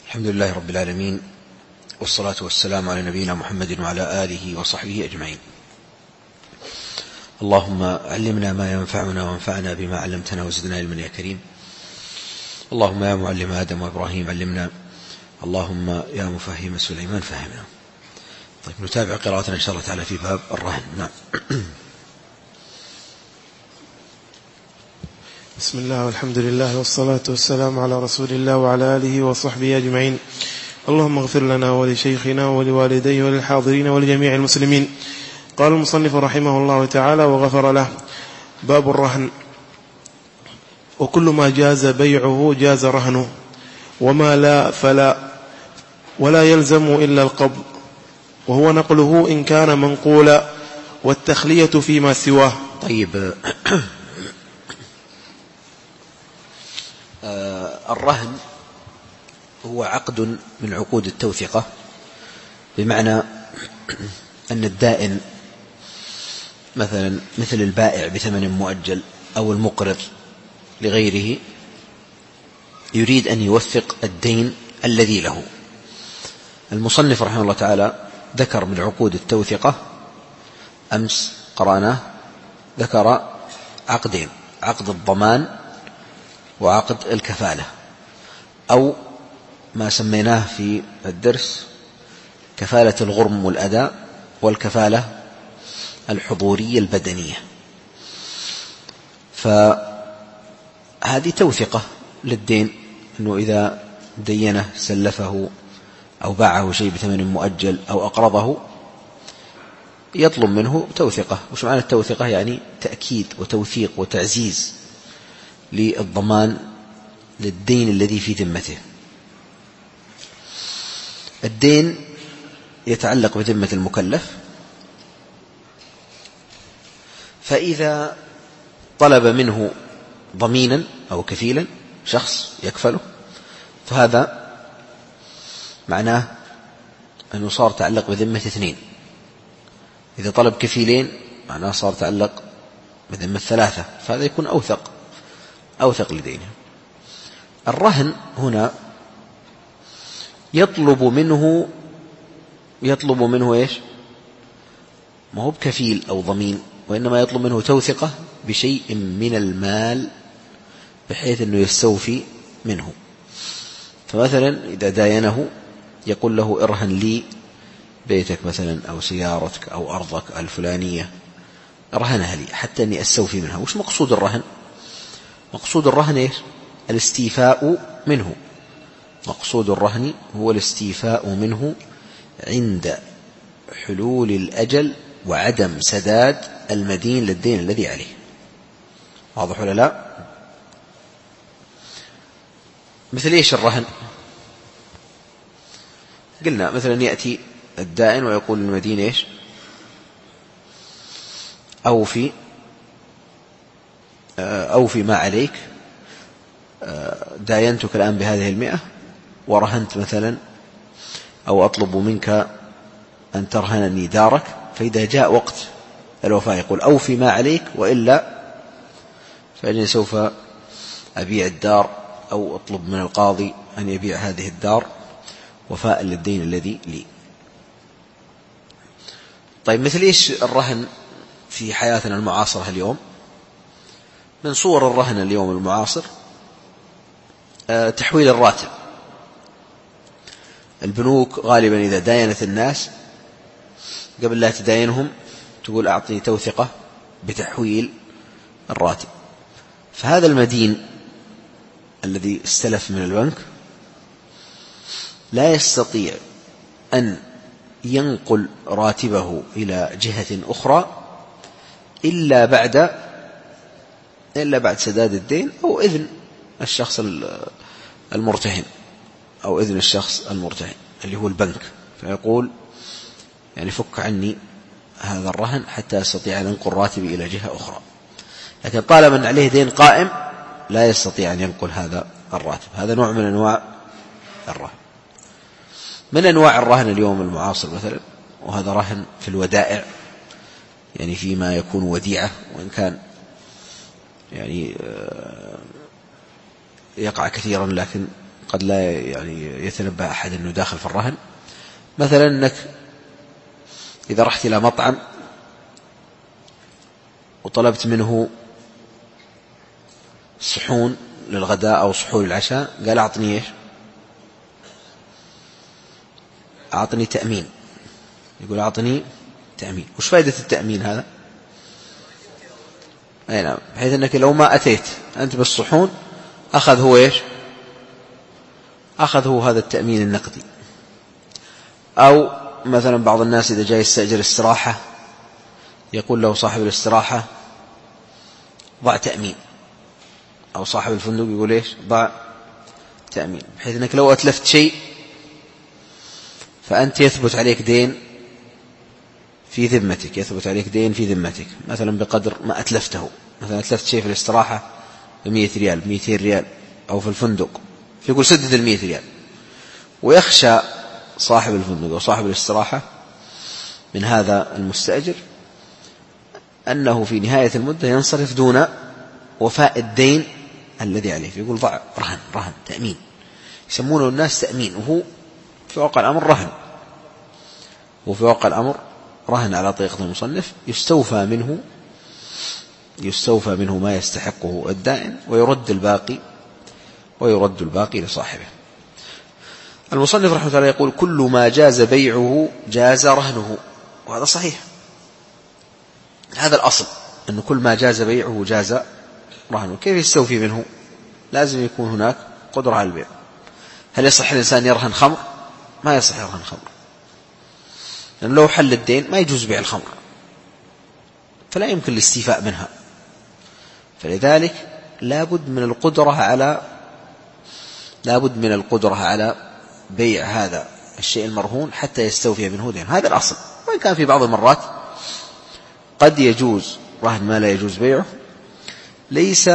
الحمد لله رب العالمين، والصلاة والسلام على نبينا محمد وعلى آله وصحبه أجمعين. اللهم علمنا ما ينفعنا وانفعنا بما علمتنا وزدنا علما يا كريم. اللهم يا معلم آدم وإبراهيم علمنا، اللهم يا مفهم سليمان فهمنا. طيب، نتابع قراءتنا إن شاء الله تعالى في باب الرهن. نعم. بسم الله والحمد لله والصلاة والسلام على رسول الله وعلى آله وصحبه أجمعين. اللهم اغفر لنا ولشيخنا ولوالديه وللحاضرين ولجميع المسلمين. قال المصنف رحمه الله تعالى وغفر له: باب الرهن. وكل ما جاز بيعه جاز رهنه، وما لا فلا، ولا يلزم إلا القبض، وهو نقله إن كان منقولا، والتخلية فيما سواه. طيب، الرهن هو عقد من عقود التوثقة، بمعنى أن الدائن مثل البائع بثمن مؤجل أو المقرض لغيره يريد أن يوثق الدين الذي له. المصنف رحمه الله تعالى ذكر من عقود التوثقة، أمس قرأناه، ذكر عقدين: عقد الضمان وعقد الكفالة، أو ما سميناه في الدرس كفالة الغرم والأداء، والكفالة الحضورية البدنية. فهذه توثقة للدين، أنه إذا دينه سلفه أو باعه شيء بثمن مؤجل أو أقرضه يطلب منه توثقة. وش معنى التوثقة؟ يعني تأكيد وتوثيق وتعزيز للضمان للدين الذي في ذمته. الدين يتعلق بذمة المكلف، فإذا طلب منه ضمينا أو كفيلا، شخص يكفله، فهذا معناه أنه صار تعلق بذمة اثنين. إذا طلب كفيلين معناه صار تعلق بذمة ثلاثة، فهذا يكون أوثق لدينه. الرهن هنا يطلب منه إيش؟ ما هو بكفيل أو ضمين، وإنما يطلب منه توثقة بشيء من المال بحيث أنه يستوفي منه. فمثلا إذا داينه يقول له: ارهن لي بيتك مثلا أو سيارتك أو أرضك الفلانية، ارهنها لي حتى أني أستوفي منها. وش مقصود الرهن؟ مقصود الرهن إيش؟ الاستيفاء منه. مقصود الرهن هو الاستيفاء منه عند حلول الأجل وعدم سداد المدين للدين الذي عليه. واضح ولا لا؟ مثل إيش الرهن؟ قلنا مثلا يأتي الدائن ويقول للمدين: إيش؟ أوفي ما عليك، داينتك الآن بهذه 100 ورهنت مثلا، أو أطلب منك أن ترهنني دارك. فإذا جاء وقت الوفاء يقول: أوفي ما عليك، وإلا فإني سوف أبيع الدار، أو أطلب من القاضي أن يبيع هذه الدار وفاء للدين الذي لي. طيب، مثل إيش الرهن في حياتنا المعاصرة اليوم؟ من صور الرهن اليوم المعاصر تحويل الراتب. البنوك غالبا إذا داينت الناس قبل لا تداينهم تقول: أعطني توثقة بتحويل الراتب. فهذا المدين الذي استلف من البنك لا يستطيع أن ينقل راتبه إلى جهة أخرى إلا بعد سداد الدين، أو إذن الشخص المرتهن، أو إذن الشخص المرتهن اللي هو البنك، فيقول: يعني فك عني هذا الرهن حتى أستطيع أن أنقل راتبي إلى جهة أخرى. لكن طالما أن عليه دين قائم لا يستطيع أن ينقل هذا الراتب. هذا نوع من أنواع الرهن. من أنواع الرهن اليوم المعاصر مثلا، وهذا رهن في الودائع، يعني فيما يكون وديعة، وإن كان يعني يقع كثيرا لكن قد لا يعني يتنبه أحد أنه داخل في الرهن. مثلا أنك إذا رحت إلى مطعم وطلبت منه صحون للغداء أو صحون للعشاء، قال أعطني إيش؟ أعطني تأمين. يقول أعطني تأمين. وش فائدة التأمين هذا؟ أي نعم، بحيث أنك لو ما أتيت أنت بالصحون أخذ هو إيش؟ أخذ هو هذا التأمين النقدي. أو مثلا بعض الناس إذا جاء يستأجر استراحة يقول له صاحب الاستراحة ضع تأمين، أو صاحب الفندق يقول إيش؟ ضع تأمين، بحيث أنك لو أتلفت شيء فأنت يثبت عليك دين في ذمتك، يثبت عليك دين في ذمتك، مثلا بقدر ما أتلفته. مثلا أتلفت شيء في الاستراحة ب100 ريال، 200 ريال، أو في الفندق، فيقول سدد 100 ريال. ويخشى صاحب الفندق أو صاحب الاستراحة من هذا المستأجر أنه في نهاية المدة ينصرف دون وفاء الدين الذي عليه، فيقول ضع رهن تأمين، يسمونه الناس تأمين، وهو في واقع الأمر رهن، وفي واقع الأمر رهن على طريقة المصنف. يستوفى منه ما يستحقه الدائن، ويرد الباقي لصاحبه. المصنف رحمه الله يقول كل ما جاز بيعه جاز رهنه، وهذا صحيح. هذا الأصل، أن كل ما جاز بيعه جاز رهنه. كيف يستوفي منه؟ لازم يكون هناك قدرة على البيع. هل يصح الإنسان يرهن خمر؟ ما يصح يرهن خمر، لأن لو حل الدين ما يجوز بيع الخمر، فلا يمكن الاستيفاء منها. فلذلك لابد من القدرة على بيع هذا الشيء المرهون حتى يستوفي منه دين. هذا الأصل. وإن كان في بعض المرات قد يجوز رهن ما لا يجوز بيعه، ليس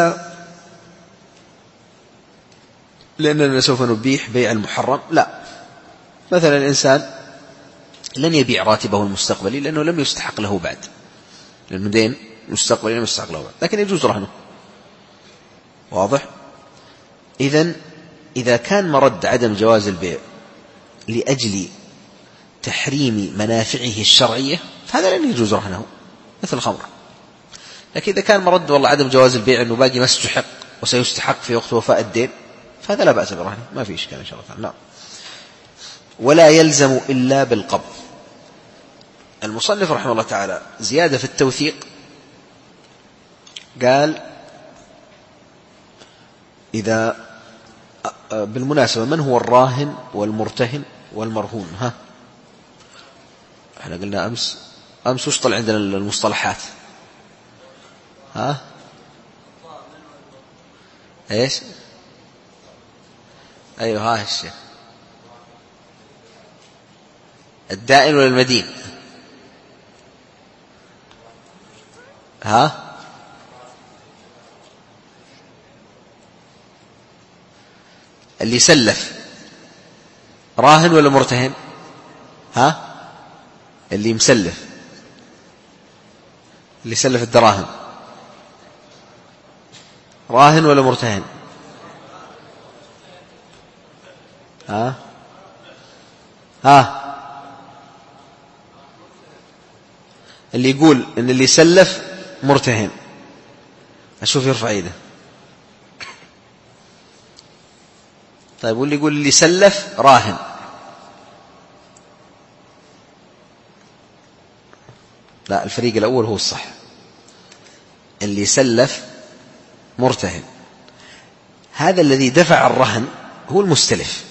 لأننا سوف نبيح بيع المحرم، لا. مثلا الإنسان لن يبيع راتبه المستقبلي لأنه لم يستحق له بعد، لأنه دين مستقبلي لم يستحق له بعد، لكن يجوز رهنه. واضح؟ إذا كان مرد عدم جواز البيع لأجل تحريم منافعه الشرعية فهذا لن يجوز رهنه، مثل الخمر. لكن إذا كان مرد والله عدم جواز البيع أنه باقي ما استحق وسيستحق في وقت وفاء الدين، فهذا لا بأس برهنه، ما في إشكال إن شاء الله تعالى. لا. ولا يلزم إلا بالقبض. المصنف رحمه الله تعالى زيادة في التوثيق، قال إذا بالمناسبة من هو الراهن والمرتهن والمرهون؟ احنا قلنا أمس وش طلع عندنا المصطلحات؟ ايش؟ ايوه الشيخ، الدائن ولا المدين؟ اللي سلف راهن ولا مرتهن؟ اللي مسلف، اللي سلف الدراهم، راهن ولا مرتهن؟ اللي يقول ان اللي سلف مرتهن اشوف يرفع ايده. طيب، واللي يقول اللي سلف راهن؟ لا، الفريق الأول هو الصح، اللي سلف مرتهن. هذا الذي دفع الرهن هو المستلف،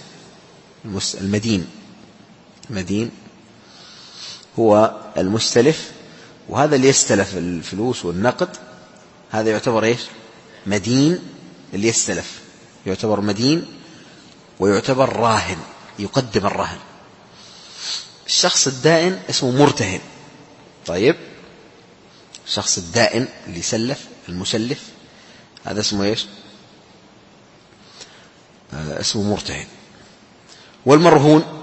المدين هو المستلف، وهذا اللي يستلف الفلوس والنقد هذا يعتبر ايش؟ مدين. اللي يستلف يعتبر مدين ويعتبر راهن، يقدم الرهن. الشخص الدائن اسمه مرتهن. طيب، الشخص الدائن اللي يسلف، المسلف، هذا اسمه ايش؟ اسمه مرتهن. والمرهون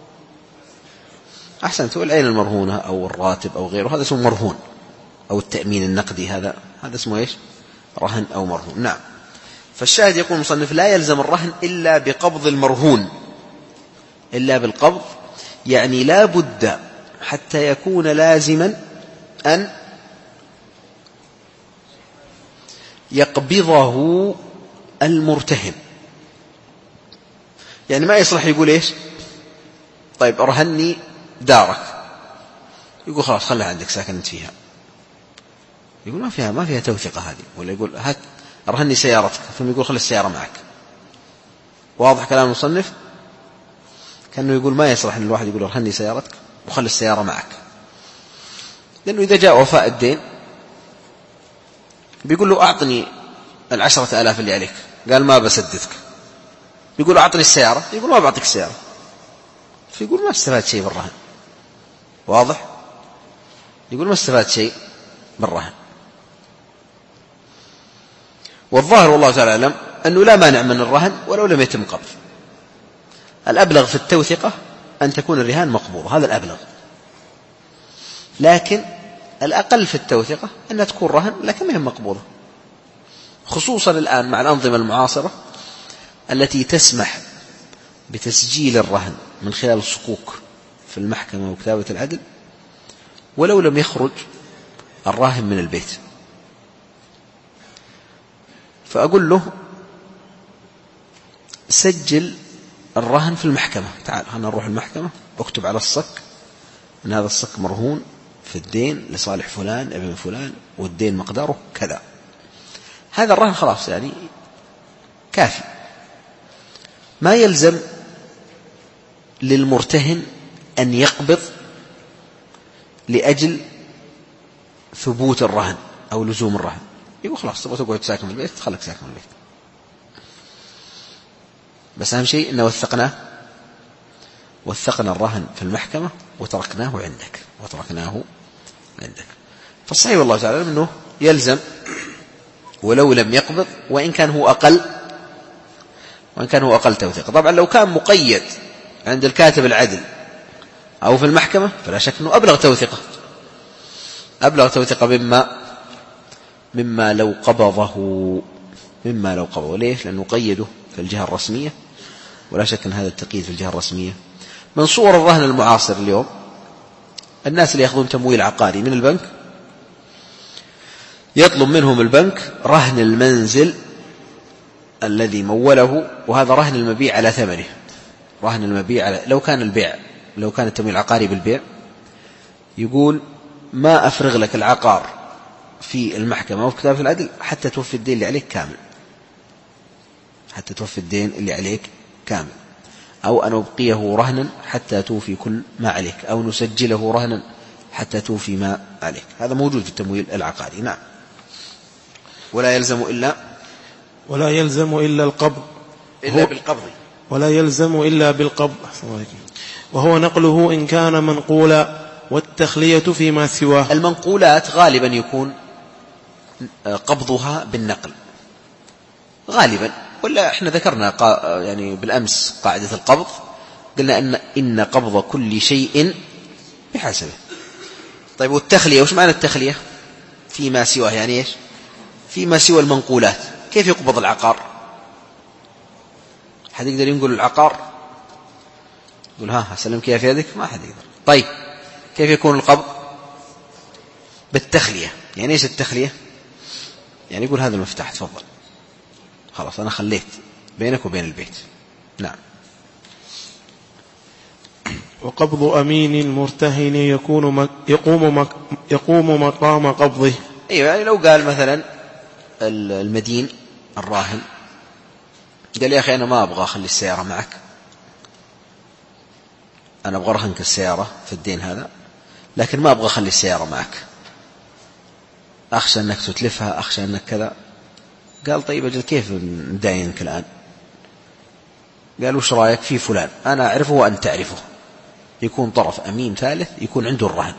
أحسن تقول أين المرهونة أو الراتب أو غيره، هذا اسمه مرهون، أو التأمين النقدي، هذا اسمه إيش؟ رهن أو مرهون. نعم. فالشاهد يقول المصنف لا يلزم الرهن إلا بقبض المرهون، إلا بالقبض، يعني لا بد حتى يكون لازما أن يقبضه المرتهن. يعني ما يصلح يقول إيش؟ طيب أرهني دارك، يقول خلاص خلها عندك ساكن أنت فيها، يقول ما فيها توثيقة هذه. ولا يقول هات أرهني سيارتك، ثم يقول خلي السيارة معك. واضح كلام المصنف؟ كأنه يقول ما يصلح أن الواحد يقول أرهني سيارتك وخلي السيارة معك، لأنه إذا جاء وفاء الدين بيقول له أعطني 10,000 اللي عليك، قال ما بسددك. يقول أعطني السيارة، يقول ما بعطيك السيارة، فيقول ما استفاد شيء بالرهن. واضح؟ يقول ما استفاد شيء بالرهن. والظاهر والله تعالى أعلم أنه لا مانع من الرهن ولو لم يتم قبض. الأبلغ في التوثيقة أن تكون الرهان مقبوضة، هذا الأبلغ. لكن الأقل في التوثيقة أنها تكون رهن لكن ما هي مقبوضة، خصوصا الآن مع الأنظمة المعاصرة التي تسمح بتسجيل الرهن من خلال الصكوك في المحكمة وكتابة العدل ولو لم يخرج الراهن من البيت. فأقول له سجل الرهن في المحكمة، تعال أنا أروح المحكمة أكتب على الصك أن هذا الصك مرهون في الدين لصالح فلان ابن فلان والدين مقداره كذا. هذا الرهن خلاص يعني كافي. ما يلزم للمرتهن أن يقبض لأجل ثبوت الرهن أو لزوم الرهن. يقول خلاص تبغى تقعد ساكن في البيت خلك ساكن في البيت، بس أهم شيء إنه وثقنا الرهن في المحكمة وتركناه عندك. فالصحيح والله تعالى أنه يلزم ولو لم يقبض وإن كان هو أقل توثيق. طبعا لو كان مقيد عند الكاتب العدل أو في المحكمة فلا شك أنه أبلغ توثيقة مما لو قبضه. ليش؟ لأنه قيده في الجهة الرسمية، ولا شك أن هذا التقييد في الجهة الرسمية من صور الرهن المعاصر اليوم. الناس اللي يأخذون تمويل عقاري من البنك يطلب منهم البنك رهن المنزل الذي موله، وهذا رهن المبيع على ثمنه، رهن المبيع على لو كان التمويل العقاري بالبيع، يقول ما أفرغ لك العقار في المحكمة وفي كتابة العدل حتى توفي الدين اللي عليك كامل، أو أن أبقيه رهنا حتى توفي كل ما عليك، أو نسجله رهنا حتى توفي ما عليك. هذا موجود في التمويل العقاري. نعم. ولا يلزم إلا القبض وهو نقله إن كان منقولا، والتخلية فيما سواه. المنقولات غالبا يكون قبضها بالنقل غالبا، ولا احنا ذكرنا يعني بالأمس قاعدة القبض، قلنا إن قبض كل شيء بحسبه. طيب والتخلية، وش معنى التخلية؟ فيما سواه يعني ايش؟ فيما سوى المنقولات. كيف يقبض العقار؟ حد يقدر ينقل العقار؟ يقول ها سلمك يا في يدك؟ ما حد يقدر. طيب كيف يكون القبض؟ بالتخلية. يعني ايش التخلية؟ يعني يقول هذا المفتاح تفضل، خلاص أنا خليت بينك وبين البيت. نعم. وقبض أمين المرتهن يقوم مقام قبضه. أيوة، يعني لو قال مثلا المدين الراهن قال يا أخي أنا ما أبغى أخلي السيارة معك، أنا أبغى أرهنك السيارة في الدين هذا، لكن ما أبغى أخلي السيارة معك، أخشى أنك تتلفها، أخشى أنك كذا. قال طيب أجل كيف نداينك الآن؟ قال وش رأيك في فلان أنا أعرفه وأنت تعرفه، يكون طرف أمين ثالث يكون عنده الرهن،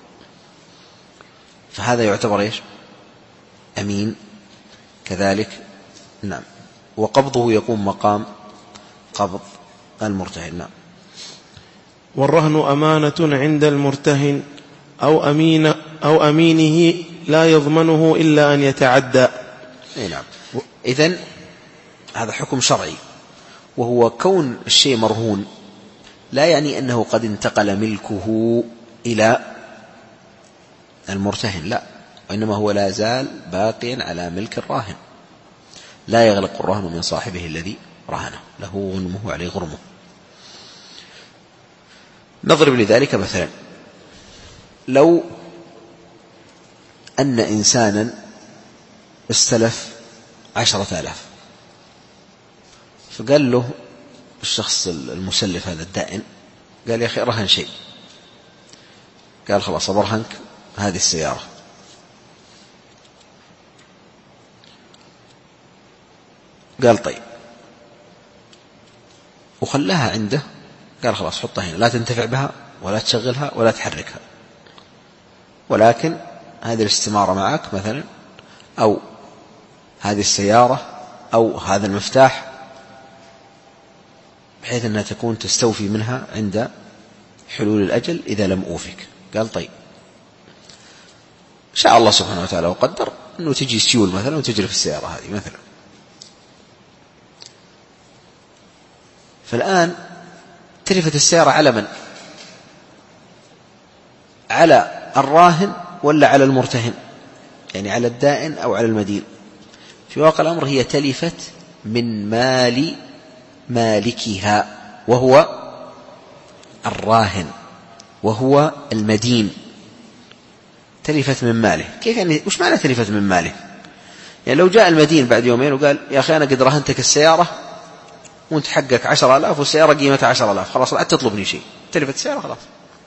فهذا يعتبر إيش؟ أمين كذلك. نعم. وقبضه يقوم مقام قبض المرتهن. نعم. والرهن أمانة عند المرتهن أو أمينه لا يضمنه إلا أن يتعدى. نعم. إذن هذا حكم شرعي، وهو كون الشيء مرهون لا يعني أنه قد انتقل ملكه إلى المرتهن، لا، وإنما هو لا زال باقيا على ملك الراهن، لا يغلق الرهن من صاحبه الذي رهنه، له غنمه عليه غرمه. نضرب لذلك مثلا، لو أن إنسانا استلف 10,000، فقال له الشخص المسلف هذا الدائن، قال يا أخي رهن شيء، قال خلاص أبرهنك هذه السيارة. قال طيب، وخلاها عنده، قال خلاص حطها هنا، لا تنتفع بها ولا تشغلها ولا تحركها، ولكن هذه الاستمارة معك مثلا، أو هذه السيارة، أو هذا المفتاح، بحيث أنها تكون تستوفي منها عند حلول الأجل إذا لم أوفك. قال طيب، شاء الله سبحانه وتعالى وقدر أنه تجي سيول مثلا وتجري في السيارة هذه مثلا، فالآن تلفت السيارة على من؟ على الراهن ولا على المرتهن؟ يعني على الدائن أو على المدين؟ في واقع الأمر هي تلفت من مال مالكها، وهو الراهن وهو المدين، تلفت من ماله. كيف يعني؟ وش معنى تلفت من ماله؟ يعني لو جاء المدين بعد يومين وقال يا أخي أنا قد رهنتك السيارة وانت حقك 10,000 والسيارة قيمتها 10,000، خلاص لا تطلبني شيء، تلفت السيارة خلاص.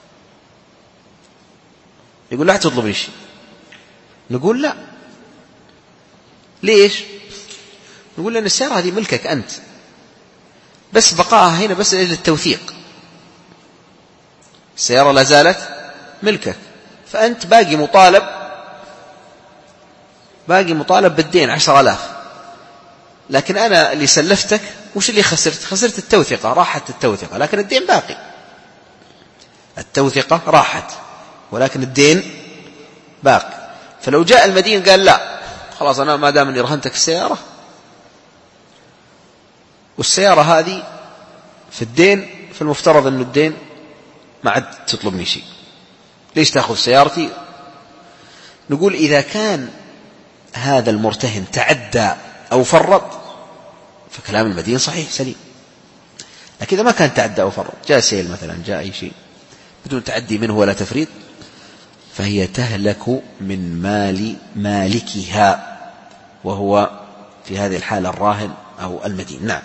يقول لا تطلبني شيء، نقول لا. ليش؟ نقول لأن السيارة هذه ملكك أنت، بس بقائها هنا بس للتوثيق، السيارة لا زالت ملكك، فأنت باقي مطالب بالدين 10,000، لكن أنا اللي سلفتك وش اللي خسرت التوثقة، راحت التوثقة، لكن الدين باقي. التوثقة راحت ولكن الدين باقي. فلو جاء المدين قال لا خلاص أنا ما دام أني رهنتك السيارة، والسيارة هذه في الدين، فالمفترض أن الدين ما عاد تطلبني شيء، ليش تأخذ سيارتي؟ نقول إذا كان هذا المرتهن تعدى أو فرط فكلام المدين صحيح سليم، لكن إذا ما كان تعدى أو فرط، جاء سيل مثلا، جاء أي شيء بدون تعدي منه ولا تفريط، فهي تهلك من مال مالكها، وهو في هذه الحالة الراهن أو المدين. نعم.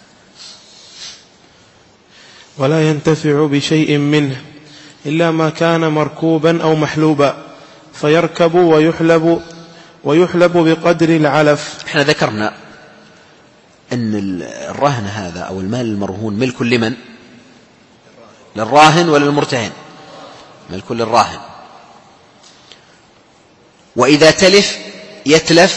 ولا ينتفع بشيء منه إلا ما كان مركوبا أو محلوبا، فيركب ويحلب بقدر العلف. احنا ذكرنا أن الرهن هذا أو المال المرهون ملك لمن؟ للراهن ولا للمرتهن؟ ملك للراهن. وإذا تلف يتلف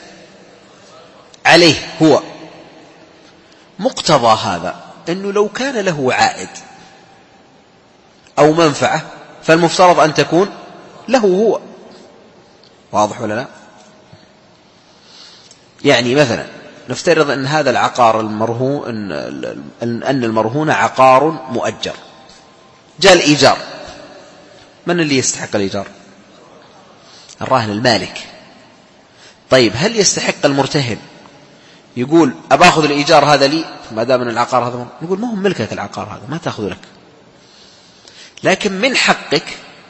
عليه هو. مقتضى هذا أنه لو كان له عائد أو منفعة فالمفترض أن تكون له هو، واضح ولا لا؟ يعني مثلا نفترض أن هذا العقار المرهون، أن المرهون عقار مؤجر، جاء الإيجار، من اللي يستحق الإيجار؟ الراهن المالك. طيب هل يستحق المرتهن يقول أباخذ الإيجار هذا لي ما دام أن العقار هذا؟ نقول ما هو ملكك العقار هذا، ما تأخذ لك، لكن من حقك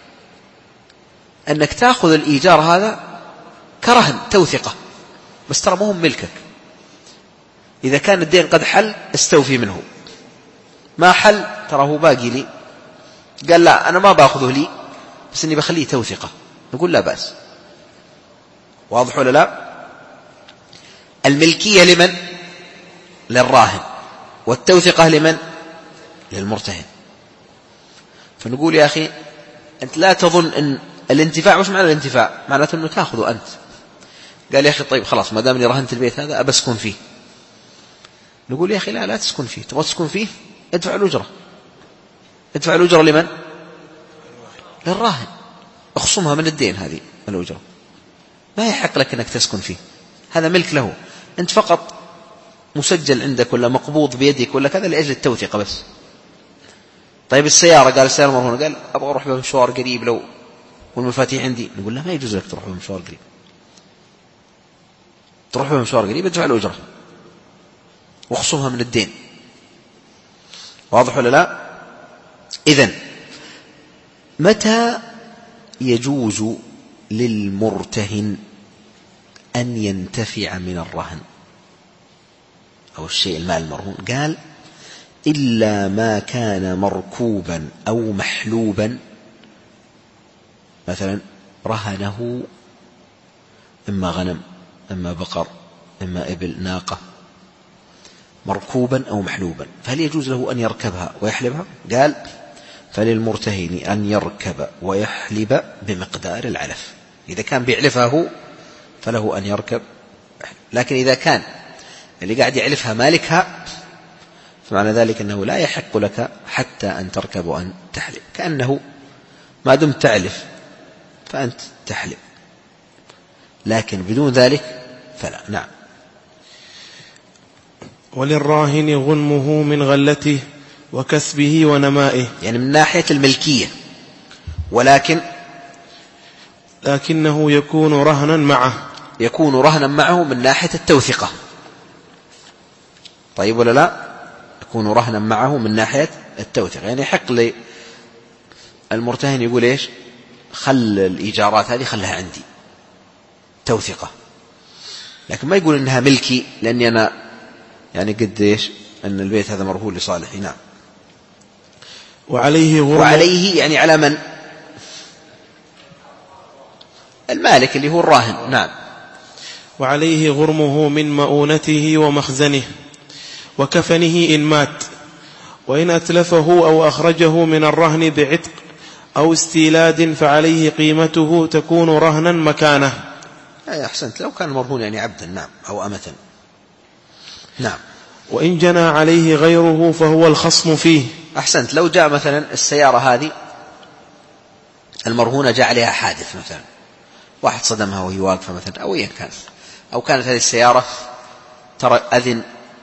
أنك تأخذ الإيجار هذا كرهن توثقة، بس ترى ما هو ملكك. إذا كان الدين قد حل استوفي منه، ما حل ترى هو باقي لي، قال لا أنا ما باخذه لي بس أني بخليه توثقة، نقول لا بأس. واضح ولا لا؟ الملكية لمن؟ للراهن، والتوثقة لمن؟ للمرتهن. فنقول يا أخي أنت لا تظن أن الانتفاع، مش معنى الانتفاع معناته أنه تأخذه أنت. قال يا أخي طيب خلاص ما دام أني رهنت البيت هذا أبى أسكن فيه، نقول يا أخي لا تسكن فيه، تبغى تسكن فيه ادفع الأجرة. ادفع الأجرة لمن؟ للراهن، اخصمها من الدين هذه الأجرة، ما يحق لك أنك تسكن فيه، هذا ملك له، أنت فقط مسجل عندك ولا مقبوض بيدك ولا كذا لأجل التوثيق بس. طيب السيارة، قال السيارة مرهونة، قال أبغى أروح بمشوار قريب لو والمفاتيح عندي، نقول له ما يجوز لك تروح بمشوار قريب. تروح بمشوار قريب ادفع الأجرة واخصمها من الدين. واضح ولا لا؟ إذن متى يجوز للمرتهن أن ينتفع من الرهن أو الشيء المال المرهون؟ قال إلا ما كان مركوبا أو محلوبا، مثلا رهنه إما غنم إما بقر إما إبل ناقة، مركوبا أو محلوبا، فهل يجوز له أن يركبها ويحلبها؟ قال فللمرتهن أن يركب ويحلب بمقدار العلف. إذا كان بيعلفها هو فله أن يركب، لكن إذا كان اللي قاعد يعلفها مالكها فمعنى ذلك أنه لا يحق لك حتى أن تركب وأن تحلب، كأنه ما دمت تعلف فأنت تحلب، لكن بدون ذلك فلا. نعم. وللراهن غنمه من غلته وكسبه ونمائه، يعني من ناحية الملكية، لكنه يكون رهنا معه، يكون رهنا معه من ناحية التوثقة. طيب ولا لا؟ يكون رهنا معه من ناحية التوثقة، يعني يحق لي المرتهن يقول إيش؟ خل الإيجارات هذه خلها عندي توثقة، لكن ما يقول إنها ملكي لأني أنا يعني قد إيش أن البيت هذا مرهون لصالحي. نعم. وعليه يعني على من؟ المالك اللي هو الراهن. نعم. وعليه غرمه من مؤونته ومخزنه وكفنه إن مات، وإن أتلفه أو أخرجه من الرهن بعتق أو استيلاد فعليه قيمته تكون رهنا مكانه. أي أحسنت، لو كان مرهون يعني عبدا. نعم. أو أمة. نعم. وإن جنى عليه غيره فهو الخصم فيه. أحسنت، لو جاء مثلا السيارة هذه المرهونة جاء عليها حادث، مثلا واحد صدمها وهي واقفة مثلا، أو أيا كان، أو كانت هذه السيارة ترى أذن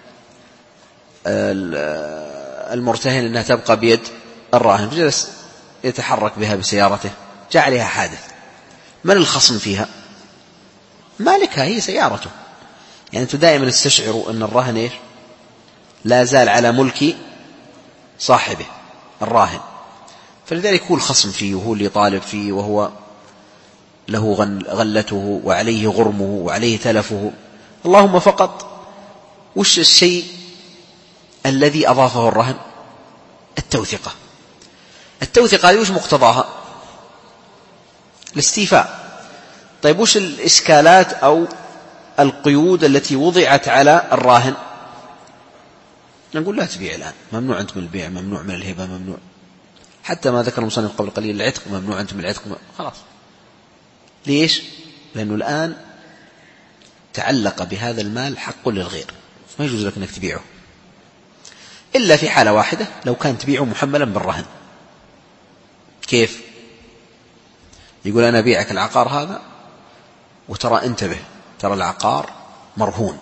المرتهن أنها تبقى بيد الراهن، فجلس يتحرك بها بسيارته، جاء عليها حادث، من الخصم فيها؟ مالكها، هي سيارته. يعني أنتم دائما استشعروا أن الرهن إيش؟ لا زال على ملك صاحبه الراهن، فلذلك هو الخصم فيه وهو اللي طالب فيه، وهو له غلته وعليه غرمه وعليه تلفه. اللهم فقط وش الشيء الذي أضافه الرهن؟ التوثقة. التوثقة هذه وش مقتضاها؟ الاستيفاء. طيب وش الإشكالات أو القيود التي وضعت على الراهن؟ نقول لا تبيع الآن، ممنوع أنت من البيع، ممنوع من الهبة، ممنوع، حتى ما ذكر المصنف قبل قليل العتق، ممنوع أنت من العتق، خلاص. ليش؟ لأنه الآن تعلق بهذا المال حق للغير، ما يجوز لك أنك تبيعه إلا في حالة واحدة، لو كان تبيعه محملا بالرهن. كيف؟ يقول أنا أبيعك العقار هذا، وترى انتبه، ترى العقار مرهون،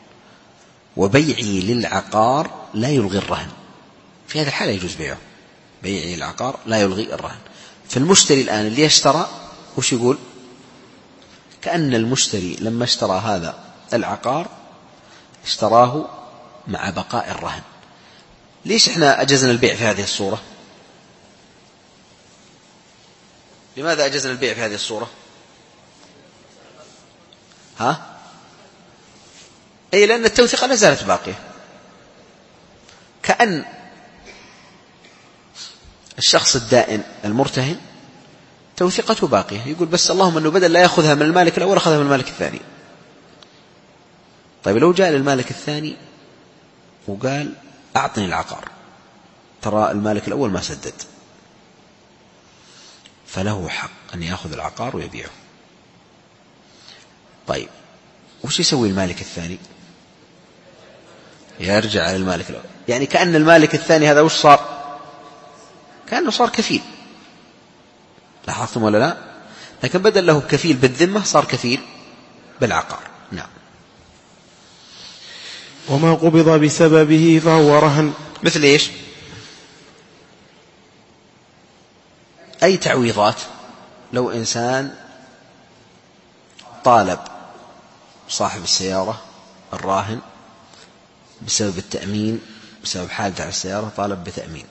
وبيعي للعقار لا يلغي الرهن، في هذه الحالة يجوز بيعه، بيعي للعقار لا يلغي الرهن. فالمشتري الآن اللي اشترى وش يقول؟ كأن المشتري لما اشترى هذا العقار اشتراه مع بقاء الرهن. ليش احنا أجزنا البيع في هذه الصورة؟ لماذا أجزنا البيع في هذه الصورة؟ أي لأن التوثيقة لا زالت باقية، كأن الشخص الدائن المرتهن توثيقته باقية، يقول بس اللهم أنه بدل لا يأخذها من المالك الأول أخذها من المالك الثاني. طيب لو جاء للمالك الثاني وقال أعطني العقار، ترى المالك الأول ما سدد، فله حق أن يأخذ العقار ويبيعه. طيب وش يسوي المالك الثاني؟ يرجع على المالك الأول، يعني كأن المالك الثاني هذا وش صار؟ كأنه صار كفيل، لاحظتم ولا لا؟ لكن بدل له كفيل بالذمة صار كفيل بالعقار. نعم. وما قبض بسببه فهو رهن. مثل إيش؟ أي تعويضات. لو إنسان طالب صاحب السيارة الراهن بسبب التأمين، بسبب حادثة على السيارة طالب بتأمين،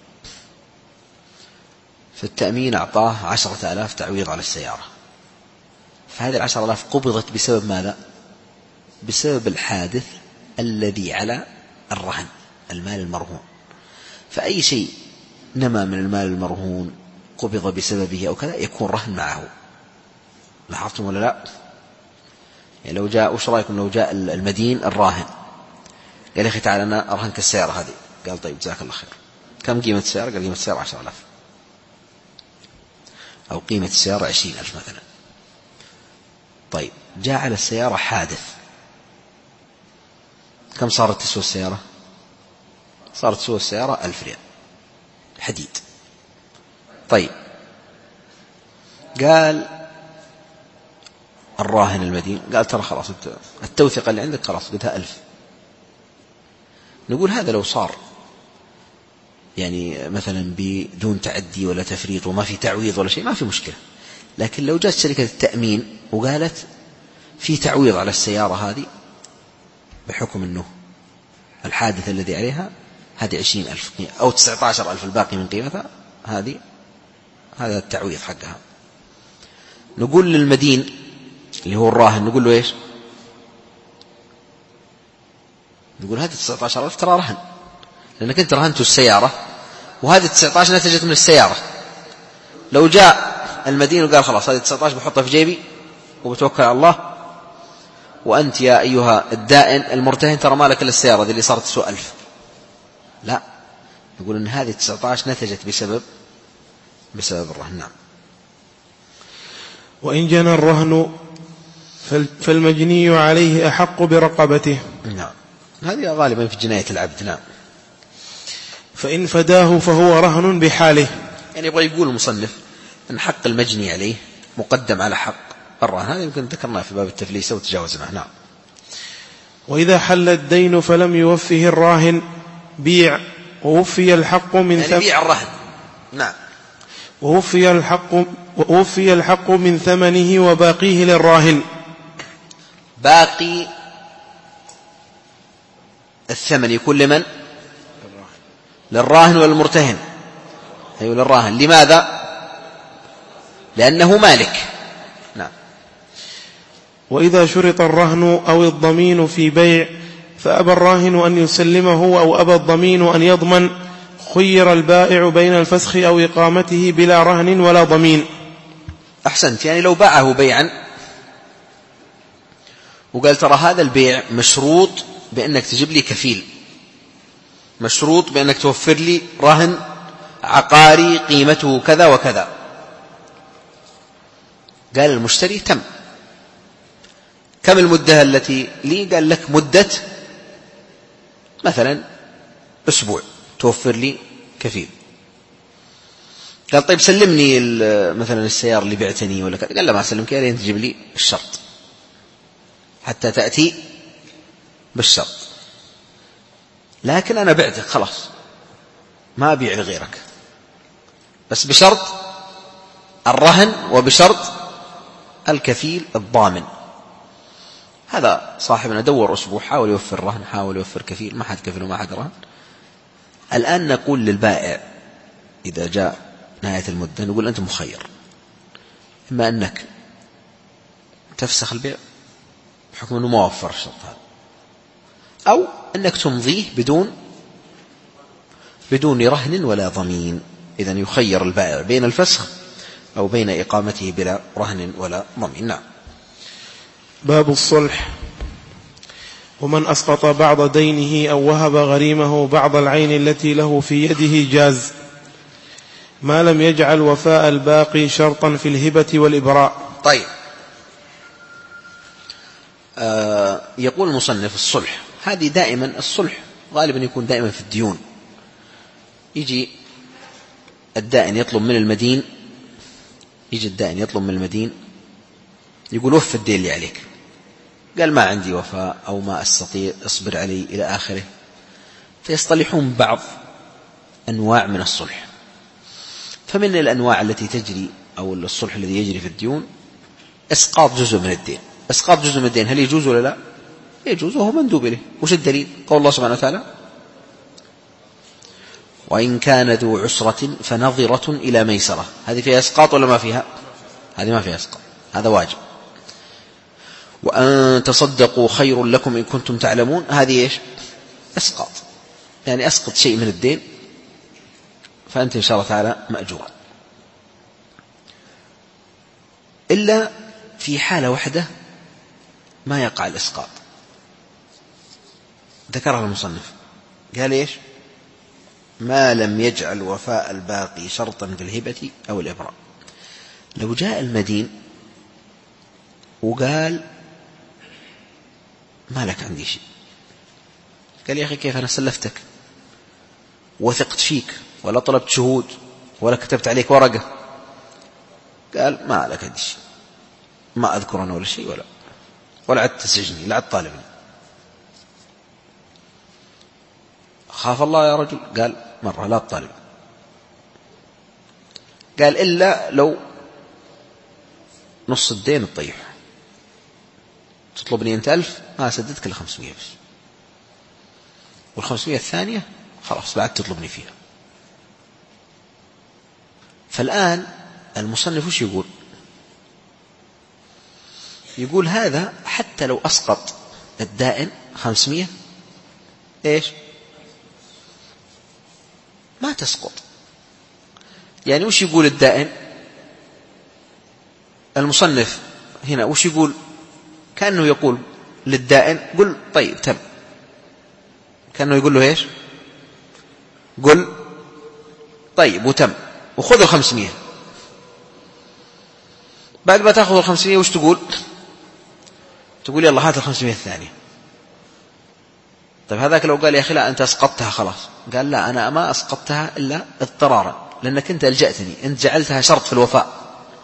فالتأمين أعطاه 10,000 تعويض على السيارة، فهذه 10,000 قبضت بسبب ماذا؟ بسبب الحادث الذي على الرهن، المال المرهون. فأي شيء نما من المال المرهون قبض بسببه أو كذا يكون رهن معه. لاحظتم ولا لا؟ يعني لو جاء، وش رأيكم لو جاء المدين الراهن قال يا أخي تعال أنا أرهنك السيارة هذه، قال طيب جزاك الله خير، كم قيمة السيارة؟ قال قيمة السيارة 10,000 أو قيمة السيارة 20,000 مثلا. طيب جاء على السيارة حادث، كم صارت تسوى السيارة؟ صارت تسوى السيارة 1000 ريال حديد. طيب قال الراهن المدين قال ترى خلاص التوثيقة اللي عندك خلاص قلتها 1000. نقول هذا لو صار يعني مثلا بدون تعدي ولا تفريط وما في تعويض ولا شيء ما في مشكلة، لكن لو جاءت شركة التأمين وقالت في تعويض على السيارة هذه بحكم أنه الحادث الذي عليها هذه 20,000 أو 19,000 الباقي من قيمتها، هذا التعويض حقها. نقول للمدين اللي هو الراهن، نقول له إيش؟ نقول هذه 19,000 ترى رهن، لأنك أنت رهنت السيارة وهذه 19 نتجت من السيارة. لو جاء المدين وقال خلاص هذه 19 بحطها في جيبي وبتوكل على الله، وأنت يا أيها الدائن المرتهن ترى مالك إلا السيارة دي اللي صارت تسوى 1000، لا، نقول إن هذه 19 نتجت بسبب الرهن. نعم. وإن جنى الرهن فالمجني عليه أحق برقبته. نعم، هذه غالبا في جناية العبد. نعم. فإن فداه فهو رهن بحاله. يعني يبغى يقول المصنف أن حق المجني عليه مقدم على حق الرهن، هذا يمكن ذكرناه في باب التفليس وتجاوزناه. نعم. وإذا حل الدين فلم يوفه الراهن بيع ووفي الحق من يعني بيع الرهن. نعم. ووفي الحق من ثمنه وباقيه للراهن. باقي الثمن يكون لمن؟ للراهن والمرتهن. أيوة للراهن. لماذا؟ لأنه مالك. نعم. وإذا شرط الرهن أو الضمين في بيع فأبى الراهن أن يسلمه أو أبى الضمين أن يضمن، خير البائع بين الفسخ أو إقامته بلا رهن ولا ضمين. أحسنت. يعني لو باعه بيعا وقال ترى هذا البيع مشروط بأنك تجيب لي كفيل، مشروط بأنك توفر لي رهن عقاري قيمته كذا وكذا، قال المشتري تم. كم المدة التي لي؟ قال لك مدة مثلا أسبوع توفر لي كفيل. قال طيب سلمني مثلا السيارة اللي بعتني ولا كذا، قال لا ما سلمك لين تجيب لي الشرط، حتى تأتي بالشرط. لكن أنا بعتك خلاص ما أبيع لغيرك، بس بشرط الرهن وبشرط الكفيل الضامن. هذا صاحبنا دور أسبوع، حاول يوفر رهن، حاول يوفر كفيل، ما حد كفيل وما حد رهن. الآن نقول للبائع إذا جاء نهاية المدة، نقول أنت مخير، إما أنك تفسخ البيع بحكم أنه ما وفر الشرط هذا، أو أنك تمضيه بدون رهن ولا ضمين. إذن يخير البائع بين الفسخ أو بين إقامته بلا رهن ولا ضمين. نعم. باب الصلح. ومن أسقط بعض دينه أو وهب غريمه بعض العين التي له في يده جاز، ما لم يجعل وفاء الباقي شرطا في الهبة والإبراء. طيب. يقول المصنف الصلح، هذه دائما الصلح غالبا يكون دائما في الديون. يجي الدائن يطلب من المدين، يقول وف الدين اللي عليك، قال ما عندي وفاء أو ما أستطيع، اصبر علي إلى آخره، فيصطلحون بعض أنواع من الصلح. فمن الأنواع التي تجري أو الصلح الذي يجري في الديون إسقاط جزء من الدين. إسقاط جزء من الدين هل يجوز ولا لا؟ يجوز، وهو مندوب إليه. وش الدليل؟ قول الله سبحانه وتعالى: وإن كان ذو عسرة فنظرة إلى ميسرة. هذه فيها إسقاط ولا ما فيها؟ هذه ما فيها إسقاط، هذا واجب. وأن تصدقوا خير لكم إن كنتم تعلمون، هذه إيش؟ إسقاط، يعني أسقط شيء من الدين فأنت إن شاء الله تعالى مأجورا. إلا في حالة واحدة ما يقع الإسقاط، ذكرها المصنف، قال إيش؟ ما لم يجعل وفاء الباقي شرطا في الهبة أو الإبراء. لو جاء المدين وقال ما لك عندي شيء، قال يا أخي كيف أنا سلفتك وثقت فيك ولا طلبت شهود ولا كتبت عليك ورقة، قال ما لك عندي شيء، ما أذكر أنا ولا شيء ولا عدت تسجني لا عدت طالبني. خاف الله يا رجل، قال مرة لا تطالب. قال إلا لو نص الدين الطيح، تطلبني أنت 1000 ما أسددك إلا 500 بس، وال500 الثانية خلاص بعد تطلبني فيها. فالآن المصنف وش يقول؟ يقول هذا حتى لو أسقط الدائن 500 إيش؟ ما تسقط. يعني وش يقول الدائن؟ المصنف هنا وش يقول؟ كأنه يقول للدائن قل طيب تم، كأنه يقول له إيش؟ قل طيب وتم وخذ 500. بعد ما تأخذ 500 وش تقول؟ تقول يلا هات 500 الثانية. طيب هذاك لو قال يا أخي لا أنت أسقطتها خلاص، قال لا أنا ما أسقطتها إلا اضطرارا، لأنك أنت ألجأتني، أنت جعلتها شرط في الوفاء،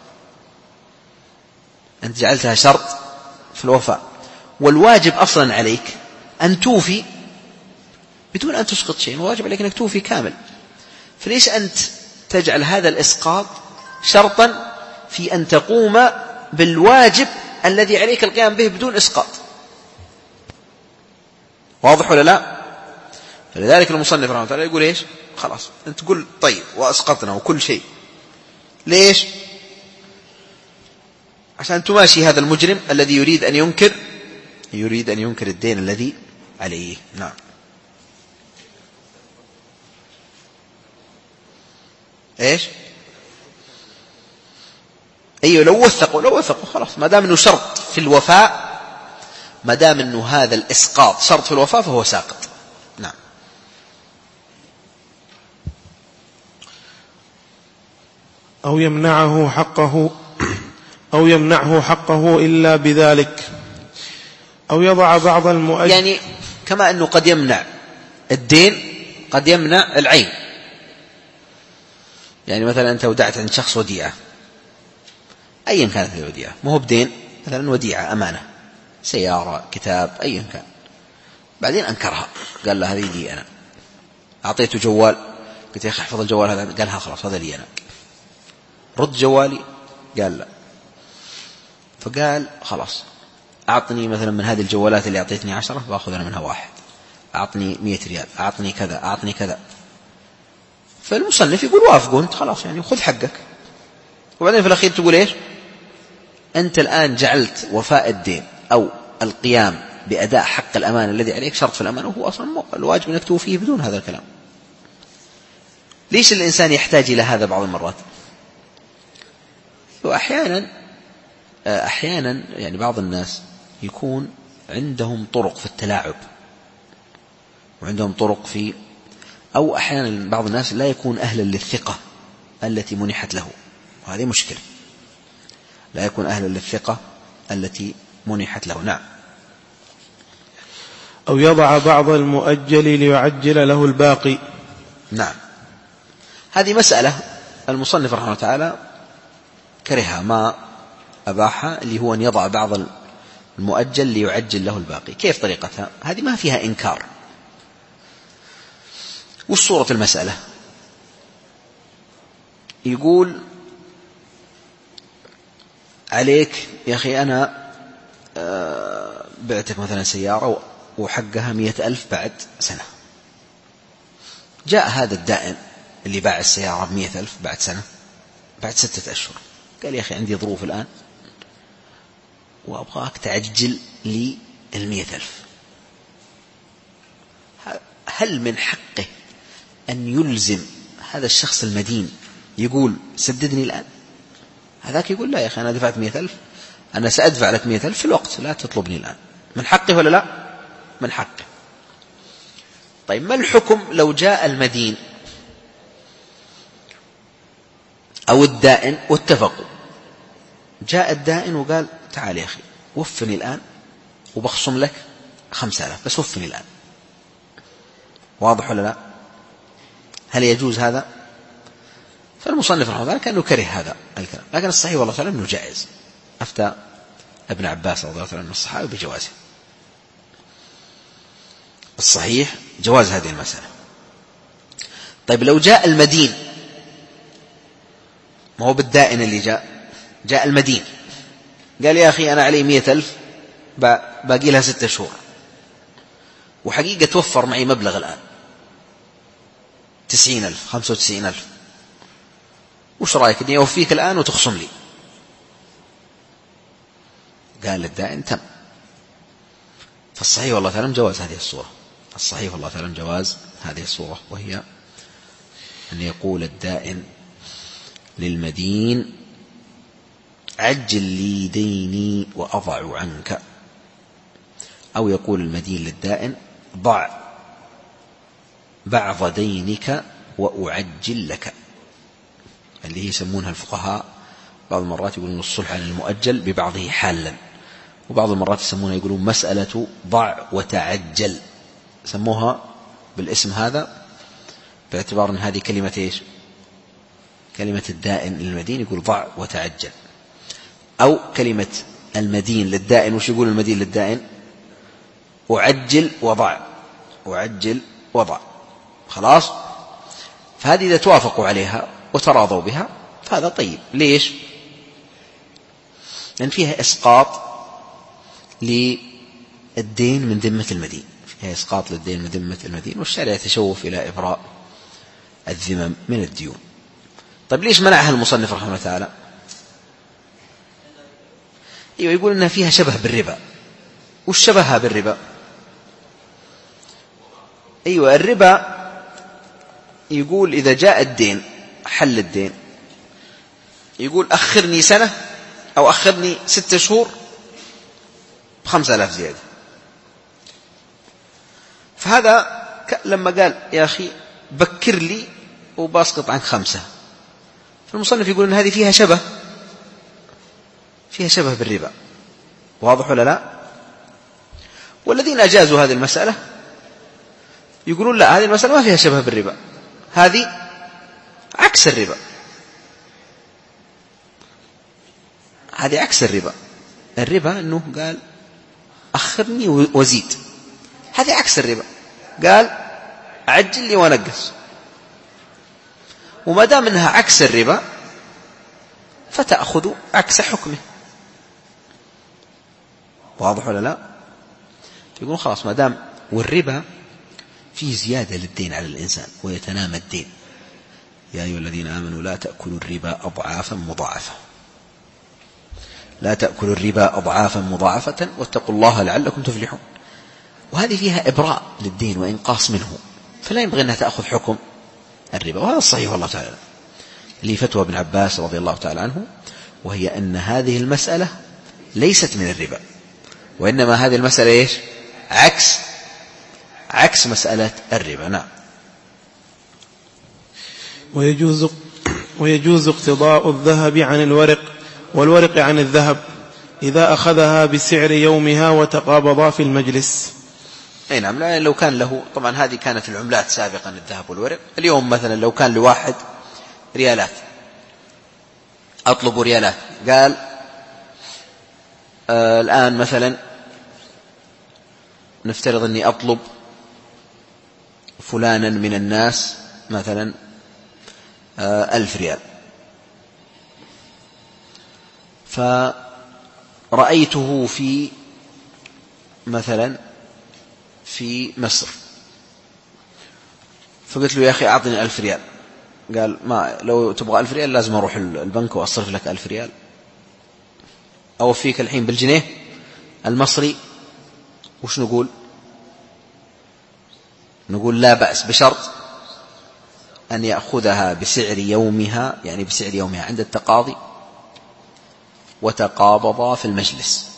أنت جعلتها شرط في الوفاء، والواجب أصلا عليك أن توفي بدون أن تسقط شيء، الواجب عليك أنك توفي كامل. فليش أنت تجعل هذا الإسقاط شرطا في أن تقوم بالواجب الذي عليك القيام به بدون إسقاط؟ واضح ولا لا؟ فلذلك المصنف رحمه الله يقول إيش؟ خلاص أنت تقول طيب وأسقطنا وكل شيء، ليش؟ عشان تماشي هذا المجرم الذي يريد أن ينكر الدين الذي عليه. نعم. إيش؟ أيوه لو وثقوا خلاص، ما دام أنه شرط في الوفاء، ما دام أنه هذا الإسقاط شرط في الوفاء فهو ساقط. نعم. أو يمنعه حقه إلا بذلك، أو يضع بعض المؤجل. يعني كما أنه قد يمنع الدين قد يمنع العين. يعني مثلا أنت ودعت عند شخص وديعة أيا كانت الوديعة، ما هو بدين، مثلا وديعة أمانة، سيارة، كتاب، أيا كان، بعدين أنكرها، قال له هذه لي أنا. أعطيته جوال، قلت يا أخي احفظ الجوال هذا، قال ها خلاص هذا لي أنا. رد جوالي، قال لا. فقال خلاص أعطني مثلا من هذه الجوالات اللي أعطيتني 10 بأخذ أنا منها 1، أعطني 100 ريال، أعطني كذا. فالمصنف يقول وافقوا أنت خلاص، يعني خذ حقك. وبعدين في الأخير تقول إيش؟ أنت الآن جعلت وفاء الدين أو القيام بأداء حق الأمانة الذي عليك شرط في الأمانة، وهو أصلا الواجب أنك توفيه بدون هذا الكلام. ليش الإنسان يحتاج إلى هذا بعض المرات؟ وأحيانا يعني بعض الناس يكون عندهم طرق في التلاعب، وعندهم طرق في، أو أحيانا بعض الناس لا يكون أهلا للثقة التي منحت له، وهذه مشكلة، لا يكون أهلا للثقة التي منحت له. نعم. أو يضع بعض المؤجل ليعجل له الباقي. نعم. هذه مسألة المصنف رحمه الله تعالى كرهها، ما أباحها، اللي هو أن يضع بعض المؤجل ليعجل له الباقي. كيف طريقتها؟ هذه ما فيها إنكار. والصورة المسألة يقول عليك يا أخي أنا بعتك مثلا سيارة وحقها 100,000 بعد سنة. جاء هذا الدائن اللي باع السيارة ب100,000 بعد سنة، بعد 6 أشهر، قال يا أخي عندي ظروف الآن وأبغاك تعجل لي 100,000. هل من حقه أن يلزم هذا الشخص المدين يقول سددني الآن؟ هذاك يقول لا يا أخي أنا دفعت 100,000، أنا سأدفع لك 100,000 في الوقت، لا تطلبني الآن. من حقه ولا لا؟ من حقه. طيب ما الحكم لو جاء المدين أو الدائن واتفقوا؟ جاء الدائن وقال تعال يا أخي وفني الآن وبخصم لك 5,000 بس وفني الآن. واضح ولا لا؟ هل يجوز هذا؟ فالمصنف رحمه الله كأنه كره هذا الكلام، لكن الصحيح والله تعالى أنه جائز. أفتى ابن عباس رضي الله عنه الصحابي بجوازه. الصحيح جواز هذه المسألة. طيب لو جاء المدين، ما هو بالدائن اللي جاء المدين قال يا أخي أنا علي 100,000 باقي لها 6 شهور وحقيقة توفر معي مبلغ الآن 90,000 95,000، وش رأيك إني أوفيك الآن وتخصم لي؟ قال الدائن تم. فالصحيح والله تعالى جواز هذه الصورة. الصحيح والله تعالى جواز هذه الصورة، وهي أن يقول الدائن للمدين عجل لي ديني وأضع عنك، أو يقول المدين للدائن ضع بعض دينك وأعجل لك، اللي هي يسمونها الفقهاء بعض المرات يقولون الصلح عن المؤجل ببعضه حالا، وبعض المرات يسمونها يقولون مسألة ضع وتعجل، سموها بالاسم هذا باعتبار أن هذه كلمة إيش؟ كلمة الدائن للمدين يقول ضع وتعجل، أو كلمة المدين للدائن وش يقول المدين للدائن؟ أعجل وضع، أعجل وضع. خلاص؟ فهذه إذا توافقوا عليها وتراضوا بها فهذا طيب. ليش؟ لأن فيها إسقاط للدين من ذمة المدين، فيها إسقاط للدين من ذمة المدين، والشارع يتشوف إلى إبراء الذمم من الديون. طيب ليش منعها المصنف رحمه الله تعالى؟ أيوة يقول إنها فيها شبه بالربا. وش شبهها بالربا؟ أيوة الربا يقول إذا جاء الدين حل الدين يقول أخرني سنة أو أخرني 6 شهور ب5,000 زيادة. فهذا لما قال يا أخي بكر لي وباسقط عنك 5، فالمصنف يقول إن هذه فيها شبه بالربا. واضح ولا لا؟ والذين أجازوا هذه المسألة يقولون لا، هذه المسألة ما فيها شبه بالربا، هذه عكس الربا، هذه عكس الربا. الربا أنه قال أخرني وزيد، هذه عكس الربا، قال عجل لي ونقص. وما دام أنها عكس الربا فتأخذ عكس حكمه. واضح ولا لا؟ يقولون خلاص ما دام، والربا فيه زيادة للدين على الإنسان ويتنامى الدين. يا أيها الذين آمنوا لا تأكلوا الربا أضعافا مضاعفة، لا تأكلوا الربا أضعافا مضاعفة واتقوا الله لعلكم تفلحون. وهذه فيها إبراء للدين وإنقاص منه، فلا ينبغي أنها تأخذ حكم الربا. وهذا الصحيح والله تعالى اللي فتوى ابن عباس رضي الله تعالى عنه، وهي أن هذه المسألة ليست من الربا، وإنما هذه المسألة إيش؟ عكس مسألة الربا. نعم. ويجوز اقتضاء الذهب عن الورق والورق عن الذهب إذا أخذها بسعر يومها وتقابضا في المجلس. أي نعم. لو كان له، طبعا هذه كانت العملات سابقا الذهب والورق. اليوم مثلا لو كان لواحد ريالات، أطلب ريالات، قال الآن مثلا نفترض أني أطلب فلانا من الناس مثلا 1000 ريال، فرأيته في مثلا في مصر، فقلت له يا أخي أعطني 1000 ريال. قال ما لو تبغى 1000 ريال لازم أروح البنك وأصرف لك 1000 ريال، أوفيك الحين بالجنيه المصري. وش نقول؟ نقول لا بأس بشرط أن يأخذها بسعر يومها، يعني بسعر يومها عند التقاضي، وتقابضا في المجلس.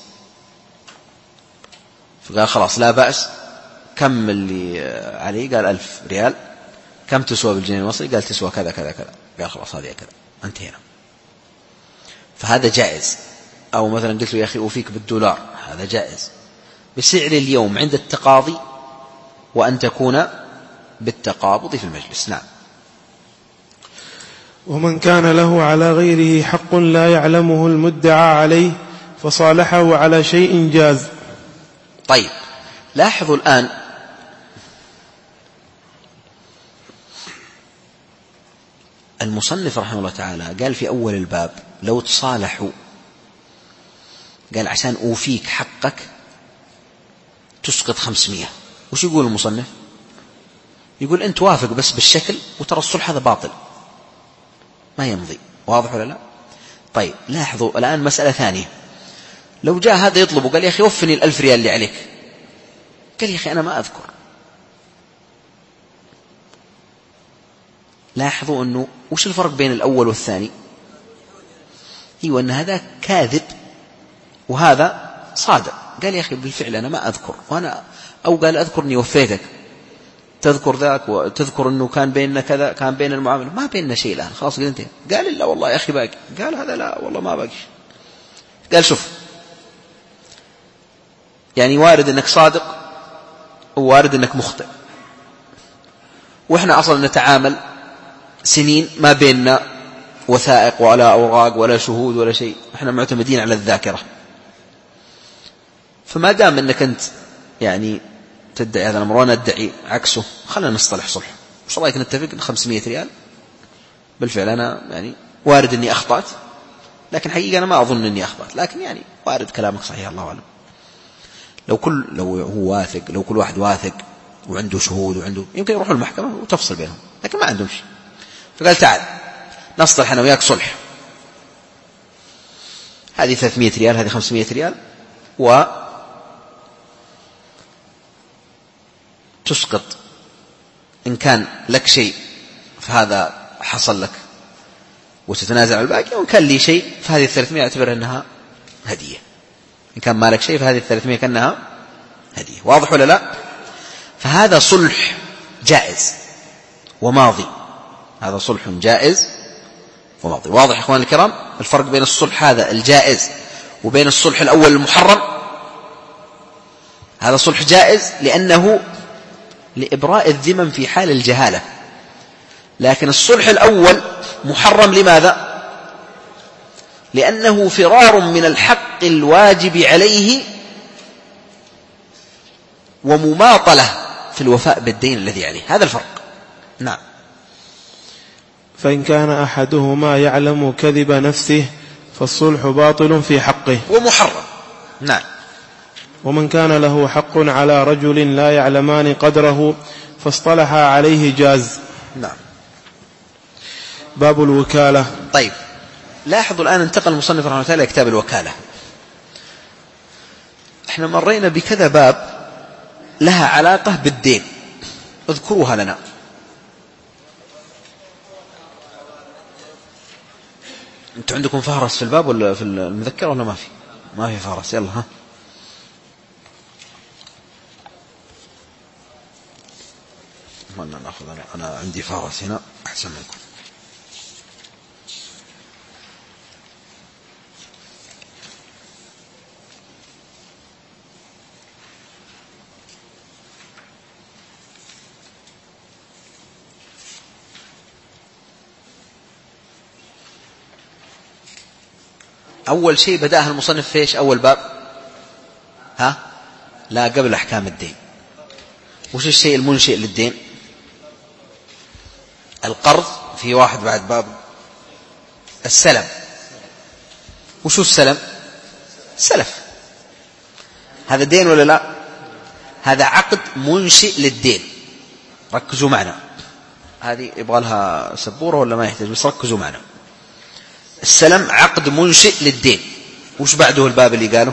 فقال خلاص لا بأس، كم اللي عليه؟ قال 1000 ريال. كم تسوى بالجنيه المصري؟ قال تسوى كذا كذا كذا. قال خلاص هذه كذا، انتهينا. فهذا جائز. أو مثلا قلت له يا أخي أوفيك بالدولار، هذا جائز بسعر اليوم عند التقاضي، وأن تكون بالتقابض في المجلس. نعم. ومن كان له على غيره حق لا يعلمه المدعى عليه فصالحه على شيء جاز. طيب لاحظوا الآن المصنف رحمه الله تعالى قال في أول الباب لو تصالحوا، قال عشان أوفيك حقك تسقط 500. وش يقول المصنف؟ يقول أنت وافق بس بالشكل، وترى الصلح هذا باطل ما يمضي. واضح ولا لا؟ طيب لاحظوا الآن مسألة ثانية. لو جاء هذا يطلب وقال يا أخي وفني 1000 ريال اللي عليك، قال يا أخي أنا ما أذكر. لاحظوا أنه وش الفرق بين الأول والثاني؟ هو أن هذا كاذب وهذا صادق. قال يا أخي بالفعل أنا ما أذكر، وأنا أو قال أذكر أني وفيتك، تذكر ذاك وتذكر أنه كان بيننا كذا، كان بين المعاملة ما بيننا شيء الآن، خلاص قلت. قال لا والله يا أخي باقي. قال هذا لا والله ما باقي. قال شوف، يعني وارد أنك صادق ووارد أنك مخطئ، وإحنا أصلا نتعامل سنين ما بيننا وثائق ولا أوراق ولا شهود ولا شيء، إحنا معتمدين على الذاكرة. فما دام أنك أنت يعني تدعي هذا الأمر وأنا أدعي عكسه، خلنا نصطلح صلح. وش رأيك نتفق 500 ريال؟ بالفعل أنا يعني وارد أني أخطأت، لكن حقيقة أنا ما أظن أني أخطأت، لكن يعني وارد كلامك صحيح الله أعلم. لو هو واثق، لو كل واحد واثق وعنده شهود وعنده، يمكن يروحوا المحكمة وتفصل بينهم، لكن ما عندهم شيء. فقال تعال نصطلح أنا وياك صلح، هذه 300 ريال هذه 500 ريال، وتسقط إن كان لك شيء فهذا حصل لك وتتنازل على الباقي، وإن كان لي شيء فهذه 300 أعتبر أنها هدية. إن كان مالك شيء فهذه 300 كأنها هدية. واضح ولا لا؟ فهذا صلح جائز وماضي، هذا صلح جائز وماضي. واضح يا إخوان الكرام الفرق بين الصلح هذا الجائز وبين الصلح الأول المحرم؟ هذا صلح جائز لأنه لإبراء الذمم في حال الجهالة، لكن الصلح الأول محرم. لماذا؟ لأنه فرار من الحق الواجب عليه ومماطلة في الوفاء بالدين الذي عليه. هذا الفرق. نعم. فإن كان أحدهما يعلم كذب نفسه فالصلح باطل في حقه ومحرم. نعم. ومن كان له حق على رجل لا يعلمان قدره فاصطلح عليه جاز. نعم. باب الوكالة. طيب لاحظوا الآن انتقل المصنف رحمه الله تعالى كتاب الوكالة. احنا مرينا بكذا باب لها علاقة بالدين، اذكروها لنا. انتوا عندكم فهرس في الباب ولا في المذكرة ولا ما في؟ ما في فهرس. يلا ها. ما ناخذ، أنا عندي فهرس هنا أحسن منكم. أول شيء بدأها المصنف فيش أول باب؟ ها؟ لا، قبل أحكام الدين. وش الشيء المنشئ للدين؟ القرض. في واحد بعد باب السلم. وشو السلم؟ سلف. هذا دين ولا لا؟ هذا عقد منشئ للدين. ركزوا معنا، هذه يبغى لها سبورة ولا ما يحتاج؟ بس ركزوا معنا. السلم عقد منشئ للدين. وش بعده الباب اللي قاله؟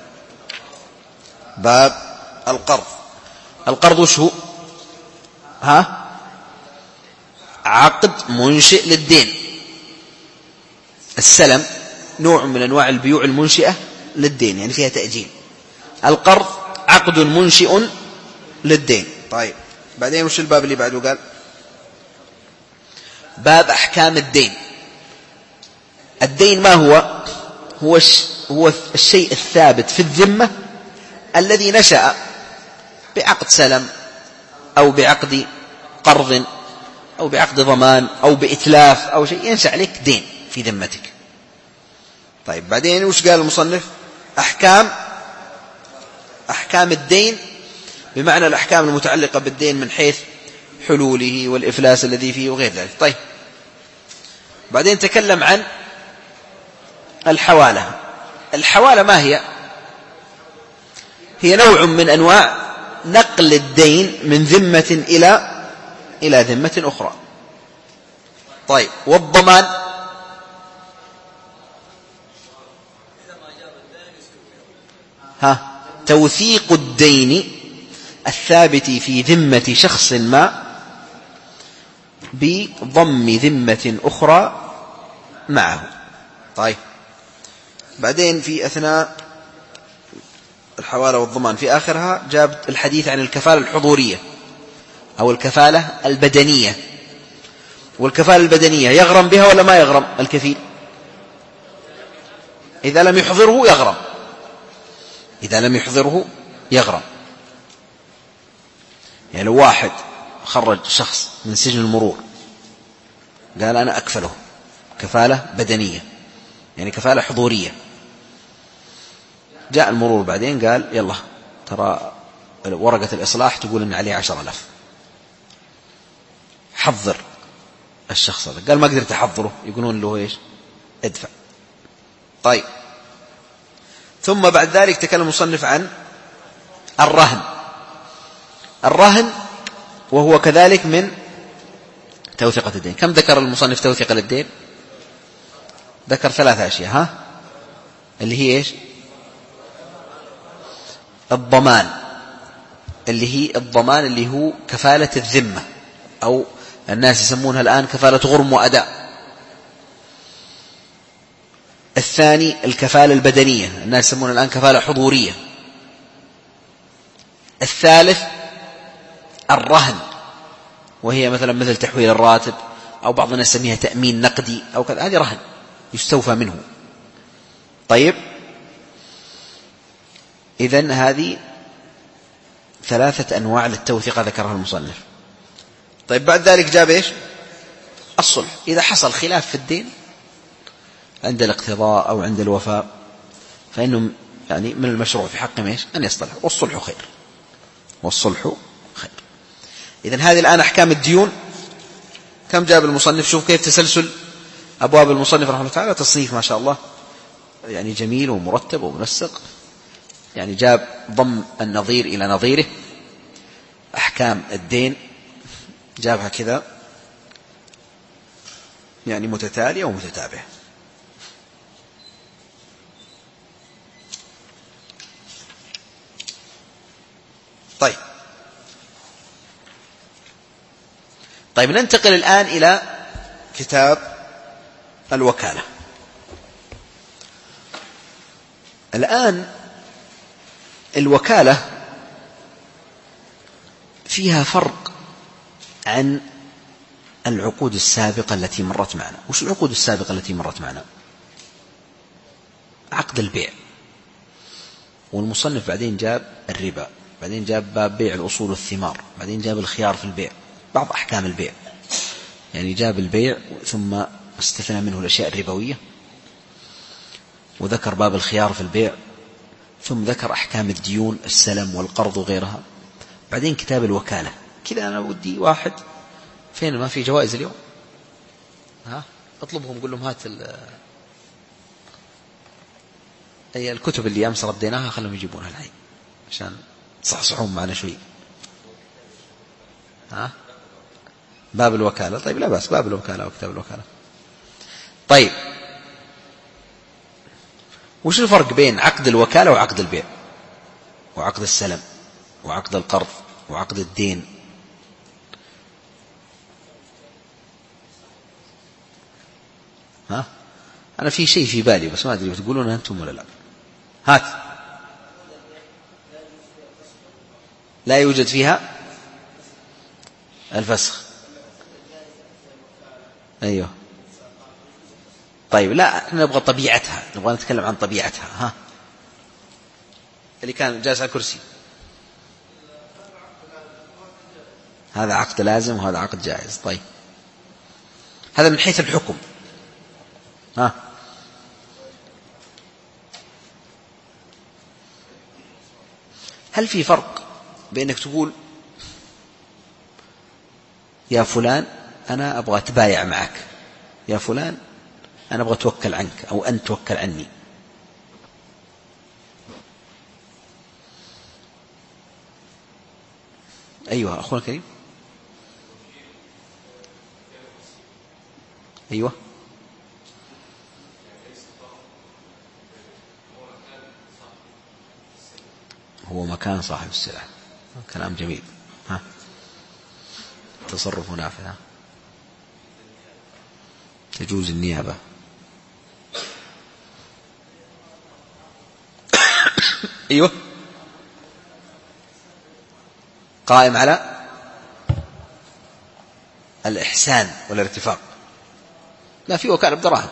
باب القرض. القرض وش هو؟ عقد منشئ للدين. السلم نوع من أنواع البيوع المنشئة للدين، يعني فيها تأجيل. القرض عقد منشئ للدين. طيب بعدين وش الباب اللي بعده؟ قال باب أحكام الدين. الدين ما هو؟ هو الشيء الثابت في الذمة الذي نشأ بعقد سلم أو بعقد قرض أو بعقد ضمان أو بإتلاف أو شيء، ينشأ عليك دين في ذمتك. طيب بعدين وش قال المصنف؟ أحكام الدين، بمعنى الأحكام المتعلقة بالدين من حيث حلوله والإفلاس الذي فيه وغير ذلك. طيب بعدين تكلم عن الحوالة. الحوالة ما هي؟ هي نوع من أنواع نقل الدين من ذمة إلى ذمة أخرى. طيب والضمان؟ توثيق الدين الثابت في ذمة شخص ما بضم ذمة أخرى معه. طيب بعدين في أثناء الحوالة والضمان في آخرها جاب الحديث عن الكفالة الحضورية أو الكفالة البدنية. والكفالة البدنية يغرم بها ولا ما يغرم الكفيل؟ إذا لم يحضره يغرم. إذا لم يحضره يغرم. يعني لو واحد خرج شخص من سجن المرور قال أنا أكفله كفالة بدنية، يعني كفالة حضورية، جاء المرور بعدين قال يلا ترى ورقة الإصلاح تقول إن عليه 10,000، حضر الشخص هذا. قال ما قدرت أحضره، يقولون له إيش؟ ادفع. طيب ثم بعد ذلك تكلم المصنف عن الرهن. الرهن وهو كذلك من توثيقة الدين. كم ذكر المصنف توثيقة للدين؟ ذكر 3 أشياء. اللي هي إيش؟ الضمان، اللي هو كفالة الذمة، أو الناس يسمونها الآن كفالة غرم وأداء. الثاني الكفالة البدنية، الناس يسمونها الآن كفالة حضورية. الثالث الرهن، وهي مثل تحويل الراتب، أو بعض الناس يسميها تأمين نقدي أو كذا، هذه رهن يستوفى منه. طيب إذن هذه 3 أنواع للتوثيقة ذكرها المصنف. طيب بعد ذلك جاب إيش؟ الصلح. إذا حصل خلاف في الدين عند الاقتضاء أو عند الوفاء فإنه يعني من المشروع في حقهم إيش؟ أن يصطلحوا، والصلح خير. والصلح خير. إذن هذه الآن أحكام الديون. كم جاب المصنف؟ شوف كيف تسلسل أبواب المصنف رحمه الله تعالى، تصنيف ما شاء الله يعني جميل ومرتب ومنسق. يعني جاب ضم النظير إلى نظيره. أحكام الدين جابها كذا يعني متتالية ومتتابعة. طيب ننتقل الآن إلى كتاب الوكالة. الآن الوكالة فيها فرق عن العقود السابقة التي مرت معنا. وش العقود السابقة التي مرت معنا؟ عقد البيع، والمصنف بعدين جاب الربا، بعدين جاب باب بيع الأصول والثمار، بعدين جاب الخيار في البيع، بعض أحكام البيع. يعني جاب البيع ثم استثنى منه الأشياء الربوية، وذكر باب الخيار في البيع، ثم ذكر أحكام الديون، السلم والقرض وغيرها. بعدين كتاب الوكالة. كذا أنا ودي واحد، فين ما في جوائز اليوم؟ اطلبهم، قول لهم هات الكتب اللي أمس رديناها، خلهم يجيبونها الحين عشان تصحصحون معنا شوي. باب الوكالة. طيب لا بأس، باب الوكالة وكتاب الوكالة. طيب وش الفرق بين عقد الوكالة وعقد البيع وعقد السلم وعقد القرض وعقد الدين؟ أنا في شيء في بالي بس ما أدري بتقولون أنتم ولا لا. هات. لا يوجد فيها الفسخ. أيوه. طيب لا، احنا نبغى طبيعتها، نبغى نتكلم عن طبيعتها. اللي كان جالس على الكرسي، هذا عقد لازم وهذا عقد جائز. طيب هذا من حيث الحكم. هل في فرق بأنك تقول يا فلان أنا أبغى أتبايع معك، يا فلان أنا أبغى أتوكل عنك، أو أنت توكل عني؟ أيوة أخونا الكريم. أيوة هو مكان صاحب السلعة. كلام جميل. تصرف نافع. تجوز النيابة. أيوة قائم على الإحسان والارتفاق. لا في وكالة بدراهم،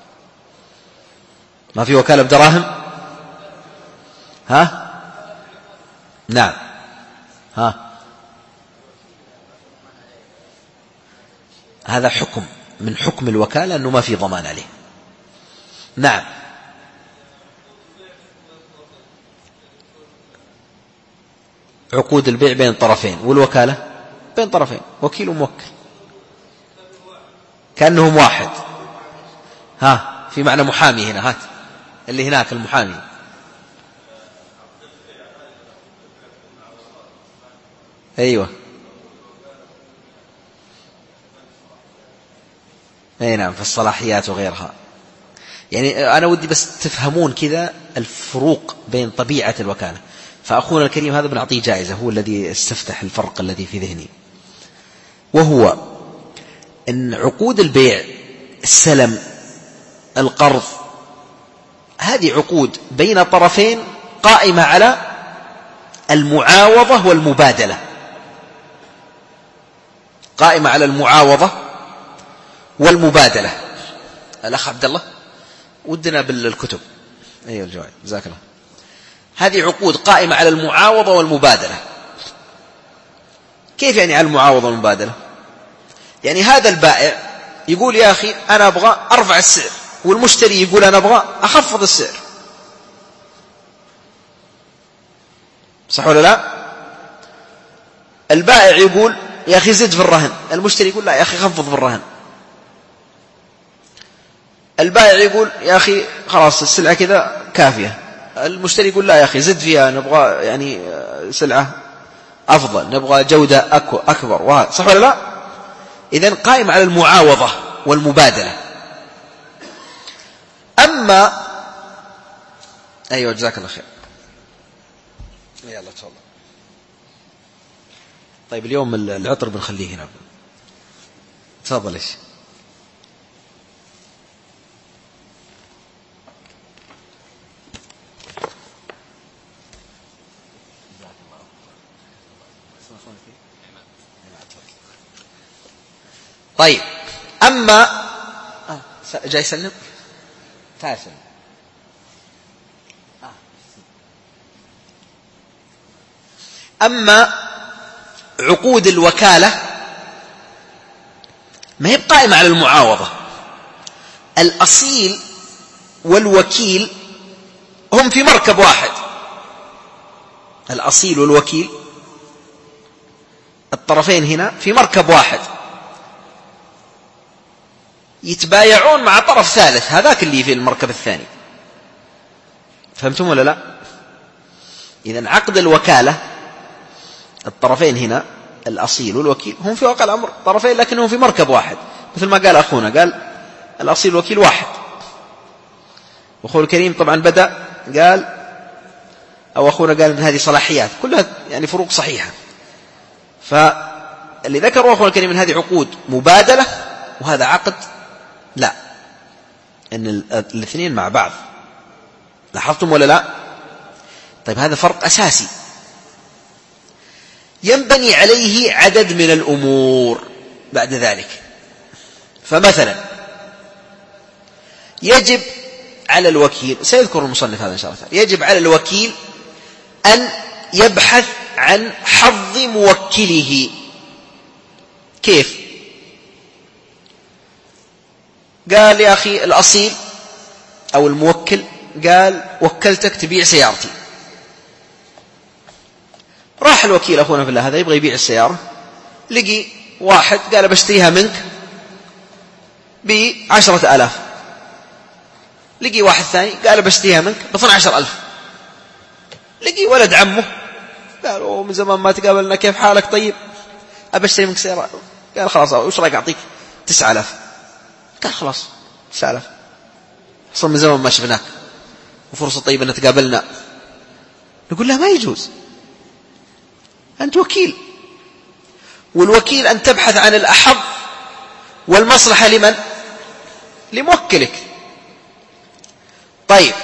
ما في وكالة بدراهم. نعم. هذا حكم من حكم الوكالة أنه ما في ضمان عليه. نعم. عقود البيع بين طرفين، والوكالة بين طرفين، وكيل وموكل كأنهم واحد. في معنى محامي هنا. هات اللي هناك المحامي. أيوة أي نعم، في الصلاحيات وغيرها. يعني أنا ودي بس تفهمون كذا الفروق بين طبيعة الوكالة. فأخونا الكريم هذا بنعطيه جائزة، هو الذي استفتح الفرق الذي في ذهني، وهو أن عقود البيع، السلم، القرض، هذه عقود بين طرفين قائمة على المعاوضة والمبادلة. قائمة على المعاوضة والمبادلة. الأخ عبد الله ودنا بالكتب. أيها الجوائز جزاك الله. هذه عقود قائمة على المعاوضة والمبادلة. كيف يعني على المعاوضة والمبادلة؟ يعني هذا البائع يقول يا أخي أنا أبغى أرفع السعر، والمشتري يقول أنا أبغى أخفض السعر. صح ولا لا؟ البائع يقول يا أخي زد في الرهن، المشتري يقول لا يا أخي خفض في الرهن. البائع يقول يا أخي خلاص السلعة كذا كافية، المشتري يقول لا يا أخي زد فيها، نبغى يعني سلعة أفضل، نبغى جودة أكبر. صح ولا لا؟ إذن قائم على المعاوضة والمبادلة. أما أيوة جزاك الله خير. يلا تفضل. طيب اليوم العطر بنخليه هنا. تفضل. إيش طيب. أما جاي سلم، تعال سلم. أما عقود الوكالة ما هي قائمة على المعاوضة. الأصيل والوكيل هم في مركب واحد، الأصيل والوكيل الطرفين هنا في مركب واحد يتبايعون مع طرف ثالث، هذاك اللي في المركب الثاني. فهمتم ولا لا؟ إذن عقد الوكالة الطرفين هنا الأصيل والوكيل هم في واقع الأمر طرفين لكنهم في مركب واحد، مثل ما قال أخونا، قال الأصيل والوكيل واحد. وأخونا الكريم طبعا بدأ قال، أو أخونا قال أن هذه صلاحيات كلها يعني فروق صحيحة. فاللي ذكروا أخونا الكريم أن هذه عقود مبادلة وهذا عقد لا، أن الاثنين مع بعض. لاحظتم ولا لا؟ طيب هذا فرق أساسي ينبني عليه عدد من الأمور بعد ذلك. فمثلا يجب على الوكيل، سيذكر المصنف هذا إن شاء الله، يجب على الوكيل أن يبحث عن حظ موكله. كيف؟ قال يا أخي الأصيل أو الموكل قال وكلتك تبيع سيارتي. راح الوكيل أخونا في الله هذا يبغى يبيع السيارة، لقي واحد قال بشتريها منك ب10,000، لقي واحد ثاني قال بشتريها منك ب12,000، لقي ولد عمه قال من زمان ما تقابلنا، كيف حالك؟ طيب أبشتري منك سيارة. قال خلاص وش رأيك أعطيك 9,000. قال خلاص 9,000، أصلا من زمان ما شفناك وفرصة طيبة أن نتقابلنا. نقول له ما يجوز، أنت وكيل، والوكيل أن تبحث عن الأحظ والمصلحة لمن؟ لموكلك. طيب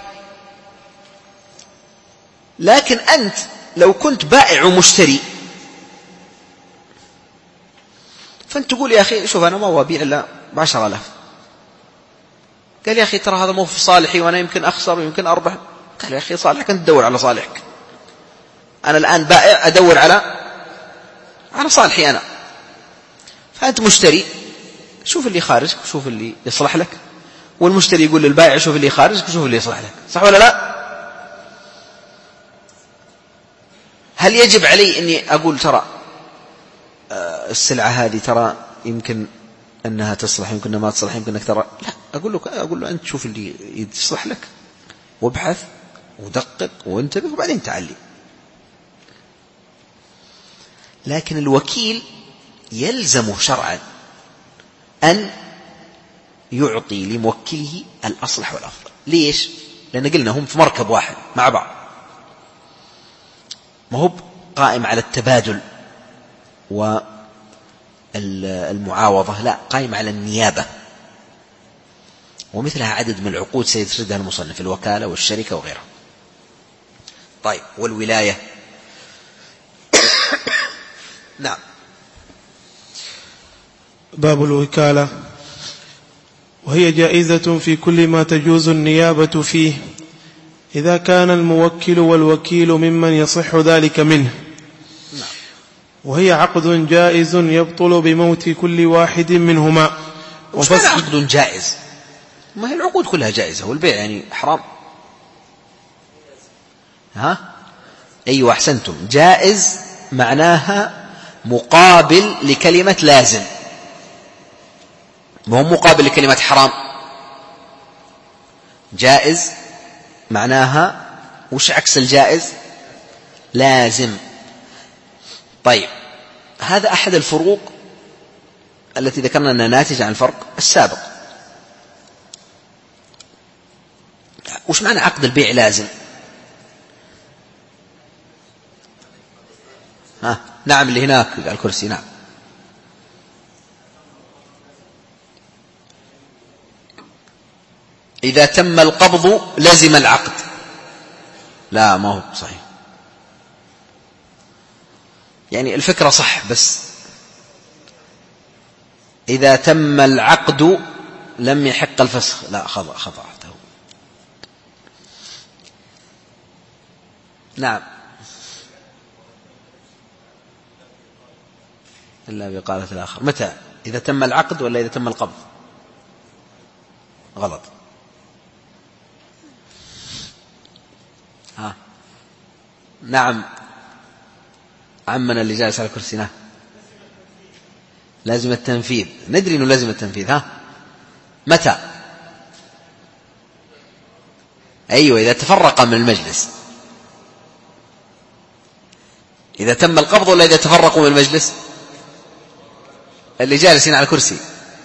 لكن أنت لو كنت بائع ومشتري فأنت تقول يا أخي شوف أنا ما أبيع إلا ب10,000. قال يا أخي ترى هذا مو في صالحي وأنا يمكن أخسر ويمكن أربح. قال يا أخي صالحك أنت تدور على صالحك، أنا الآن بائع أدور على صالحي أنا. فأنت مشتري شوف اللي خارجك وشوف اللي يصلح لك، والمشتري يقول للبائع شوف اللي خارجك وشوف اللي يصلح لك. صح ولا لا؟ هل يجب علي أني أقول ترى السلعة هذه ترى يمكن أنها تصلح يمكن أنها ما تصلح يمكن أنك ترى؟ لا، أقول له أنت شوف اللي يصلح لك وابحث ودقق وانتبه وبعدين تعلي. لكن الوكيل يلزمه شرعا أن يعطي لموكله الأصلح والأفضل. ليش؟ لأن قلنا هم في مركب واحد مع بعض، ما هو قائم على التبادل والمعاوضة، لا، قائم على النيابة، ومثلها عدد من العقود سيسردها المصنف، الوكالة والشركة وغيرها. طيب والولاية؟ نعم. باب الوكالة، وهي جائزة في كل ما تجوز النيابة فيه إذا كان الموكل والوكيل ممن يصح ذلك منه. وهي عقد جائز يبطل بموت كل واحد منهما. وش معنى عقد جائز؟ ما هي العقود كلها جائزة، والبيع يعني حرام. ها؟ أيوة أحسنتم، جائز معناها مقابل لكلمة لازم، ما هو مقابل لكلمة حرام. جائز معناها وش عكس الجائز؟ لازم. طيب هذا أحد الفروق التي ذكرنا أنها ناتجة عن الفرق السابق. وش معنى عقد البيع لازم؟ نعم اللي هناك على الكرسي. نعم. إذا تم القبض لزم العقد. لا، ما هو صحيح، يعني الفكرة صح، بس إذا تم العقد لم يحق الفسخ. لا، خطأته. نعم، إلا بقالة الآخر. متى؟ إذا تم العقد ولا إذا تم القبض؟ غلط. نعم عمنا اللي جالس على كرسينا. لازم التنفيذ، ندري أنه لازم التنفيذ. ها متى؟ أيوة إذا تفرق من المجلس. إذا تم القبض ولا إذا تفرقوا من المجلس؟ اللي جالسين على الكرسي.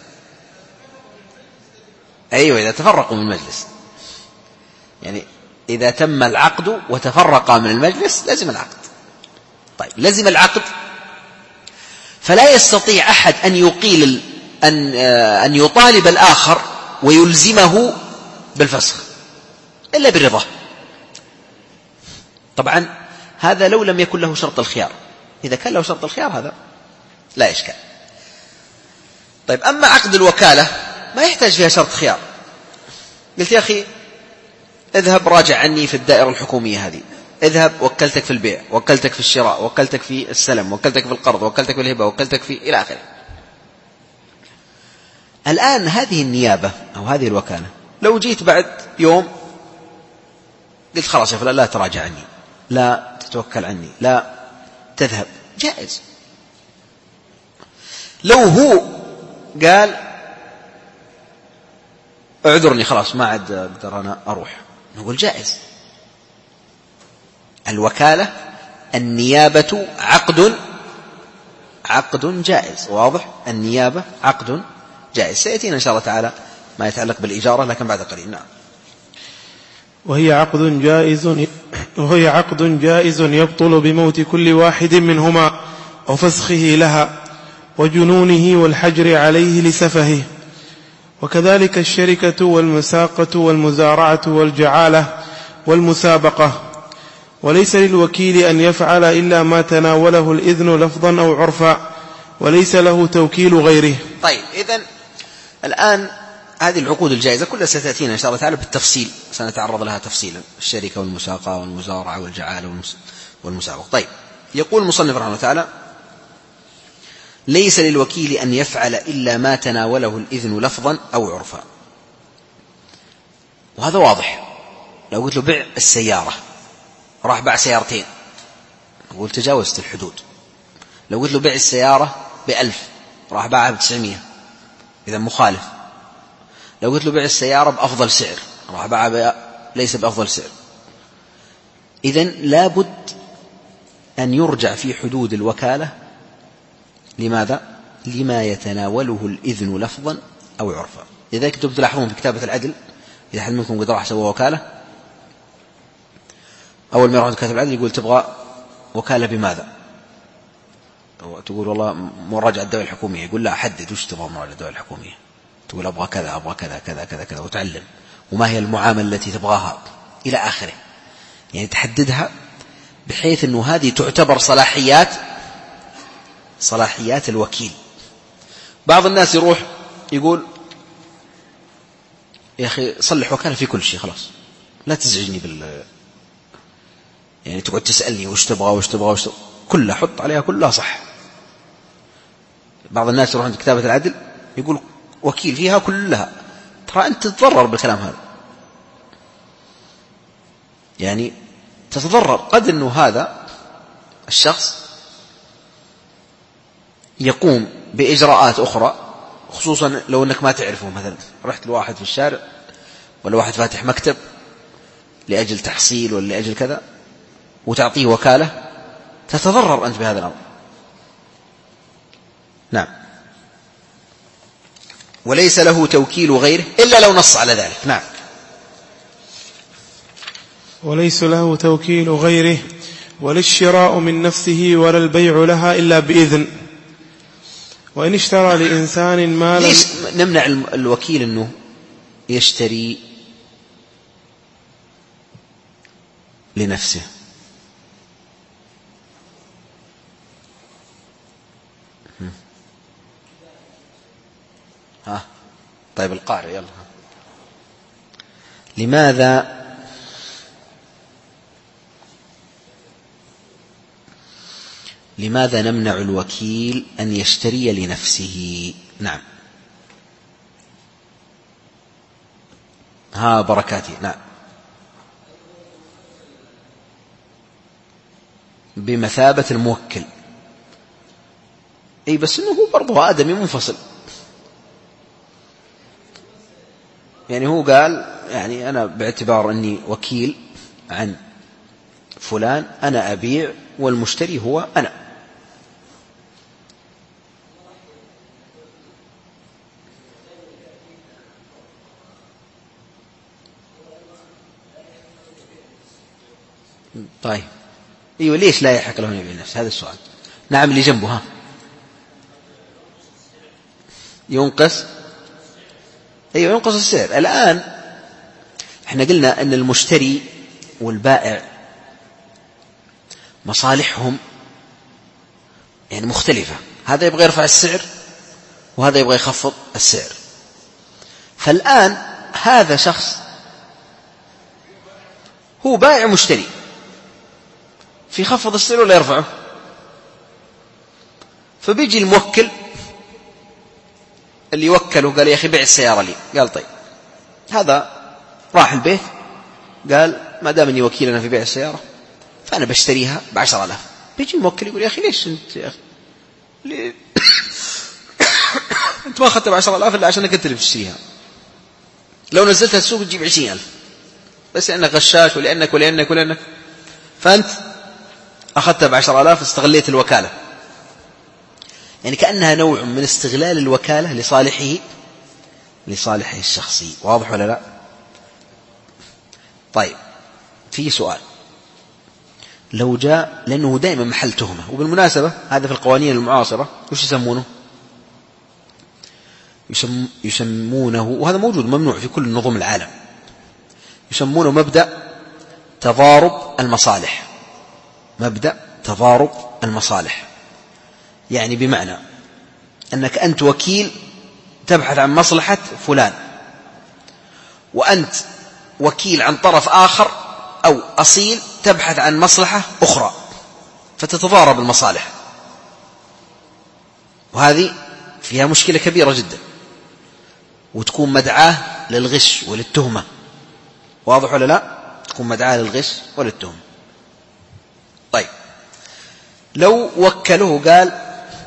أيوة إذا تفرقوا من المجلس، يعني إذا تم العقد وتفرقا من المجلس لازم العقد. طيب لازم العقد، فلا يستطيع أحد أن يقيل أن يطالب الآخر ويلزمه بالفسخ إلا بالرضا. طبعا هذا لو لم يكن له شرط الخيار. إذا كان له شرط الخيار هذا لا إشكال. طيب أما عقد الوكالة ما يحتاج فيها شرط خيار. قلت يا أخي اذهب راجع عني في الدائرة الحكومية هذه، اذهب وكلتك في البيع، وكلتك في الشراء، وكلتك في السلم، وكلتك في القرض، وكلتك في الهبة، وكلتك في إلى آخره. الآن هذه النيابة أو هذه الوكالة لو جيت بعد يوم قلت خلاص يا فلان لا تراجع عني، لا تتوكل عني، لا تذهب، جائز. لو هو قال اعذرني خلاص ما عاد أقدر أنا أروح، نقول جائز. الوكالة النيابة عقد جائز، واضح؟ النيابة عقد جائز. سيأتينا إن شاء الله تعالى ما يتعلق بالإجارة لكن بعد قليل. نعم. وهي عقد جائز يبطل بموت كل واحد منهما أو فسخه لها وجنونه والحجر عليه لسفهه. وكذلك الشركة والمساقة والمزارعة والجعالة والمسابقة. وليس للوكيل أن يفعل إلا ما تناوله الإذن لفظا أو عرفا، وليس له توكيل غيره. طيب إذن الآن هذه العقود الجائزة كلها ستأتينا إن شاء الله تعالى بالتفصيل، سنتعرض لها تفصيلا، الشركة والمساقة والمزارعة والجعالة والمسابقة. طيب يقول المصنف رحمه الله تعالى ليس للوكيل أن يفعل إلا ما تناوله الإذن لفظا أو عرفا. وهذا واضح. لو قلت له بيع السيارة راح باع سيارتين، أقول تجاوزت الحدود. لو قلت له بيع السيارة ب1000 راح باعها ب900، إذا مخالف. لو قلت له بيع السيارة بأفضل سعر راح باعها ليس بأفضل سعر. إذن لابد أن يرجع في حدود الوكالة. لماذا؟ لما يتناوله الإذن لفظا أو عرفا. لذلك أنتم تلاحظون في كتابة العدل إذا حد منكم قد راح سوى وكالة، أول ما يروح كاتب العدل يقول تبغى وكالة بماذا؟ تقول والله مراجعة الدولة الحكومية، يقول لا حدد وش تبغى مراجعة الدولة الحكومية، تقول أبغى كذا أبغى كذا كذا كذا كذا، وتعلم وما هي المعاملة التي تبغاها إلى آخره. يعني تحددها بحيث أنه هذه تعتبر صلاحيات الوكيل. بعض الناس يروح يقول يا أخي صلح وكالة في كل شيء، خلاص لا تزعجني يعني تقعد تسألني وش تبغى كلها حط عليها كلها صح. بعض الناس يروح عند كتابة العدل يقول وكيل فيها كلها، ترى أنت تتضرر بالكلام هذا، يعني تتضرر. قد أنه هذا الشخص يقوم بإجراءات أخرى، خصوصا لو أنك ما تعرفه. مثلا رحت لواحد في الشارع ولا واحد فاتح مكتب لأجل تحصيل ولا لأجل كذا وتعطيه وكالة، تتضرر أنت بهذا الأمر. نعم. وليس له توكيل غيره إلا لو نص على ذلك. نعم. وليس له توكيل غيره ولا الشراء من نفسه ولا البيع لها إلا بإذن. وإن اشترى لإنسان مالا. ليش نمنع الوكيل أنه يشتري لنفسه؟ طيب القارئ يلا. لماذا نمنع الوكيل أن يشتري لنفسه؟ نعم. بركاتي. نعم. بمثابة الموكل. أي بس إنه هو برضه آدمي منفصل، يعني هو قال يعني أنا باعتبار أني وكيل عن فلان أنا أبيع والمشتري هو أنا. طيب أيوة، ليش لا يحق له أن يبيع نفسه؟ هذا السؤال. نعم، اللي جنبه ها ينقص، أيوة ينقص السعر. الآن احنا قلنا أن المشتري والبائع مصالحهم يعني مختلفة، هذا يبغى يرفع السعر وهذا يبغى يخفض السعر. فالآن هذا شخص هو بائع مشتري، في خفض السعر ولا يرفعه؟ فبيجي الموكل اللي وكله قال يا أخي بيع السيارة لي، قال طيب. هذا راح البيت قال ما دام اني وكيل انا في بيع السيارة فانا بشتريها ب10,000. بيجي الموكل يقول يا اخي ليش انت يا اخي ليه انت ما اخذت ب10,000 الا عشانك انت اللي بتشتريها، لو نزلتها السوق تجيب 20,000، بس لانك غشاش ولانك فانت اخذتها ب10,000 استغليت الوكالة. يعني كأنها نوع من استغلال الوكالة لصالحه الشخصي. واضح ولا لا؟ طيب في سؤال، لو جاء، لأنه دائما محل تهمة، وبالمناسبة هذا في القوانين المعاصرة وش يسمونه؟ يسمونه، وهذا موجود ممنوع في كل نظم العالم، يسمونه مبدأ تضارب المصالح. مبدأ تضارب المصالح يعني بمعنى أنك أنت وكيل تبحث عن مصلحة فلان، وأنت وكيل عن طرف آخر أو أصيل تبحث عن مصلحة أخرى، فتتضارب المصالح، وهذه فيها مشكلة كبيرة جدا وتكون مدعاة للغش وللتهمة. واضح ولا لا؟ تكون مدعاة للغش وللتهمة. طيب لو وكله قال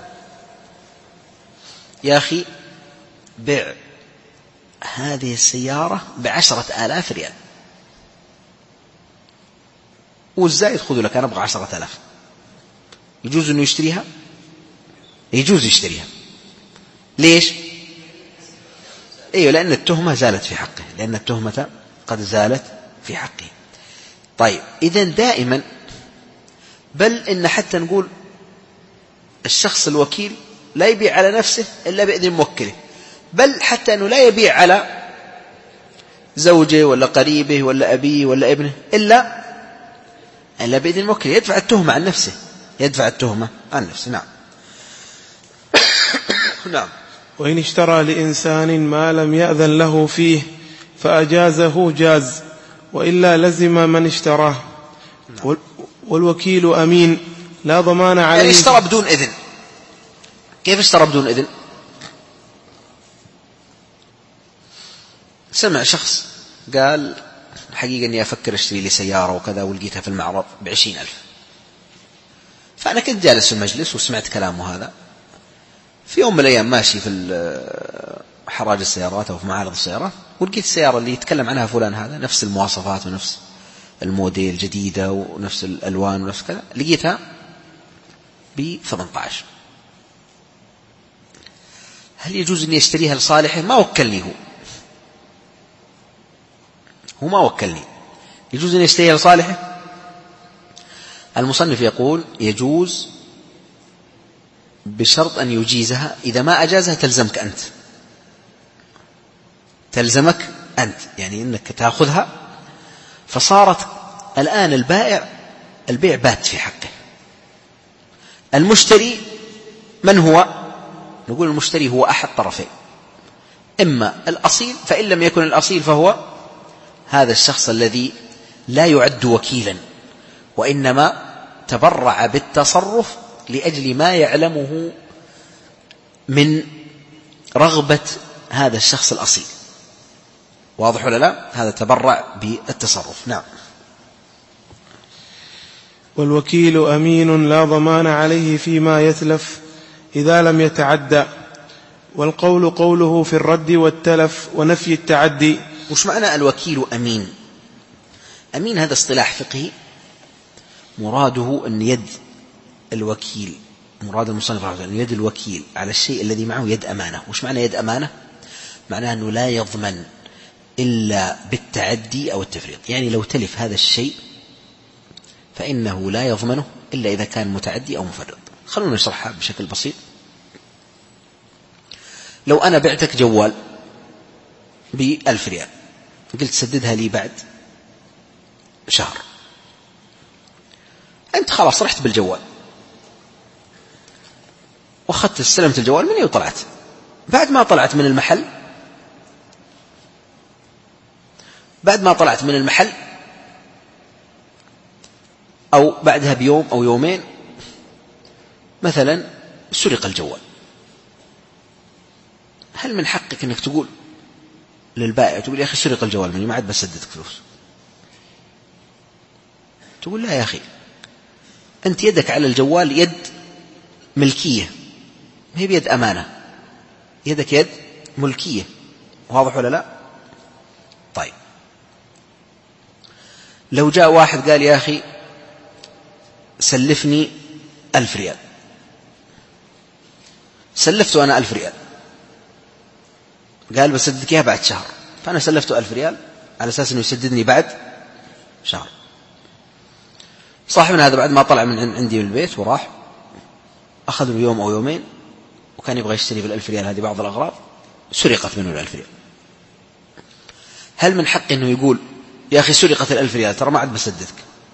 يا أخي بيع هذه السيارة ب10,000 ريال، والزايد خذوا لك، أنا أبغى 10,000. يجوز أنه يشتريها؟ يجوز يشتريها. ليش؟ أيوة، لأن التهمة زالت في حقه، لأن التهمة قد زالت في حقه. طيب إذن دائما، بل إن حتى نقول الشخص الوكيل لا يبيع على نفسه إلا بإذن موكله، بل حتى أنه لا يبيع على زوجه ولا قريبه ولا أبيه ولا ابنه إلا بإذن موكله، يدفع التهمة عن نفسه، يدفع التهمة عن نفسه. نعم. نعم. وإن اشترى لإنسان ما لم يأذن له فيه فأجازه جاز، وإلا لزم من اشتراه. والوكيل أمين لا ضمان عليه. يعني اشترى بدون إذن. كيف اشترى بدون إذن؟ سمع شخص قال حقيقة أني أفكر أشتري لي سيارة وكذا، ولقيتها في المعرض ب20,000. فأنا كنت جالس في المجلس وسمعت كلامه هذا في يوم من الأيام، ماشي في حراج السيارات أو في معارض السيارات، ولقيت السيارة اللي يتكلم عنها فلان هذا نفس المواصفات ونفس الموديل جديدة ونفس الألوان ونفس كذا، لقيتها ب18. هل يجوز أن يشتريها لصالحه؟ ما وكلني هو ما وكلني. يجوز أن يشتريها لصالحه؟ المصنف يقول يجوز بشرط أن يجيزها. إذا ما أجازها تلزمك أنت، يعني أنك تأخذها. فصارت الآن البيع بات في حقه. المشتري من هو؟ نقول المشتري هو أحد طرفين، إما الأصيل، فإن لم يكن الأصيل فهو هذا الشخص الذي لا يعد وكيلا، وإنما تبرع بالتصرف لأجل ما يعلمه من رغبة هذا الشخص الأصيل. واضح ولا لا؟ هذا تبرع بالتصرف. نعم. والوكيل أمين لا ضمان عليه فيما يتلف إذا لم يتعدى. والقول قوله في الرد والتلف ونفي التعدي. وش معنى الوكيل أمين؟ أمين هذا اصطلاح فقهي مراده أن يد الوكيل، مراد المصنف رحمه الله أن يد الوكيل على الشيء الذي معه يد أمانة. وش معنى يد أمانة؟ معناه أنه لا يضمن إلا بالتعدي أو التفريط. يعني لو تلف هذا الشيء فإنه لا يضمنه إلا إذا كان متعدي أو مفرط. خلونا نشرحها بشكل بسيط. لو أنا بعتك جوال ب1,000 ريال، قلت سددها لي بعد شهر، أنت خلاص رحت بالجوال واخذت استلمت الجوال مني وطلعت. بعد ما طلعت من المحل أو بعدها بيوم أو يومين مثلا سرق الجوال، هل من حقك أنك تقول للبائع، تقول يا أخي سرق الجوال مني ما عاد بسددك فلوس؟ تقول لا يا أخي، أنت يدك على الجوال يد ملكية، ما هي بيد أمانة، يدك يد ملكية. واضح ولا لا؟ طيب لو جاء واحد قال يا أخي سلفني 1,000 ريال، سلفته أنا 1,000 ريال، قال بسددك إياها بعد شهر، فأنا سلفته 1,000 ريال على أساس أنه يسددني بعد شهر. صاحبنا هذا بعد ما طلع من عندي من البيت وراح أخذ له يوم أو يومين وكان يبغى يشتري بال1,000 ريال هذه بعض الأغراض، سرقت منه 1,000 ريال. هل من حق أنه يقول يا أخي سرقت 1,000 ريال ترى ما عاد بسددك؟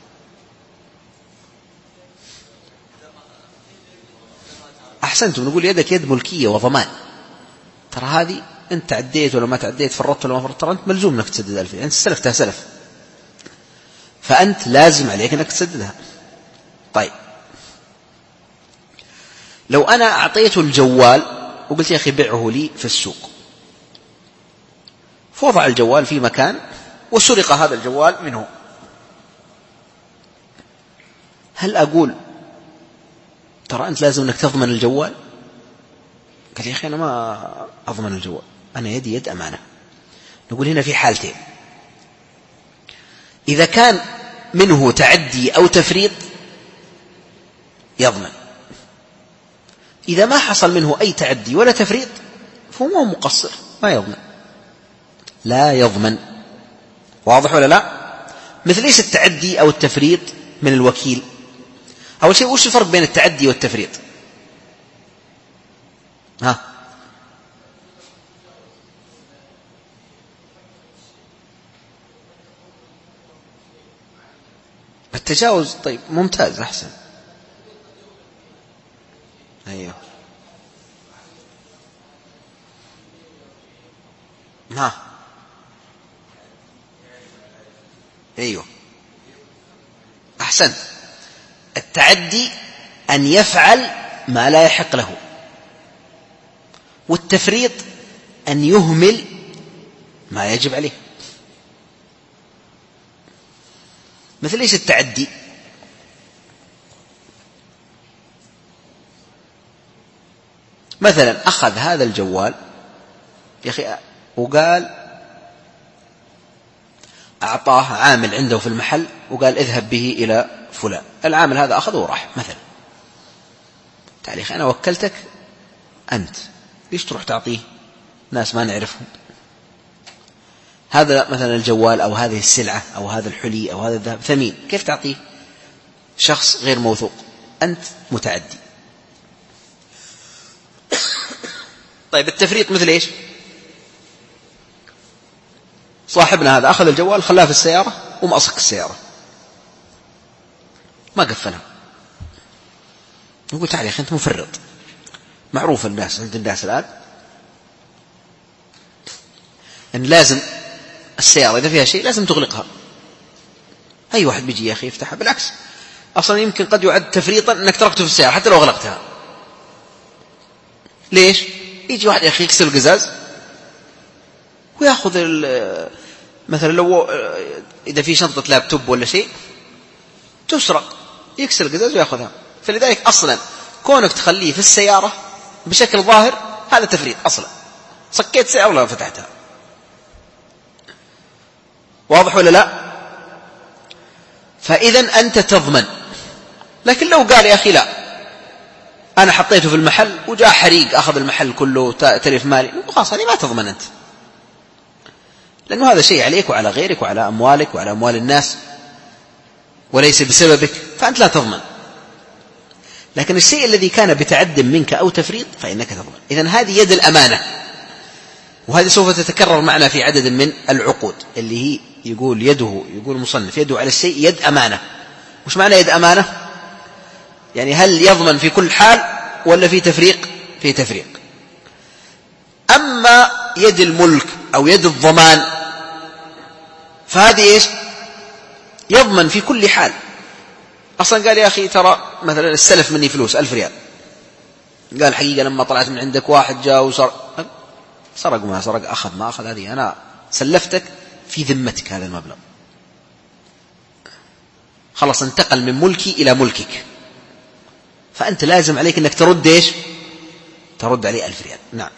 أحسنتم، نقول يدك يد ملكية وضمان، ترى هذه أنت تعديت ولا ما تعديت، فرطت ولا ما فرطت، ترى أنت ملزوم أنك تسدد 1,000 ريال، أنت سلفتها سلف، فأنت لازم عليك أنك تسددها. طيب لو أنا أعطيته الجوال وقلت يا أخي بيعه لي في السوق، فوضع الجوال في مكان وسرق هذا الجوال منه، هل أقول ترى أنت لازم أنك تضمن الجوال؟ قال يا أخي أنا ما أضمن الجوال، أنا يدي يد أمانة. نقول هنا في حالتين، إذا كان منه تعدي أو تفريط يضمن، إذا ما حصل منه أي تعدي ولا تفريط فهو مقصر ما يضمن، لا يضمن. واضح ولا لا؟ مثل إيش التعدي أو التفريط من الوكيل؟ أول شيء وش الفرق بين التعدي والتفريط؟ التجاوز. طيب ممتاز، أحسن. أيوه أيوه أحسن. التعدي أن يفعل ما لا يحق له، والتفريط أن يهمل ما يجب عليه. مثل إيش التعدي؟ مثلا أخذ هذا الجوال يا أخي وقال أعطاه عامل عنده في المحل وقال اذهب به إلى فلان، العامل هذا أخذه وراح مثلا. تعال يا أخي أنا وكلتك أنت، ليش تروح تعطيه ناس ما نعرفهم؟ هذا مثلا الجوال أو هذه السلعة أو هذا الحلي أو هذا الذهب ثمين، كيف تعطيه شخص غير موثوق؟ أنت متعدي. طيب التفريط مثل إيش؟ صاحبنا هذا أخذ الجوال خلاه في السيارة ومأصك السيارة ما قفلها، نقول تعال يا أخي أنت مفرط. معروف الناس عند الناس الآن أن لازم السيارة إذا فيها شيء لازم تغلقها. أي واحد بيجي يا أخي يفتحها، بالعكس أصلا يمكن قد يعد تفريطا أنك تركته في السيارة حتى لو غلقتها. ليش؟ يجي واحد يا أخي يكسر القزاز ويأخذ مثلا لو إذا في شنطة لابتوب ولا شيء تسرق يكسر القزاز ويأخذها. فلذلك أصلا كونك تخليه في السيارة بشكل ظاهر هذا تفريط أصلا، صكيت سيارة ولا فتحتها. واضح ولا لا؟ فإذا أنت تضمن. لكن لو قال يا أخي لا أنا حطيته في المحل وجاء حريق أخذ المحل كله تلف مالي، خلاص هذه ما تضمن أنت، لأنه هذا شيء عليك وعلى غيرك وعلى أموالك وعلى أموال الناس وليس بسببك، فأنت لا تضمن. لكن الشيء الذي كان بتعد منك أو تفريط فإنك تضمن. إذن هذه يد الأمانة، وهذه سوف تتكرر معنا في عدد من العقود اللي هي يقول المصنف يده على الشيء يد أمانة. وش معنى يد أمانة؟ يعني هل يضمن في كل حال ولا في تفريق؟ في تفريق. أما يد الملك أو يد الضمان فهذه إيش؟ يضمن في كل حال. أصلا قال يا أخي ترى مثلا السلف مني فلوس 1000 ريال، قال حقيقة لما طلعت من عندك واحد جاء سرق ما سرق أخذ ما أخذ، هذه أنا سلفتك في ذمتك هذا المبلغ، خلاص انتقل من ملكي إلى ملكك، فأنت لازم عليك أنك ترد إيش؟ ترد عليه 1000 ريال. نعم.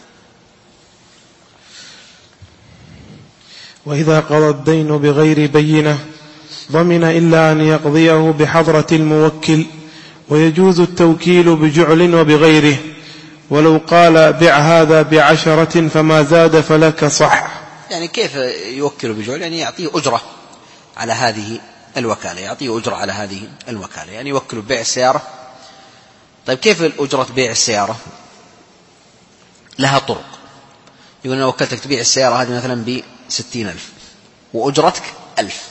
وإذا قضى الدين بغير بينة ضمن إلا أن يقضيه بحضرة الموكل، ويجوز التوكيل بجعل وبغيره، ولو قال بع هذا ب10 فما زاد فلك صح. يعني كيف يوكل بجعل؟ يعني يعطيه أجرة على هذه الوكالة، يعطيه أجرة على هذه الوكالة، يعني يوكل ببيع السيارة. طيب كيف الأجرة بيع السيارة؟ لها طرق. يقول أنا وكلتك تبيع السيارة هذه مثلا ب60,000 وأجرتك 1000.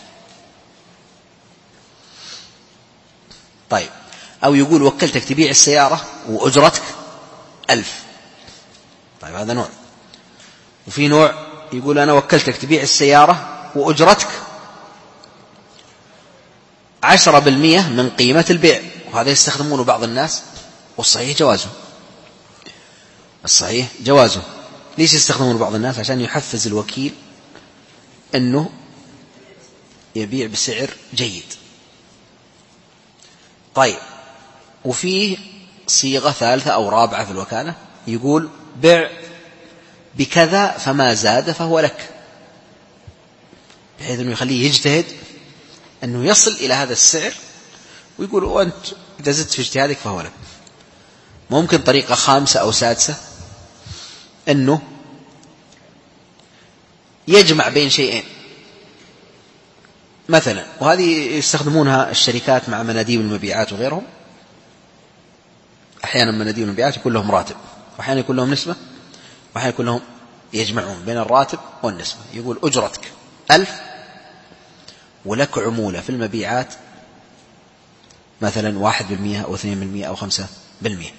طيب أو يقول وكلتك تبيع السيارة وأجرتك 1000. طيب هذا نوع. وفي نوع يقول أنا وكلتك تبيع السيارة وأجرتك 10% من قيمة البيع، وهذا يستخدمونه بعض الناس، والصحيح جوازه. الصحيح جوازه. ليش يستخدمونه بعض الناس؟ عشان يحفز الوكيل أنه يبيع بسعر جيد. طيب وفيه صيغة ثالثة أو رابعة في الوكالة، يقول بيع بكذا فما زاد فهو لك، بحيث أنه يخليه يجتهد أنه يصل إلى هذا السعر، ويقول وأنت إذا زدت في اجتهادك فهو لك. ممكن طريقة خامسة أو سادسة أنه يجمع بين شيئين مثلا، وهذه يستخدمونها الشركات مع مناديب المبيعات وغيرهم. أحيانا مناديب المبيعات يكون لهم راتب، وأحيانا يكون لهم نسبة، وأحيانا يكون لهم يجمعون بين الراتب والنسبة. يقول أجرتك 1000 ولك عمولة في المبيعات مثلا 1% أو 2% أو 5%.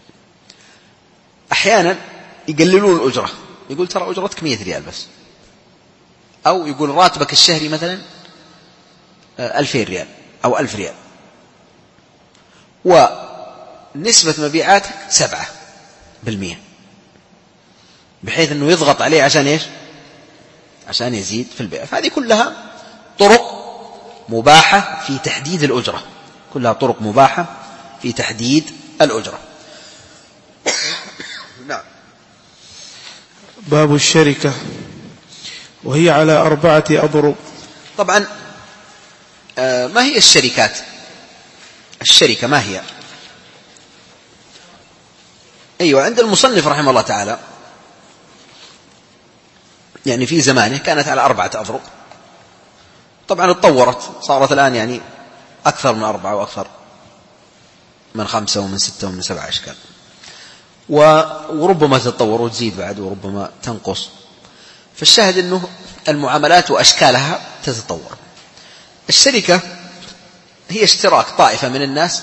أحيانا يقللون الأجرة، يقول ترى أجرتك 100 ريال بس، أو يقول راتبك الشهري مثلا 2000 ريال أو 1000 ريال، ونسبة مبيعاتك 7%، بحيث أنه يضغط عليه عشان إيش؟ عشان يزيد في البيع. فهذه كلها طرق مباحة في تحديد الأجرة، كلها طرق مباحة في تحديد الأجرة. نعم. باب الشركة، وهي على 4 أضرب. طبعا ما هي الشركات؟ الشركة ما هي؟ أيوة، عند المصنف رحمه الله تعالى يعني في زمانه كانت على 4 أضرب، طبعا اتطورت، صارت الآن يعني أكثر من 4 وأكثر من 5 ومن 6 ومن 7 أشكال، وربما تتطور وتزيد بعد وربما تنقص. فالشاهد أنه المعاملات وأشكالها تتطور. الشركة هي اشتراك طائفة من الناس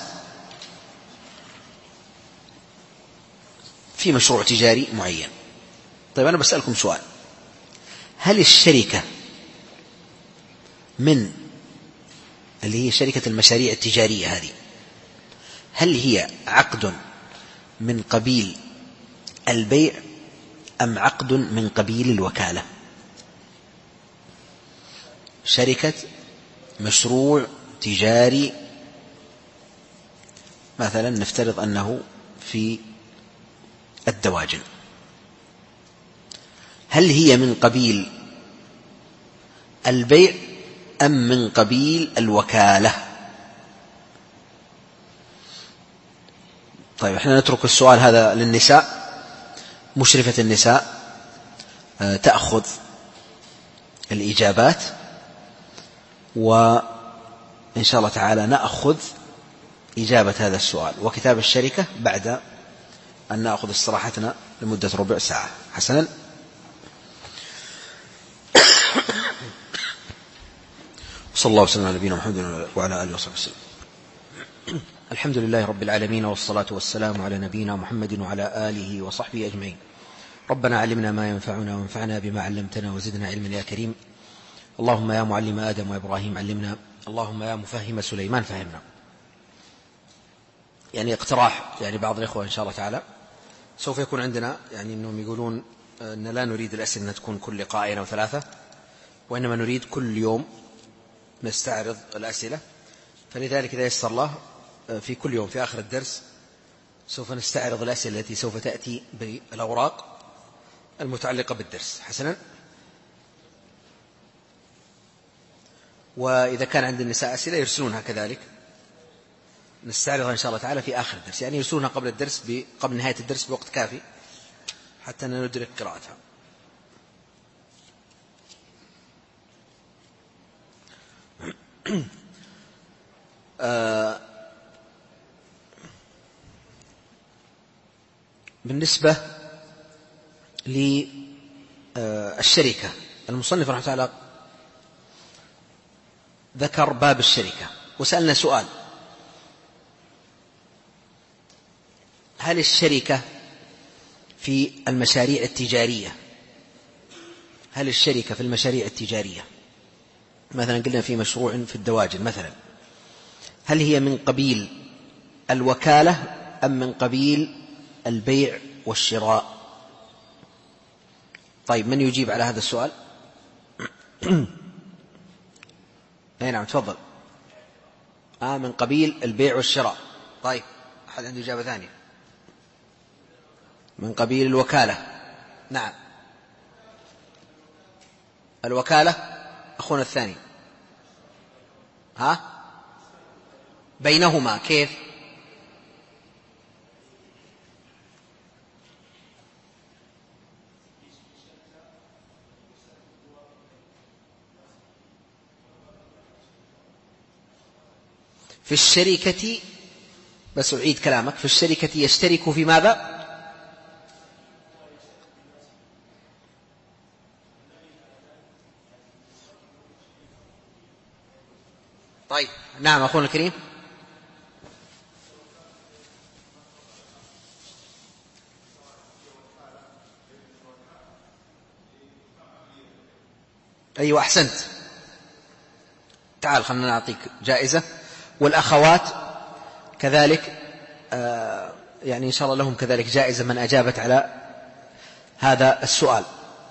في مشروع تجاري معين. طيب أنا بسألكم سؤال، هل الشركة من اللي هي شركة المشاريع التجارية هذه، هل هي عقد من قبيل البيع أم عقد من قبيل الوكالة؟ شركة مشروع تجاري مثلا نفترض أنه في الدواجن، هل هي من قبيل البيع أم من قبيل الوكالة؟ طيب احنا نترك السؤال هذا للنساء، مشرفة النساء تأخذ الإجابات، وإن شاء الله تعالى نأخذ إجابة هذا السؤال وكتاب الشركة بعد أن نأخذ استراحتنا لمدة ربع ساعة. حسنا، صلى الله وسلم على نبينا محمد وعلى آله وصحبه وسلم. الحمد لله رب العالمين، والصلاة والسلام على نبينا محمد وعلى آله وصحبه أجمعين. ربنا علمنا ما ينفعنا وانفعنا بما علمتنا وزدنا علما يا كريم. اللهم يا معلم آدم وإبراهيم علمنا، اللهم يا مفهم سليمان فهمنا. يعني اقتراح بعض الإخوة إن شاء الله تعالى سوف يكون عندنا أنهم يقولون أن لا نريد الأسئلة أن تكون كل لقاءين أو ثلاثة، وإنما نريد كل يوم نستعرض الأسئلة. فلذلك إذا يسر الله في كل يوم في آخر الدرس سوف نستعرض الأسئلة التي سوف تأتي بالأوراق المتعلقة بالدرس. حسنا، وإذا كان عند النساء أسئلة يرسلونها كذلك، نستعرضها إن شاء الله تعالى في آخر الدرس، يعني يرسلونها قبل الدرس قبل نهاية الدرس بوقت كافي حتى ندرك قراءتها. بالنسبة للشركة، المصنف رحمه الله تعالى ذكر باب الشركة وسألنا سؤال: هل الشركة في المشاريع التجارية، هل الشركة في المشاريع التجارية مثلا قلنا في مشروع في الدواجن مثلا، هل هي من قبيل الوكالة أم من قبيل البيع والشراء؟ طيب من يجيب على هذا السؤال؟ أي نعم تفضل. من قبيل البيع والشراء. طيب أحد عنده إجابة ثانية؟ من قبيل الوكالة. نعم الوكالة. أخونا الثاني بينهما كيف؟ في الشركة، بس أعيد كلامك، في الشركة يشترك في ماذا؟ طيب نعم أخونا الكريم. أيوة أحسنت، تعال خلنا نعطيك جائزة، والأخوات كذلك يعني إن شاء الله لهم كذلك جائزة من أجابت على هذا السؤال.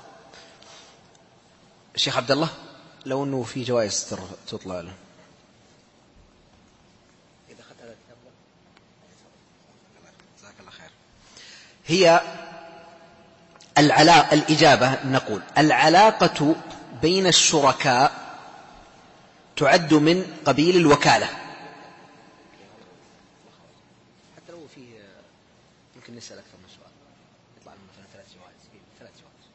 الشيخ عبد الله لو أنه في جوائز تطلع له. هي الإجابة نقول العلاقة بين الشركاء تعد من قبيل الوكالة. حتى لو في يمكن نسأل أكثر من سؤال يطلع لنا مثلا 3 جوائز.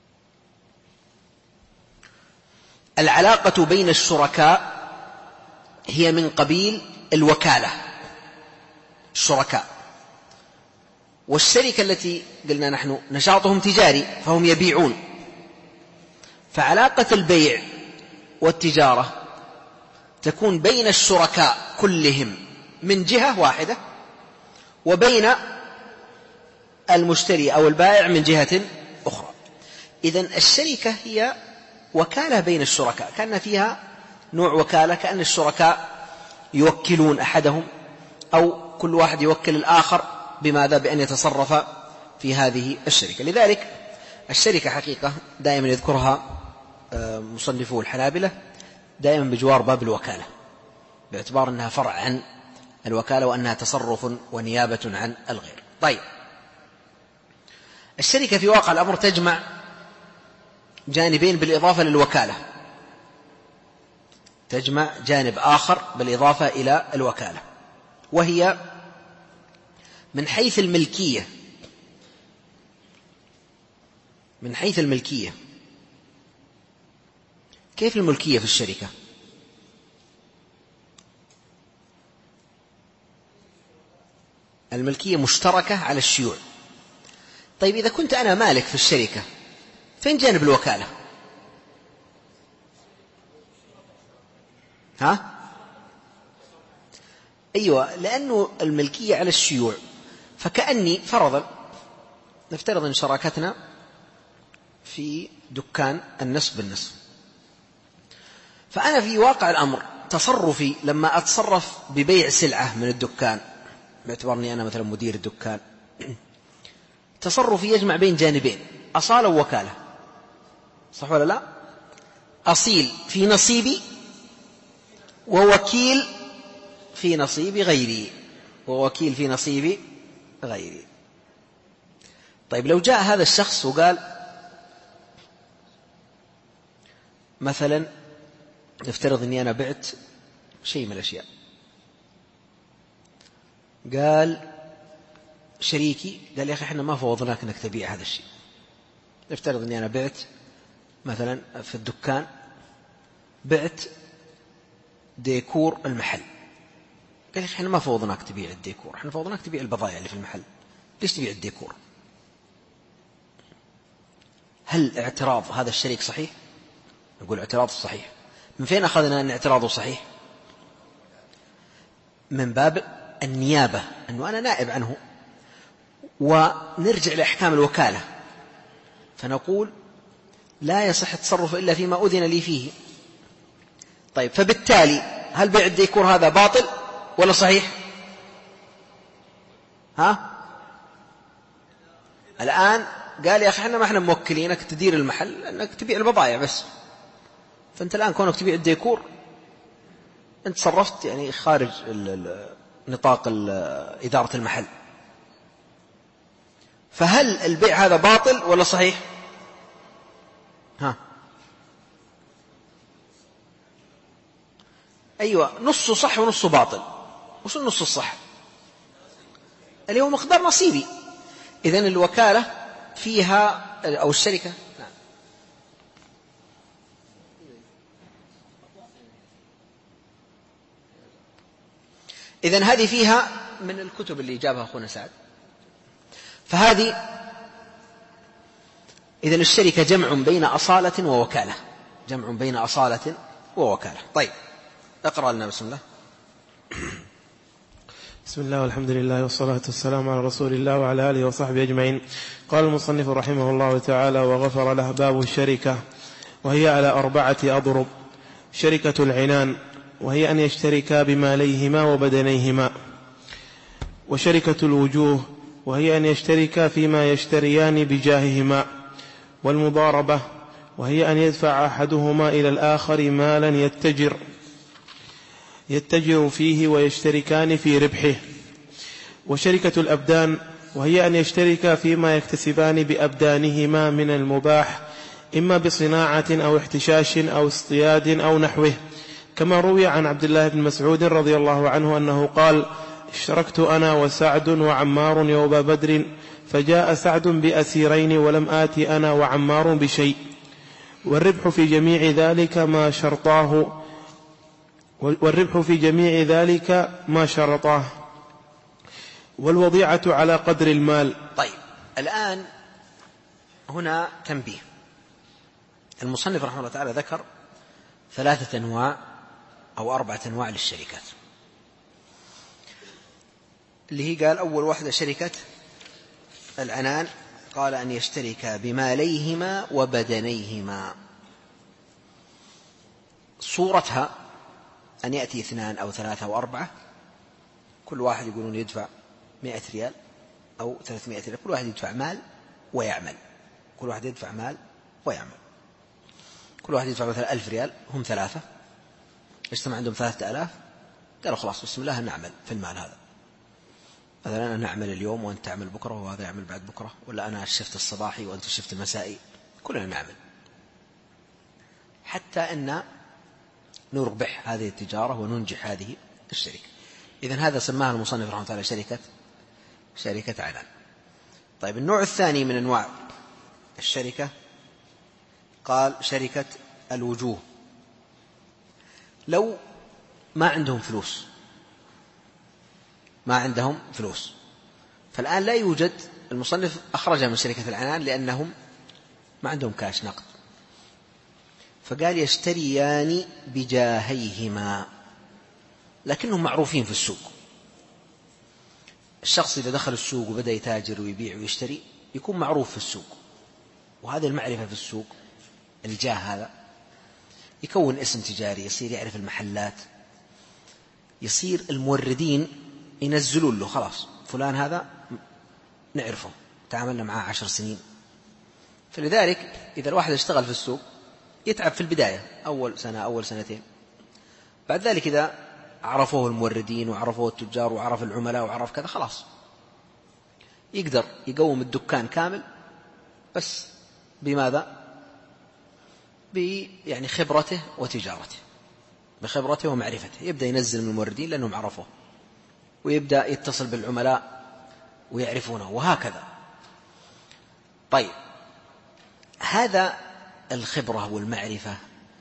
العلاقة بين الشركاء هي من قبيل الوكالة، الشركاء. والشركة التي قلنا نحن نشاطهم تجاري فهم يبيعون، فعلاقة البيع والتجارة تكون بين الشركاء كلهم من جهة واحدة، وبين المشتري أو البائع من جهة أخرى. إذن الشركة هي وكالة بين الشركاء، كأن فيها نوع وكالة، كأن الشركاء يوكلون أحدهم أو كل واحد يوكل الآخر بماذا؟ بأن يتصرف في هذه الشركة. لذلك الشركة حقيقة دائما يذكرها مصنفو الحنابلة دائما بجوار باب الوكالة، باعتبار أنها فرع عن الوكالة وأنها تصرف ونيابة عن الغير. طيب، الشركة في واقع الأمر تجمع جانبين بالإضافة للوكالة، تجمع جانب آخر بالإضافة إلى الوكالة، وهي من حيث الملكية. من حيث الملكية، كيف الملكية في الشركة؟ الملكية مشتركة على الشيوع. طيب، إذا كنت أنا مالك في الشركة، فين جانب الوكالة؟ ها؟ أيوة، لأنه الملكية على الشيوع، فكأني فرضا نفترض أن شراكتنا في دكان النصف بالنصف، فأنا في واقع الأمر تصرفي لما أتصرف ببيع سلعة من الدكان، باعتبارني أنا مثلا مدير الدكان، تصرفي يجمع بين جانبين، أصالة ووكالة، صح ولا لا؟ أصيل في نصيبي، ووكيل في نصيب غيري، ووكيل في نصيب غيري. طيب، لو جاء هذا الشخص وقال مثلا، نفترض أني أنا بعت شيء من الأشياء، قال شريكي قال يا أخي إحنا ما فوضناك أنك تبيع هذا الشيء. نفترض أني أنا بعت مثلا في الدكان، بعت ديكور المحل، قال يا أخي إحنا ما فوضناك تبيع الديكور، إحنا فوضناك تبيع البضائع اللي في المحل، ليش تبيع الديكور؟ هل اعتراض هذا الشريك صحيح؟ نقول اعتراض صحيح. من فين أخذنا أن اعتراضه صحيح؟ من باب النيابة، أنه أنا نائب عنه، ونرجع لأحكام الوكالة فنقول لا يصح التصرف إلا فيما أذن لي فيه. طيب، فبالتالي هل بيع الديكور هذا باطل ولا صحيح؟ ها؟ الآن قال يا أخي إحنا ما إحنا موكلينك تدير المحل، أنك تبيع البضائع بس، فأنت الآن كونك تبيع الديكور أنت صرفت يعني خارج نطاق إدارة المحل. فهل البيع هذا باطل ولا صحيح؟ ها؟ أيوة، نصه صح ونصه باطل. وش النص الصح؟ اللي هو مقدار نصيبي. إذن الوكالة فيها أو الشركة، نعم، إذن هذه فيها من الكتب اللي جابها أخونا سعد. فهذه إذن الشركة جمع بين أصالة ووكالة، جمع بين أصالة ووكالة. طيب، اقرأ لنا بسم الله. بسم الله والحمد لله والصلاة والسلام على رسول الله وعلى آله وصحبه أجمعين. قال المصنف رحمه الله تعالى وغفر له: باب الشركة، وهي على 4 أضرب. شركة العنان، وهي أن يشتركا بماليهما وبدنيهما. وشركة الوجوه، وهي أن يشتركا فيما يشتريان بجاههما. والمضاربة، وهي أن يدفع أحدهما إلى الآخر مالا يتجر فيه ويشتركان في ربحه. وشركة الأبدان، وهي أن يشتركا فيما يكتسبان بأبدانهما من المباح، إما بصناعة أو احتشاش أو اصطياد أو نحوه، كما روي عن عبد الله بن مسعود رضي الله عنه أنه قال: اشتركت أنا وسعد وعمار يوم بدر، فجاء سعد بأسيرين ولم آت أنا وعمار بشيء، والربح في جميع ذلك ما شرطاه، والوضيعة على قدر المال. طيب، الآن هنا تنبيه. المصنف رحمه الله تعالى ذكر 3 أنواع أو 4 أنواع للشركات، اللي هي قال أول واحدة شركة العنان، قال أن يشترك بماليهما وبدنيهما. صورتها أن يأتي 2 أو 3 أو 4، كل واحد يقولون يدفع 100 ريال أو 300 ريال، كل واحد يدفع مال ويعمل، كل واحد يدفع مال ويعمل، كل واحد يدفع مثلا 1000 ريال، هم 3 اجتمع عندهم 3000، قالوا خلاص بسم الله نعمل في المال هذا، مثلا أنا أعمل اليوم وأنت تعمل بكرة وهذا يعمل بعد بكرة، ولا أنا الشفت الصباحي وأنت الشفت المسائي، كلنا نعمل حتى أن نربح هذه التجارة وننجح هذه الشركة. إذن هذا سماها المصنف رحمه الله شركة عنان. طيب النوع الثاني من أنواع الشركة قال شركة الوجوه. لو ما عندهم فلوس، فالآن لا يوجد، المصنف أخرجها من شركة العنان لأنهم ما عندهم كاش نقد، فقال يشتريان بجاهيهما، لكنهم معروفين في السوق. الشخص إذا دخل السوق وبدأ يتاجر ويبيع ويشتري يكون معروف في السوق، وهذه المعرفة في السوق الجاه هذا يكون اسم تجاري، يصير يعرف المحلات، يصير الموردين ينزلون له خلاص فلان هذا نعرفه تعاملنا معه 10 سنين. فلذلك إذا الواحد اشتغل في السوق يتعب في البداية أول سنة أول سنتين، بعد ذلك إذا عرفوه الموردين وعرفوه التجار وعرف العملاء وعرف كذا خلاص يقدر يقوم الدكان كامل، بس بماذا؟ يعني خبرته وتجارته، بخبرته ومعرفته يبدأ ينزل من الموردين لأنهم عرفوه، ويبدأ يتصل بالعملاء ويعرفونه، وهكذا. طيب هذا الخبرة والمعرفة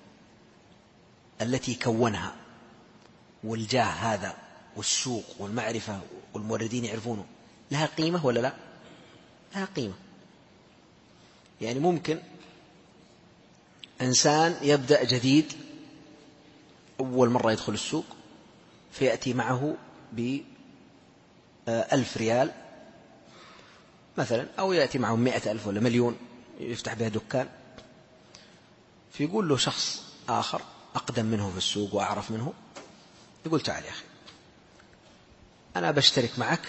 التي كونها والجاه هذا والسوق والمعرفة والموردين يعرفونه لها قيمة ولا لا؟ لها قيمة. يعني ممكن إنسان يبدأ جديد أول مرة يدخل السوق فيأتي معه ب1,000 ريال مثلا، أو يأتي معه 100,000 ولا 1,000,000 يفتح بها دكان، فيقول له شخص آخر أقدم منه في السوق وأعرف منه، يقول تعال يا أخي أنا بشترك معك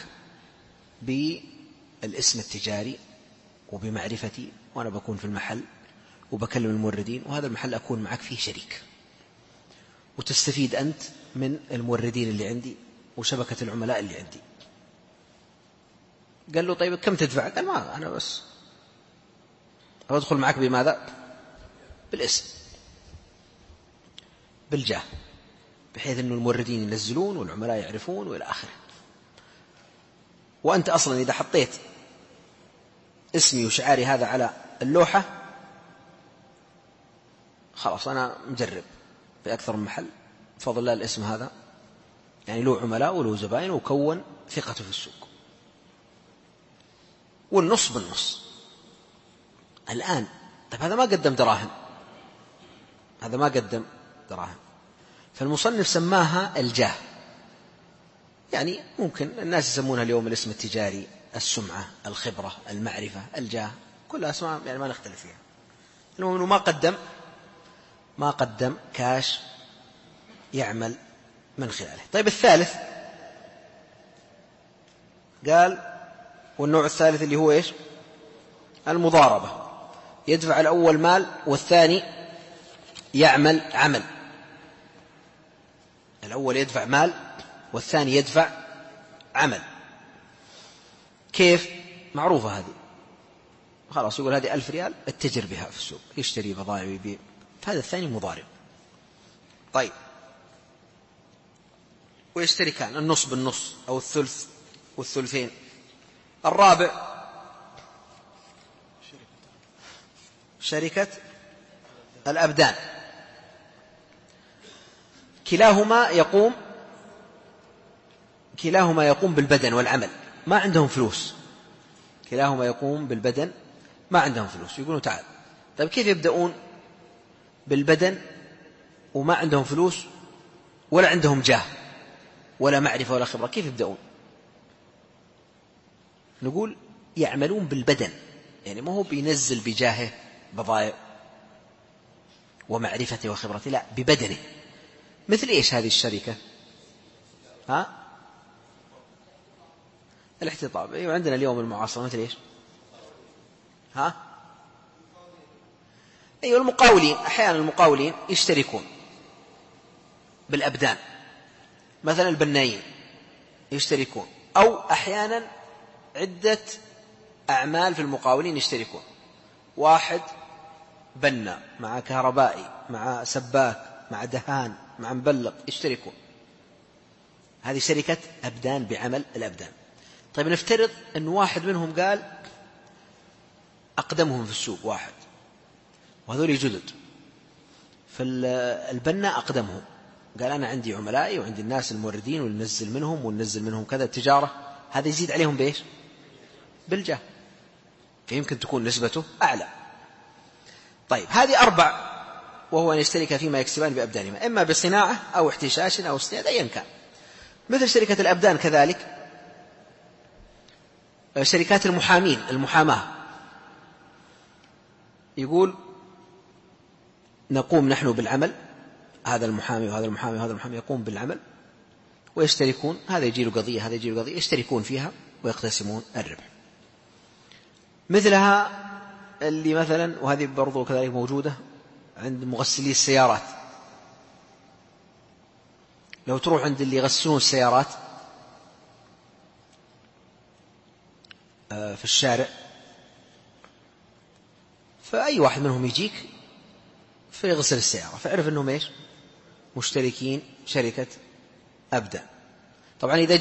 بالاسم التجاري وبمعرفتي، وأنا بكون في المحل وبكلم الموردين، وهذا المحل أكون معك فيه شريك، وتستفيد أنت من الموردين اللي عندي وشبكة العملاء اللي عندي. قال له طيب كم تدفع؟ قال ما أنا بس أدخل معك بماذا؟ بالاسم بالجاه، بحيث أن الموردين ينزلون والعملاء يعرفون وإلى آخره. وأنت أصلا إذا حطيت اسمي وشعاري هذا على اللوحة خلاص أنا مجرب في أكثر من محل بفضل الله، الاسم هذا يعني له عملاء وله زبائن وكون ثقته في السوق. والنص بالنص الآن. طيب هذا ما قدم دراهم، هذا ما قدم دراهم، فالمصنف سماها الجاه. يعني ممكن الناس يسمونها اليوم الاسم التجاري، السمعة، الخبرة، المعرفة، الجاه، كلها أسماء يعني ما نختلف فيها. المهم أنه ما قدم كاش يعمل من خلاله. طيب الثالث قال، والنوع الثالث اللي هو إيش؟ المضاربة، يدفع الأول مال والثاني يعمل عمل. الأول يدفع مال والثاني يدفع عمل. كيف؟ معروفة هذه، خلاص يقول هذه 1,000 ريال اتجر بها في السوق، يشتري بضائع ويبيع، فهذا الثاني مضارب. طيب ويشتركان النص بالنص أو الثلث والثلثين. الرابع شركة الأبدان، كلاهما يقوم بالبدن والعمل، ما عندهم فلوس، كلاهما يقوم بالبدن ما عندهم فلوس. يقولون تعال طيب كيف يبدأون بالبدن وما عندهم فلوس ولا عندهم جاه ولا معرفة ولا خبرة، كيف يبدأون؟ نقول يعملون بالبدن، يعني ما هو بينزل بجاهه بضائع ومعرفته وخبرته، لا ببدنه. مثل إيش هذه الشركة؟ الاحتطاب. أيوة عندنا اليوم المعاصرة مثل إيش؟ أيوة المقاولين، أحيانا المقاولين يشتركون بالأبدان مثلا البنايين يشتركون، أو أحيانا عدة أعمال في المقاولين يشتركون، واحد بنا مع كهربائي مع سباك مع دهان مع مبلغ يشتركون، هذه شركة أبدان بعمل الأبدان. طيب نفترض أن واحد منهم قال أقدمهم في السوق واحد، وهذول جدد، فالبنا أقدمهم قال أنا عندي عملائي وعندي الناس الموردين وننزل منهم وننزل منهم كذا التجارة، هذا يزيد عليهم بإيش؟ بالجاه، فيمكن تكون نسبته أعلى. طيب هذه 4، وهو أن يشترك فيما يكسبان بأبدانهما، إما بصناعة أو احتشاش أو اصطياد أيا كان. مثل شركة الأبدان كذلك شركات المحامين، المحاماة، يقول نقوم نحن بالعمل، هذا المحامي وهذا المحامي وهذا المحامي يقوم بالعمل ويشتركون، هذا يجي له قضية هذا يجي له قضية، يشتركون فيها ويقتسمون الربح. مثلها اللي مثلا، وهذه برضو كذلك موجودة عند مغسلي السيارات، لو تروح عند اللي يغسلون السيارات في الشارع، فأي واحد منهم يجيك فيغسل السيارة، فاعرف أنهم إيش؟ مشتركين شركة أبدان. طبعا إذا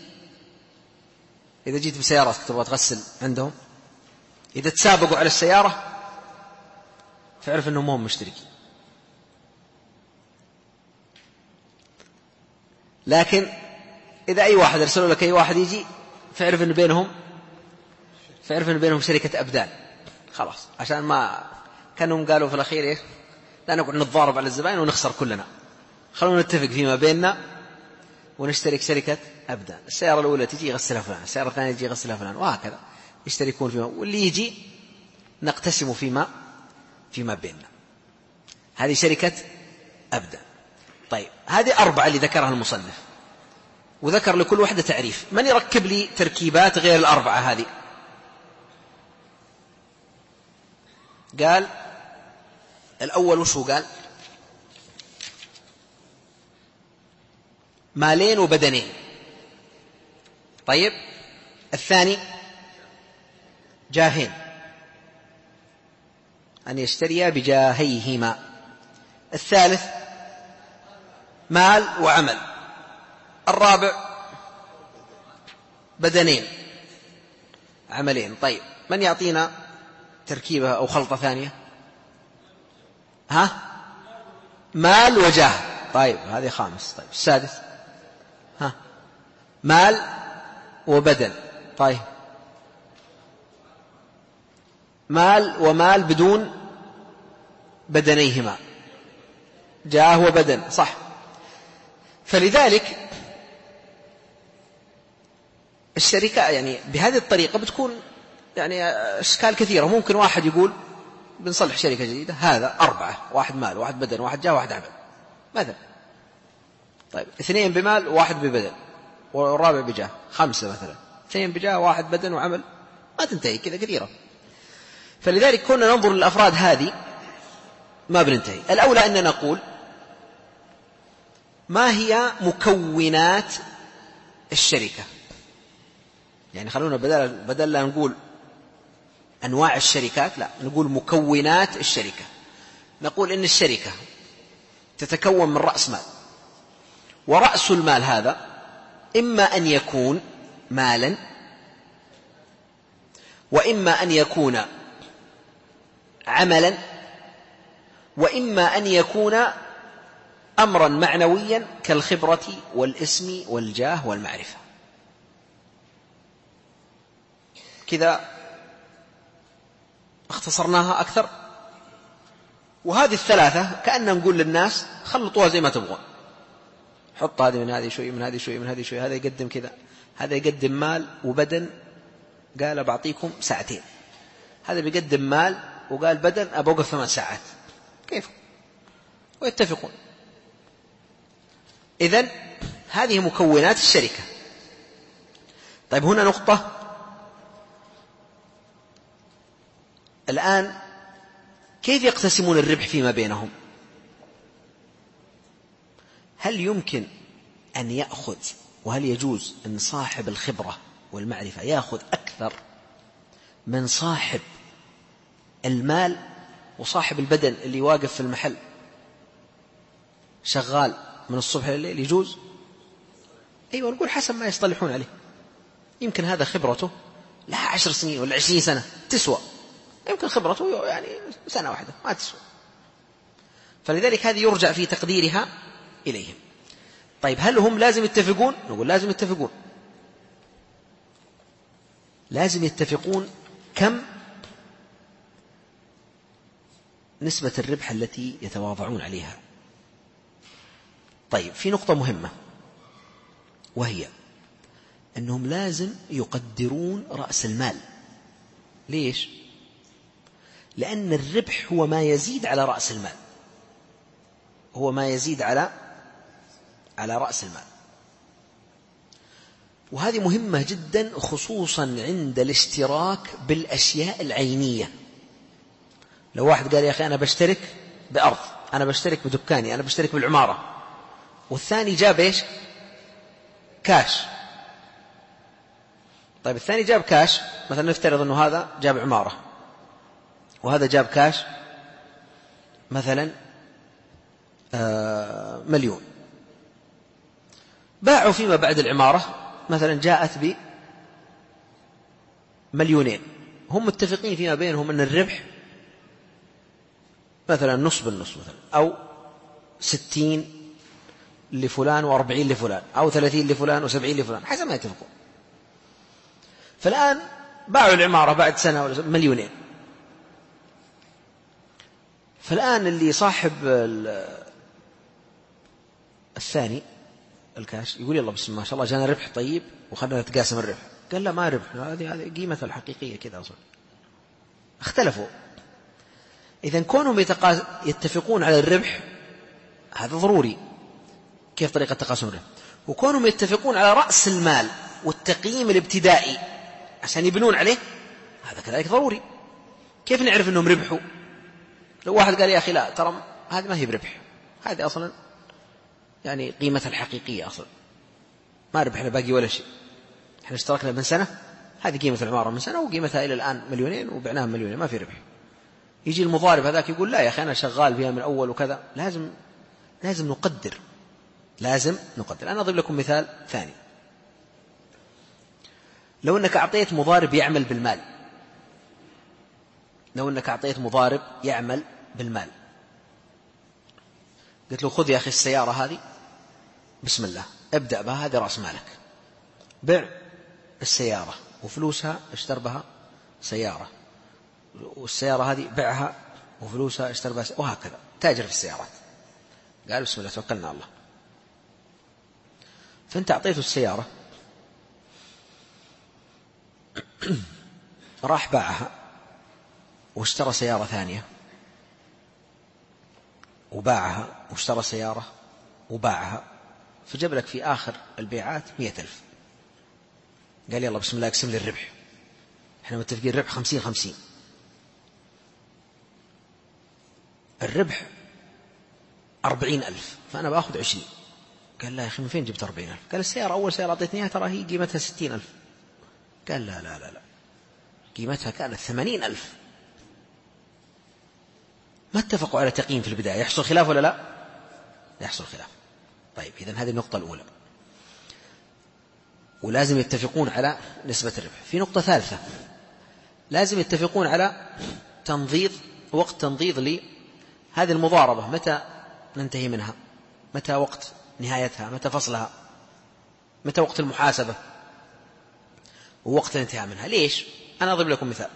جيت بسيارة تبغى تغسل عندهم، إذا تسابقوا على السيارة فاعرف أنهم هم مشتركين. لكن إذا أي واحد أرسلوا لك أي واحد يجي، فاعرف أن بينهم شركة أبدان، خلاص، عشان ما كانوا قالوا في الأخير إيه؟ لا نقعد نتضارب على الزبائن ونخسر كلنا، خلونا نتفق فيما بيننا ونشترك شركة أبدان. السيارة الأولى تجي يغسلها فلان، السيارة الثانية تجي يغسلها فلان، وهكذا يشتركون فيما، واللي يجي نقتسم فيما بيننا. هذه شركة أبدان. طيب هذه 4 اللي ذكرها المصنف، وذكر لكل واحدة تعريف. من يركب لي تركيبات غير 4 هذه؟ قال الأول وشو قال؟ مالين وبدنين. طيب الثاني جاهين، أن يشتري بجاهيهما. الثالث مال وعمل. الرابع بدنين عملين. طيب من يعطينا تركيبة أو خلطة ثانية؟ مال وجاه. طيب هذه 5. طيب السادس مال وبدن. طيب مال ومال بدون بدنيهما، جاه وبدن، صح. فلذلك الشركة يعني بهذه الطريقة بتكون يعني أشكال كثيرة. ممكن واحد يقول بنصلح شركة جديدة، هذا 4، واحد مال واحد بدن واحد جاه واحد عمل مثلا. طيب 2 بمال وواحد ببدن والرابع بجاه، 5 مثلا. 2 بجاه واحد بدن وعمل، ما تنتهي كذا كثيرة. فلذلك كنا ننظر للأفراد هذه ما بننتهي. الأولى أن نقول ما هي مكونات الشركة، يعني خلونا بدل لا نقول أنواع الشركات، لا نقول مكونات الشركة. نقول إن الشركة تتكون من رأس مال، ورأس المال هذا إما أن يكون مالا، وإما أن يكون عملا، وإما أن يكون أمرا معنويا كالخبرة والاسم والجاه والمعرفة. كذا اختصرناها أكثر. وهذه الثلاثة كأننا نقول للناس خلطوها زي ما تبغون، حط هذه من هذه شوي من هذه شوي من هذه شوي، هذا يقدم كذا، هذا يقدم مال وبدن قال بعطيكم 2 ساعة، هذا بيقدم مال وقال بدن أبوقف 8 ساعات، كيف؟ ويتفقون. إذن هذه مكونات الشركة. طيب هنا نقطة الآن، كيف يقتسمون الربح فيما بينهم؟ هل يمكن أن يأخذ، وهل يجوز أن صاحب الخبرة والمعرفة يأخذ أكثر من صاحب المال وصاحب البدن اللي واقف في المحل شغال من الصبح لليل؟ يجوز؟ أيوة، نقول حسب ما يصطلحون عليه. يمكن هذا خبرته لها 10 سنين ولا 20 سنة تسوى، يمكن خبرته يعني سنة واحدة ما تسوى، فلذلك هذه يرجع في تقديرها إليهم. طيب هل هم لازم يتفقون؟ نقول لازم يتفقون. لازم يتفقون كم نسبة الربح التي يتواضعون عليها. طيب في نقطة مهمة، وهي أنهم لازم يقدرون رأس المال. ليش؟ لأن الربح هو ما يزيد على رأس المال، هو ما يزيد على رأس المال. وهذه مهمة جدا، خصوصا عند الاشتراك بالأشياء العينية. لو واحد قال يا أخي أنا بشترك بأرض، أنا بشترك بدكاني، أنا بشترك بالعمارة، والثاني جاب إيش؟ كاش. طيب الثاني جاب كاش، مثلا نفترض أنه هذا جاب عمارة وهذا جاب كاش مثلا 1,000,000. باعوا فيما بعد العمارة مثلا جاءت ب2,000,000. هم متفقين فيما بينهم أن الربح مثلا نص بالنص، مثلا أو 60 لفلان و40 لفلان، أو 30 لفلان و70 لفلان، حسب ما يتفقون. فالآن باعوا العمارة بعد سنة ولا 2,000,000. فالآن اللي صاحب الثاني الكاش يقول يلا بسم الله ما شاء الله جانا ربح طيب وخلنا نتقاسم الربح. قال لا، ما ربح، هذه قيمتها الحقيقية كذا أصلا. اختلفوا. إذن كونهم يتفقون على الربح هذا ضروري. كيف طريقة تقاسم الربح؟ وكونهم يتفقون على رأس المال والتقييم الابتدائي عشان يبنون عليه هذا كذلك ضروري. كيف نعرف أنهم ربحوا؟ لو واحد قال يا أخي لا ترى هذه ما هي بربح، هذه أصلا يعني قيمتها الحقيقية أصلا ما ربحنا باقي ولا شيء، احنا اشتركنا من سنة، هذه قيمة العمارة من سنة وقيمتها إلى الآن 2,000,000 وبعناها 2,000,000، ما في ربح. يجي المضارب هذاك يقول لا يا أخي أنا شغال فيها من أول وكذا. لازم نقدر. أنا أضرب لكم مثال ثاني. لو أنك أعطيت مضارب يعمل بالمال، قلت له خذ يا أخي السيارة هذه بسم الله ابدأ بها، هذه رأس مالك، بيع السيارة وفلوسها اشتر بها سيارة، والسيارة هذه بيعها وفلوسها اشتر بها وهكذا، تاجر في السيارات. قال بسم الله توكلنا على الله. فأنت أعطيته السيارة راح باعها واشترى سيارة ثانية وباعها واشترى سيارة وباعها، فجاب لك في آخر البيعات 100,000. قال يلا بسم الله اقسم لي الربح، احنا متفقين الربح 50-50. الربح 40,000 فأنا بأخذ 20. قال لا يا أخي من فين جبت 40,000؟ قال السيارة أول سيارة أعطيتني إياها ترى هي قيمتها 60,000. قال لا قيمتها كانت 80,000. ما اتفقوا على تقييم في البداية. يحصل خلاف ولا لا؟ يحصل خلاف. طيب إذن هذه النقطة الأولى، ولازم يتفقون على نسبة الربح. في نقطة ثالثة، لازم يتفقون على وقت تنضيض لهذه المضاربة، متى ننتهي منها، متى وقت نهايتها، متى فصلها، متى وقت المحاسبة ووقت الانتهاء منها. ليش؟ أنا أضرب لكم مثال.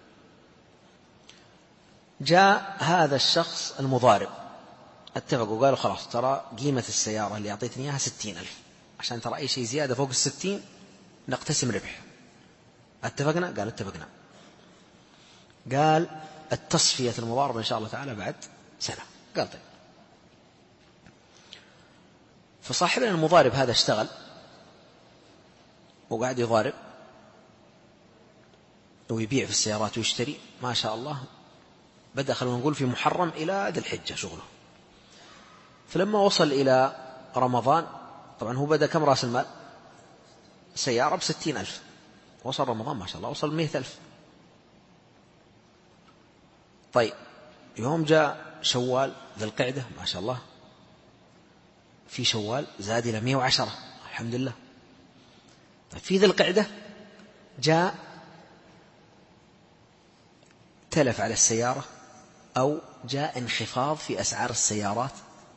جاء هذا الشخص المضارب اتفقوا قالوا خلاص ترى قيمة السيارة اللي أعطيتني إياها 60,000، عشان ترى أي شيء زيادة فوق 60 نقتسم ربح. اتفقنا؟ قال اتفقنا. قال التصفية المضاربة إن شاء الله تعالى بعد سنة. قال طيب. فصاحبنا المضارب هذا اشتغل وقاعد يضارب ويبيع في السيارات ويشتري ما شاء الله، بدأ خلونا نقول في محرم إلى ذي الحجة شغله. فلما وصل إلى رمضان طبعا هو بدأ كم رأس المال؟ سيارة ب60,000، وصل رمضان ما شاء الله وصل 100,000. طيب يوم جاء شوال ذي القعدة ما شاء الله في شوال زاد إلى 110 الحمد لله. طيب في ذي القعدة جاء تلف على السيارة أو جاء انخفاض في أسعار السيارات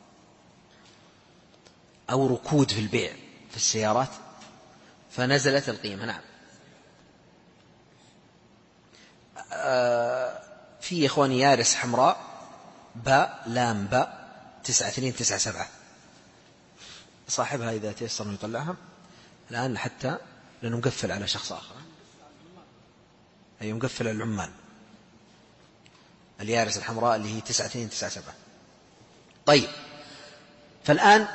أو ركود في البيع في السيارات فنزلت القيمة. نعم. في إخواني يارس حمراء باء لام باء 9297 صاحبها إذا تيسر أن يطلعها الآن حتى لأنه مقفل على شخص آخر، أي مقفل على العمال. اليارس الحمراء اللي هي 9297. طيب فالآن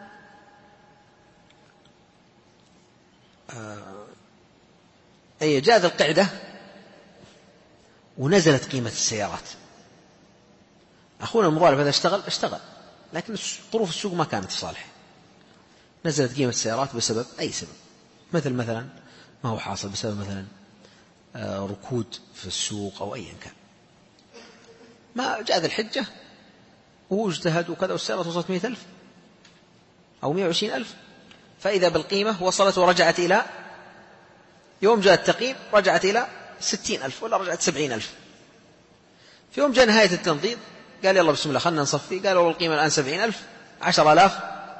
أي جاء ذي القعدة ونزلت قيمة السيارات. أخونا المضارب هذا اشتغل لكن ظروف السوق ما كانت في صالحه، نزلت قيمة السيارات بسبب أي سبب، مثلا ما هو حاصل بسبب مثلا ركود في السوق أو أيا كان. ما جاء ذي الحجة وهو اجتهد وكذا والسيارات وصلت 100,000 أو 120,000، فإذا بالقيمة وصلت ورجعت إلى يوم جاء التقييم رجعت إلى 60,000 ولا رجعت 70,000. في يوم جاء نهاية التنظيم قال يلا بسم الله خلنا نصفي، قالوا القيمة الآن 70,000 10,000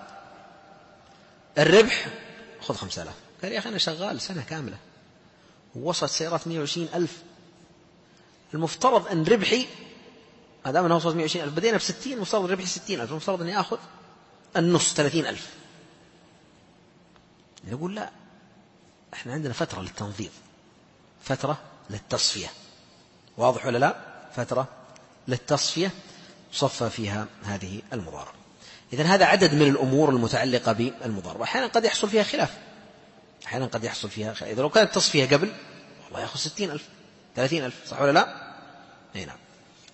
الربح خذ 5,000. قال يا أخي أنا شغال سنة كاملة ووصلت سيارات 120,000، المفترض أن ربحي ما دام أنه وصلت 120,000 بدينا ب60 مفترض ربحي 60,000، المفترض أني أخذ النص 30,000. نقول لا، احنا عندنا فترة للتنظيف، فترة للتصفية، واضح ولا لا؟ فترة للتصفية صفى فيها هذه المضاربة. إذن هذا عدد من الأمور المتعلقة بالمضاربة. أحيانا قد يحصل فيها خلاف، أحيانا قد يحصل فيها خلاف. إذا لو كانت تصفية قبل والله يأخذ 60,000 30,000، صح ولا لا؟ أي نعم.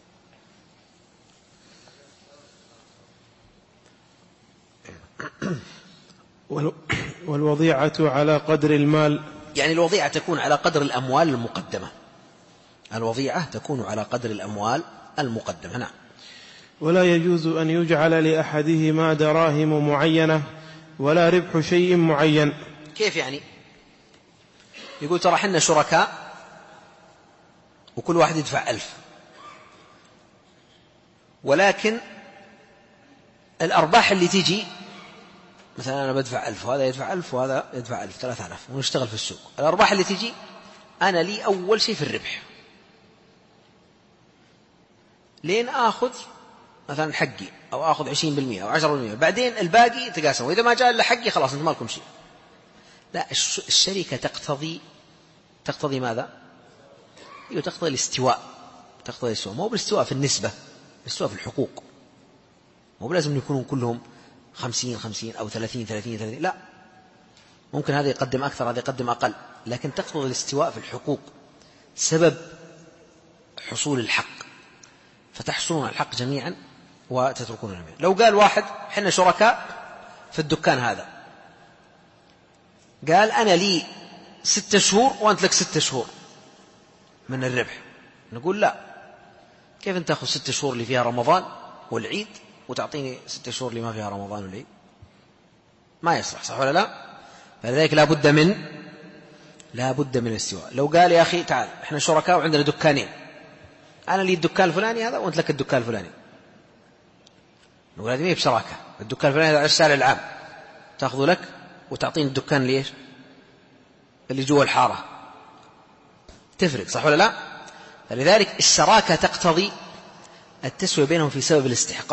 والوضيعة على قدر المال، يعني الوضيعة تكون على قدر الأموال المقدمة، الوضيعة تكون على قدر الأموال المقدمة. نعم. ولا يجوز أن يجعل لأحدهما دراهم معينة ولا ربح شيء معين. كيف يعني؟ يقول ترى حنا شركاء وكل واحد يدفع 1000، ولكن الأرباح اللي تيجي مثلا أنا بدفع 1000 وهذا يدفع 1000 وهذا يدفع 1000 3000 ونشتغل في السوق، الأرباح اللي تيجي أنا لي أول شيء في الربح لين آخذ مثلا حقي أو آخذ 20% أو 10%، بعدين الباقي تقاسم، وإذا ما جاء إلا حقي خلاص أنت ما لكم شيء. لا، الشركة تقتضي ماذا؟ تقتضي الاستواء، تقتضي الاستواء، مو بالاستواء في النسبة، الاستواء في الحقوق. مو بلازم يكونون كلهم 50 أو 30، لا، ممكن هذا يقدم أكثر هذا يقدم أقل، لكن تقتضي الاستواء في الحقوق، سبب حصول الحق، فتحصلون على الحق جميعا وتتركون جميعا. لو قال واحد حنا شركاء في الدكان هذا، قال أنا لي 6 شهور وأنت لك 6 شهور من الربح، نقول لا، كيف أنت تأخذ 6 شهور اللي فيها رمضان والعيد وتعطيني 6 شهور اللي ما فيها رمضان والعيد؟ ما يصلح، صح ولا لا؟ فلذلك لا بد من الاستواء. لو قال يا أخي تعال احنا شركاء وعندنا دكانين، أنا لي الدكان الفلاني هذا وأنت لك الدكان الفلاني، نقول هذه ما هي بشراكة، الدكان الفلاني هذا على السعر العام تأخذه لك وتعطيني الدكان ليش اللي جوا الحارة، تفرق، صح ولا لا؟ فلذلك الشراكة تقتضي التسوية بينهم في سبب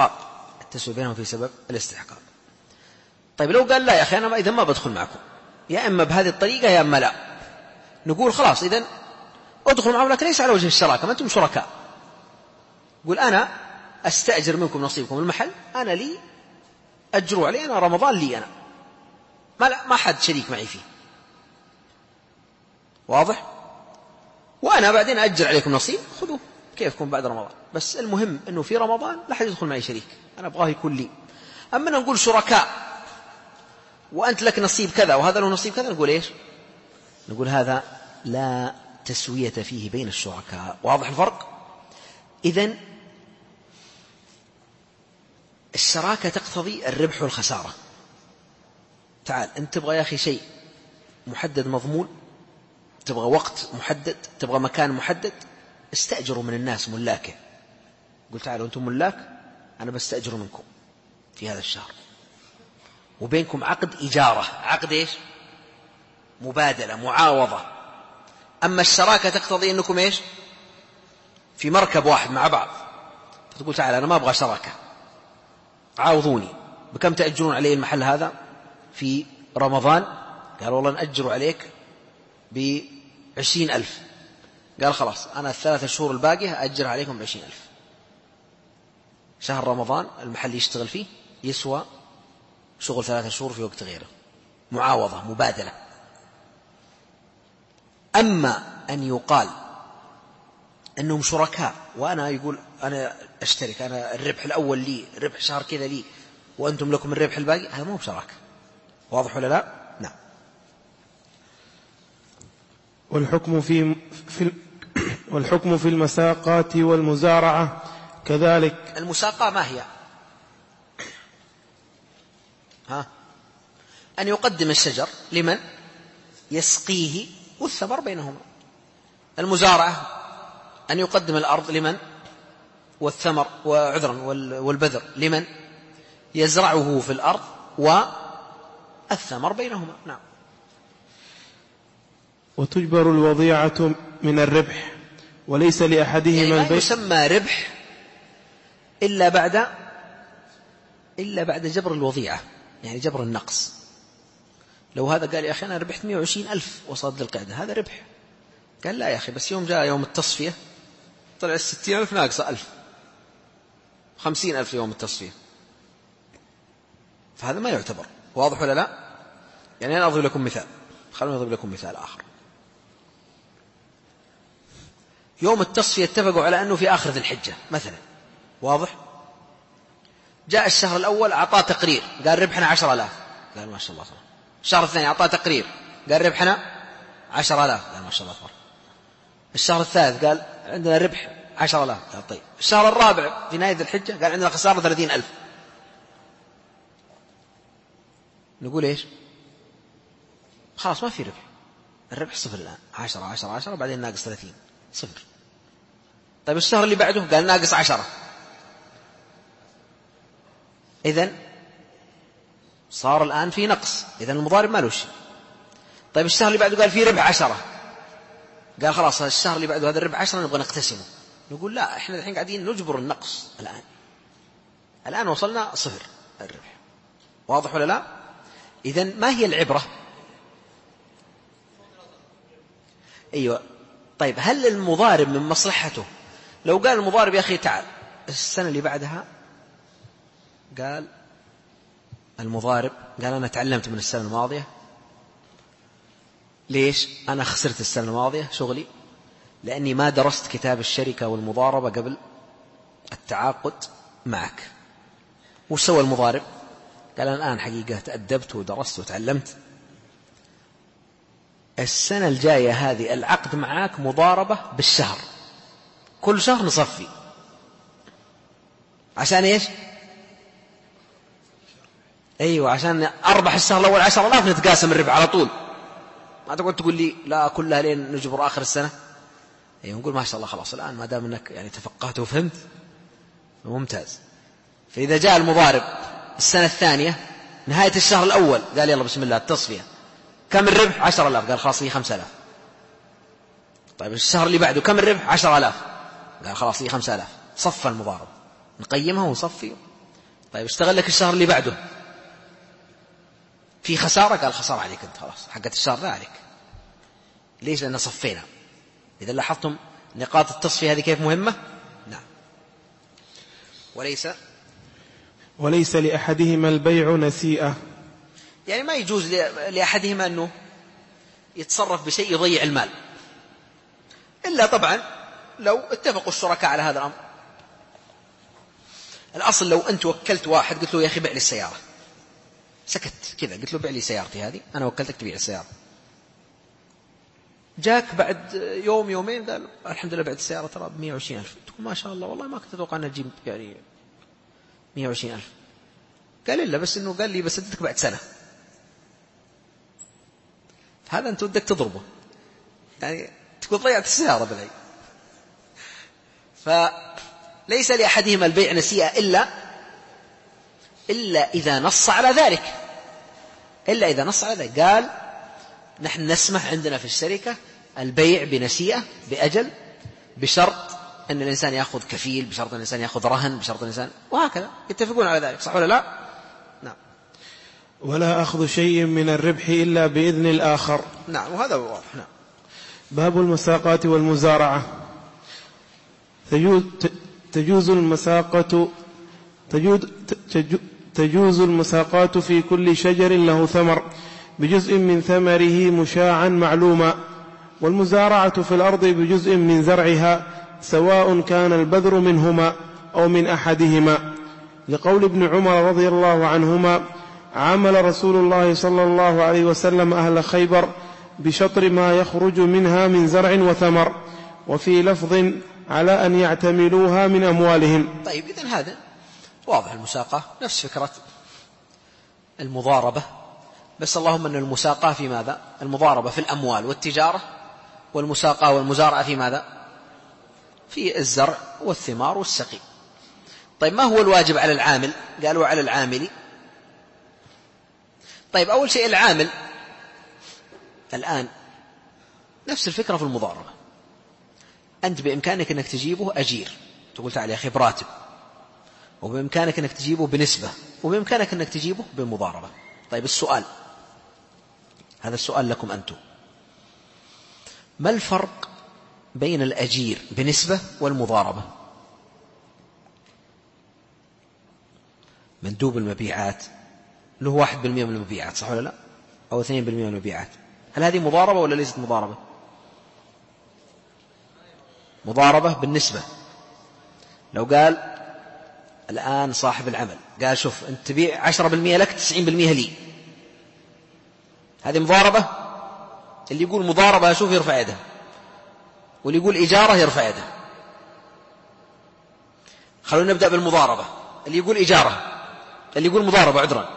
الاستحقاق، طيب لو قال لا يا أخي أنا إذا ما بدخل معكم، يا إما بهذه الطريقة يا إما لا، نقول خلاص إذن ادخل معهم لكن ليس على وجه الشراكة، ما أنتم شركاء، قل أنا أستأجر منكم نصيبكم المحل، أنا لي أجروا علي، أنا رمضان لي أنا، ما حد شريك معي فيه، واضح؟ وأنا بعدين أجر عليكم نصيب، خذوه كيفكم بعد رمضان، بس المهم أنه في رمضان لا حد يدخل معي شريك، أنا أبغاه يكون لي. أما نقول شركاء وأنت لك نصيب كذا وهذا له نصيب كذا، نقول إيش؟ نقول هذا لا تسوية فيه بين الشركاء. واضح الفرق؟ إذن الشراكة تقتضي الربح والخسارة. تعال أنت تبغى يا أخي شيء محدد مضمون، تبغى وقت محدد، تبغى مكان محدد، استأجروا من الناس ملاكه. قلت تعالوا أنتم ملاك، أنا بستأجر منكم في هذا الشهر، وبينكم عقد إجارة، عقد إيش؟ مبادلة، معاوضة. أما الشراكة تقتضي أنكم إيش؟ في مركب واحد مع بعض، فتقول تعال أنا ما أبغى شراكة، عاوضوني، بكم تأجرون علي المحل هذا في رمضان؟ قال والله نأجر عليك ب20,000. قال خلاص أنا 3 شهور الباقية أأجر عليكم ب20,000. شهر رمضان المحل يشتغل فيه يسوى شغل 3 شهور في وقت غيره، معاوضة، مبادلة. أما أن يقال أنهم شركاء وأنا يقول أنا أشترك، أنا الربح الأول لي، ربح شهر كذا لي، وأنتم لكم الربح الباقي، هذا مو بشراكة. واضح ولا لا؟ نعم. والحكم في المساقات والمزارعة كذلك. المساقة ما هي؟ أن يقدم الشجر لمن يسقيه والثمر بينهما. المزارعة أن يقدم الأرض لمن، والثمر والبذر لمن يزرعه في الأرض والثمر بينهما. نعم. وتجبر الوضيعة من الربح وليس لأحدهما يعني البيع. ما يسمى ربح إلا بعد جبر الوضيعة، يعني جبر النقص. لو هذا قال يا أخي أنا ربحت 120,000 وصلت ذي القعدة، هذا ربح. قال لا يا أخي بس يوم جاء يوم التصفية طلع 60,000 ناقصة 1000، 50,000 يوم التصفية، فهذا ما يعتبر. واضح ولا لا؟ يعني أنا أضرب لكم مثال، خلوني أضرب لكم مثال آخر. يوم التصفية اتفقوا على أنه في آخر ذي الحجة مثلا، واضح؟ جاء الشهر الأول أعطاه تقرير قال ربحنا 10,000، قال ما شاء الله صراحة. الشهر الثاني أعطاه تقرير قال ربحنا 10,000، قال ما شاء الله صراحة. الشهر الثالث قال عندنا ربح 10,000، قال طيب. الشهر الرابع في نهاية ذي الحجة قال عندنا خسارة 30,000. نقول إيش؟ خلاص ما في ربح، الربح صفر الآن، 10 10 10 بعدين ناقص 30، صفر. طيب الشهر اللي بعده قال ناقص 10، إذن صار الآن في نقص، إذن المضارب ما له شيء. طيب الشهر اللي بعده قال في ربح 10، قال خلاص الشهر اللي بعده هذا الربح 10 نبغى نقتسمه. نقول لا، إحنا الحين قاعدين نجبر النقص الآن وصلنا صفر الربح. واضح ولا لا؟ إذن ما هي العبرة؟ أيوة. طيب هل المضارب من مصلحته لو قال المضارب يا أخي تعال السنة اللي بعدها، قال المضارب قال أنا تعلمت من السنة الماضية، ليش أنا خسرت السنة الماضية شغلي؟ لأني ما درست كتاب الشركة والمضاربة قبل التعاقد معك. وش سوى المضارب؟ قال أنا الآن حقيقة تأدبت ودرست وتعلمت، السنة الجاية هذه العقد معاك مضاربة بالشهر، كل شهر نصفي. عشان إيش؟ أيوة عشان أربح الشهر الأول 10,000 نتقاسم الربح على طول. ما تقعد تقول لي لا كلها لين نجبر آخر السنة. أيوة نقول ما شاء الله خلاص الآن ما دام أنك يعني تفقهت وفهمت ممتاز. فإذا جاء المضارب السنة الثانية نهاية الشهر الأول قال يلا بسم الله التصفية، كم الربح؟ 10,000، قال خلاص لي 5,000. طيب الشهر اللي بعده كم الربح؟ 10,000، قال خلاص لي 5,000. صفى المضارب، نقيمها ونصفي. طيب اشتغل لك الشهر اللي بعده في خسارة، قال خسارة عليك أنت، خلاص حقت الشهر ذا عليك. ليش؟ لأننا صفينا. إذا لاحظتم نقاط التصفية هذه كيف مهمة. نعم. وليس لأحدهما البيع نسيئة، يعني ما يجوز لأحدهما أنه يتصرف بشيء يضيع المال، إلا طبعا لو اتفقوا الشركاء على هذا الأمر. الأصل لو أنت وكلت واحد قلت له يا أخي بيع لي السيارة، سكت كذا، قلت له بيع لي سيارتي هذه، أنا وكلتك تبيع السيارة. جاك بعد يوم يومين قال الحمد لله بعد السيارة ترى ب120,000. تقول ما شاء الله والله ما كنت أتوقع أن تجيب يعني 120,000. قال إلا بس إنه قال لي بسددك بعد سنة. هذا أنت ودك تضربه، يعني تقول ضيعت السيارة بالعين. فليس لأحدهما البيع نسيئة إلا إذا نص على ذلك، إلا إذا نص على ذلك. قال نحن نسمح عندنا في الشركة البيع بنسيئة بأجل، بشرط أن الإنسان يأخذ كفيل، بشرط أن الإنسان يأخذ رهن، بشرط أن الإنسان، وهكذا يتفقون على ذلك. صح ولا لا؟ نعم. ولا أخذ شيء من الربح إلا بإذن الآخر. نعم، وهذا واضح. نعم. باب المساقات والمزارعة. تجوز المساقات في كل شجر له ثمر بجزء من ثمره مشاعا معلوما، والمزارعة في الأرض بجزء من زرعها سواء كان البذر منهما أو من أحدهما، لقول ابن عمر رضي الله عنهما: عامل رسول الله صلى الله عليه وسلم أهل خيبر بشطر ما يخرج منها من زرع وثمر، وفي لفظ على أن يعتملوها من أموالهم. طيب، إذن هذا واضح. المساقة نفس فكرة المضاربة، بس اللهم أن المساقة في ماذا؟ المضاربة في الأموال والتجارة، والمساقة والمزارعة في ماذا؟ في الزرع والثمار والسقي. طيب، ما هو الواجب على العامل؟ قالوا على العامل. طيب، أول شيء العامل الآن نفس الفكرة في المضاربة. أنت بإمكانك أنك تجيبه أجير، تقول تعال يا أخي براتب، وبإمكانك أنك تجيبه بنسبة، وبإمكانك أنك تجيبه بمضاربة. طيب، السؤال، هذا السؤال لكم أنتم: ما الفرق بين الأجير بنسبة والمضاربة؟ مندوب المبيعات له 1% من المبيعات، صح ولا لا؟ أو 2% من المبيعات، هل هذه مضاربة ولا ليست مضاربة؟ مضاربة بالنسبة. لو قال الآن صاحب العمل قال شوف أنت تبيع 10% لك 90% لي، هذه مضاربة. اللي يقول مضاربة شوف يرفع يده، واللي يقول إجارة يرفع يده. خلونا نبدأ بالمضاربة. اللي يقول إجارة، اللي يقول مضاربة عذرا.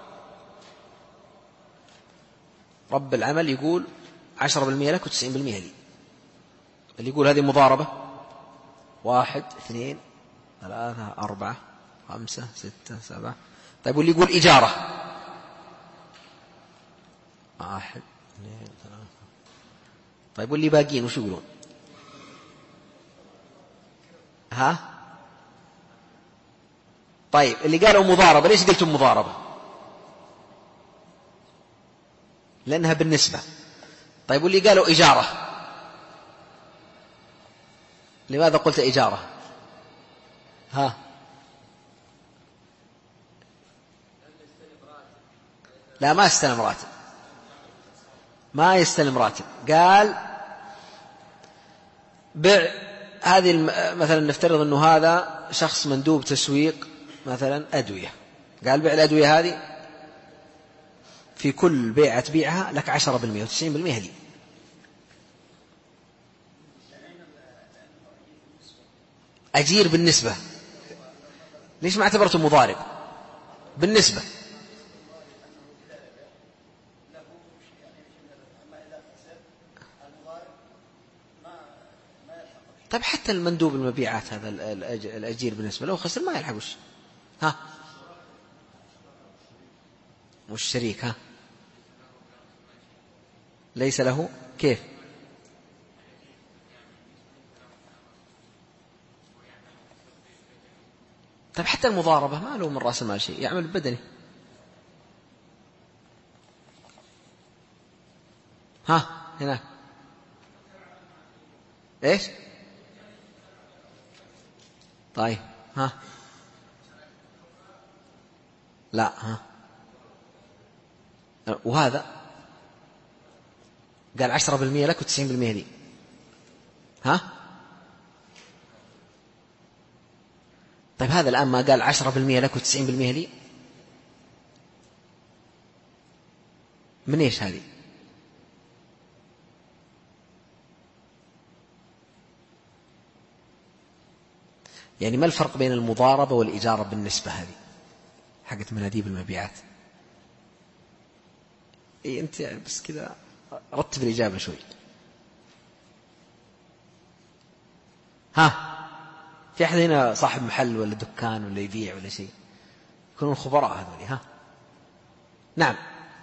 رب العمل يقول 10% لك و90% لي. اللي يقول هذه مضاربة 1 2 3 4 5 6 7. طيب، واللي يقول إجارة 1 2 3. طيب، واللي باقين وش يقولون؟ ها؟ طيب، اللي قالوا مضاربة ليش قلتم مضاربة؟ لأنها بالنسبة. طيب، واللي قالوا إجارة لماذا قلت إجارة؟ ها؟ لا، ما يستلم راتب، ما يستلم راتب. قال بيع هذه مثلا نفترض أنه هذا شخص مندوب تسويق مثلا أدوية، قال بيع الأدوية هذه في كل بيعة تبيعها لك 10% و90% لي. أجير بالنسبة. ليش ما اعتبرته مضارب؟ بالنسبة. طيب، حتى المندوب المبيعات هذا الأجير بالنسبة له خسر ما يلحقوش. ها؟ مش شريك. ها؟ ليس له كيف؟ طيب، حتى المضاربة ما له من رأس المال شيء، يعمل بدني. ها؟ هنا ايش؟ طيب، ها؟ لا. ها؟ وهذا قال 10% لك و90% لي. ها؟ طيب، هذا الآن ما قال 10% لك و90% لي؟ من إيش هذه؟ يعني ما الفرق بين المضاربة والإجارة بالنسبة هذه حقت مناديب المبيعات؟ إيه أنت بس كذا رتب الإجابة شوي. ها، في أحد هنا صاحب محل ولا دكان ولا يبيع ولا شيء؟ يكونون خبراء هذول. ها، نعم.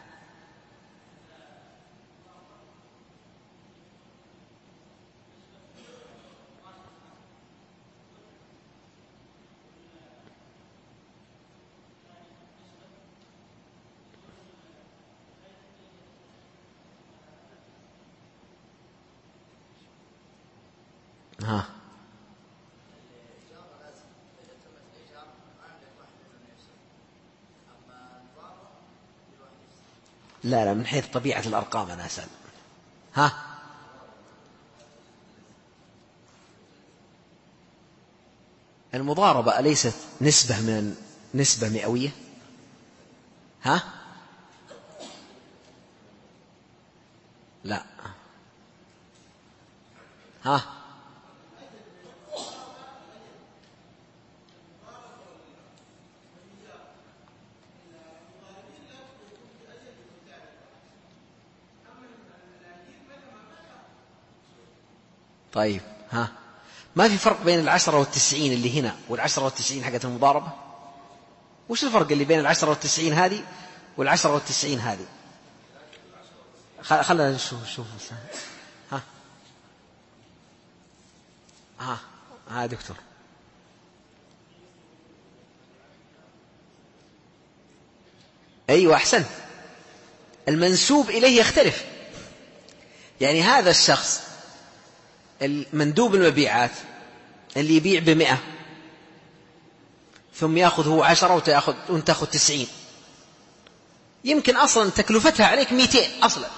ها، لا من حيث طبيعة الأرقام أنا أسأل. ها، المضاربة أليست نسبة مئوية؟ ها، لا. ها، طيب. ها، ما في فرق بين 10 و90 اللي هنا 10 و90 حقت المضاربة؟ وش الفرق اللي بين 10 و90 هذه 10 و90 هذه؟ خلنا نشوف. ها، ها دكتور. أيوة أحسن، المنسوب إليه يختلف. يعني هذا الشخص المندوب المبيعات اللي يبيع ب100 ثم يأخذ هو 10 وانت تأخذ 90، يمكن أصلا تكلفتها عليك 200 أصلا.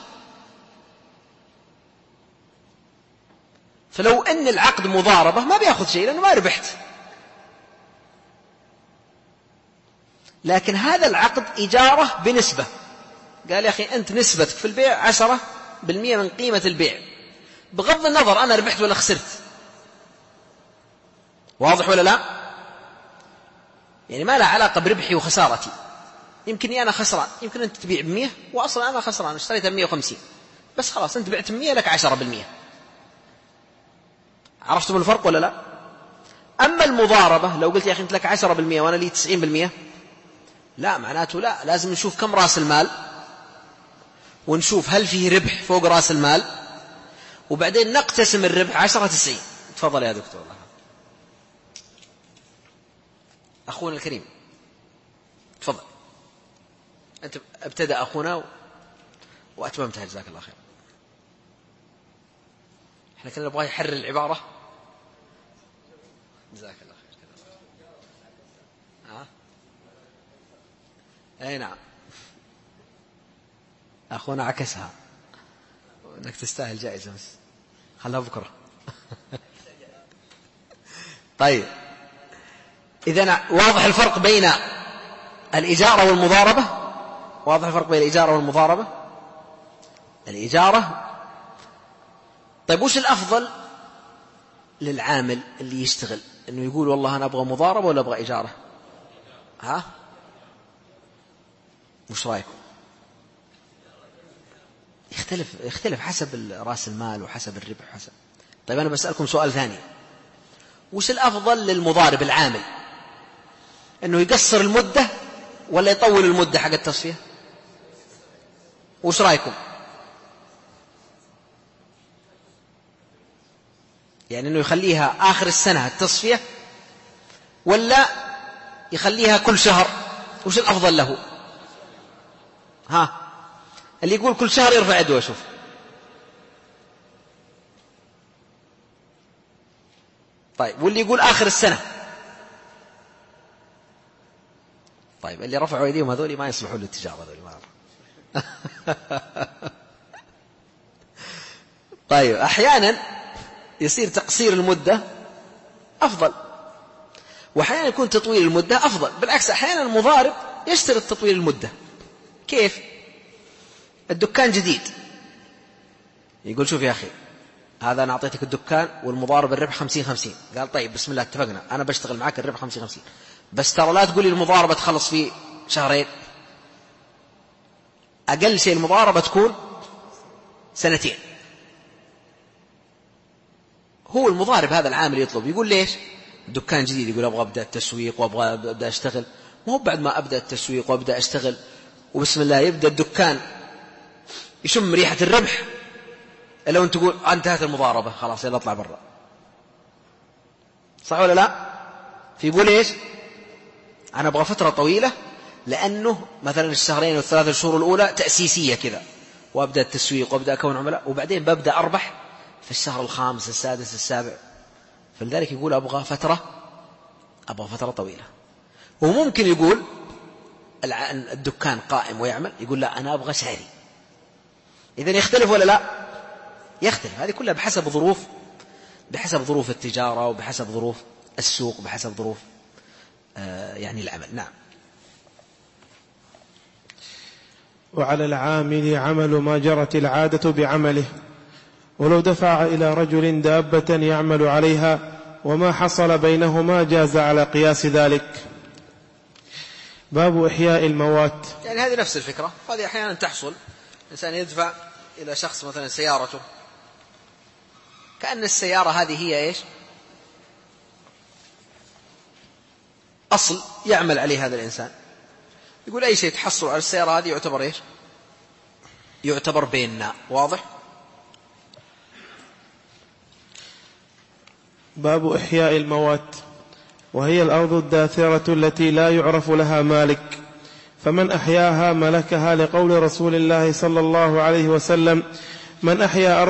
فلو أن العقد مضاربة ما بيأخذ شيء لأنه ما ربحت. لكن هذا العقد إجارة بنسبة، قال يا أخي أنت نسبتك في البيع 10% من قيمة البيع، بغض النظر أنا ربحت ولا خسرت. واضح ولا لا؟ يعني ما له علاقة بربحي وخسارتي. يمكن أنا خسران، يمكن أنت تبيع ب100 وأصلا أنا خسران اشتريتها ب150، بس خلاص أنت بعت 100 لك 10%. عرفتم الفرق ولا لا؟ أما المضاربة لو قلت يا أخي أنت لك 10% وأنا لي 90%، لا، معناته لا، لازم نشوف كم رأس المال ونشوف هل فيه ربح فوق رأس المال، وبعدين نقتسم الربح 10-90. تفضل يا دكتور. أخونا الكريم تفضل. أنت ابتدأ أخونا وأتممتها، جزاك الله خير. احنا كنا نبغى يحرر العبارة. جزاك الله خير. أي نعم، أخونا عكسها، أنك تستاهل جائزة بس خلها بكرة. طيب، إذن واضح الفرق بين الإجارة والمضاربة؟ واضح الفرق بين الإجارة والمضاربة؟ الإجارة. طيب وش الأفضل للعامل اللي يشتغل، أنه يقول والله أنا أبغى مضاربة ولا أبغى إجارة؟ ها، وش رأيكم؟ يختلف حسب رأس المال وحسب الربح وحسب. طيب أنا بسألكم سؤال ثاني، وش الأفضل للمضارب العامل، أنه يقصر المدة ولا يطول المدة حق التصفية؟ وش رأيكم؟ يعني أنه يخليها آخر السنة التصفية ولا يخليها كل شهر؟ وش الأفضل له؟ ها، اللي يقول كل شهر يرفع يده واشوف. طيب واللي يقول آخر السنة؟ طيب اللي رفعوا أيديهم هذول ما يصلحوا للتجارة، هذول ما طيب أحيانا يصير تقصير المدة أفضل، وأحيانا يكون تطويل المدة أفضل. بالعكس أحيانا المضارب يشترط تطويل المدة. كيف؟ الدكان جديد، يقول شوف يا أخي هذا أنا أعطيتك الدكان والمضارب الربح 50-50. قال طيب بسم الله اتفقنا، أنا بشتغل معك الربح 50-50، بس ترى لا تقولي المضاربة تخلص في شهرين، أقل شيء المضاربة تكون 2 سنين. هو المضارب هذا العامل يطلب، يقول ليش؟ الدكان جديد، يقول أبغى أبدأ التسويق وأبغى أبدأ أشتغل. ما هو بعد ما أبدأ التسويق وأبدأ أشتغل وبسم الله يبدأ الدكان يشم ريحة الربح، لو أنت تقول انتهت المضاربة خلاص يلا اطلع برا، صح ولا لا؟ فيقول إيش؟ أنا أبغى فترة طويلة، لأنه مثلا 2 أو 3 شهور الأولى تأسيسية كذا، وأبدأ التسويق وأبدأ أكون عملاء، وبعدين ببدأ أربح في الشهر 5 6 7. فلذلك يقول أبغى فترة طويلة. وممكن يقول الدكان قائم ويعمل، يقول لا أنا أبغى شهري. إذن يختلف ولا لا؟ يختلف. هذه كلها بحسب ظروف التجارة، وبحسب ظروف السوق، وبحسب ظروف يعني العمل. نعم. وعلى العامل عمل ما جرت العادة بعمله، ولو دفع إلى رجل دابة يعمل عليها وما حصل بينهما جاز على قياس ذلك. باب إحياء الموات. يعني هذه نفس الفكرة، هذه أحيانا تحصل. إنسان يدفع إلى شخص مثلا سيارته، كأن السيارة هذه هي إيش؟ أصل يعمل عليه هذا الإنسان. يقول أي شيء تحصل على السيارة هذه يعتبر إيش؟ يعتبر بيننا. واضح؟ باب إحياء الموات، وهي الأرض الداثرة التي لا يعرف لها مالك، فمن أحياها ملكها، لقول رسول الله صلى الله عليه وسلم: من أحيا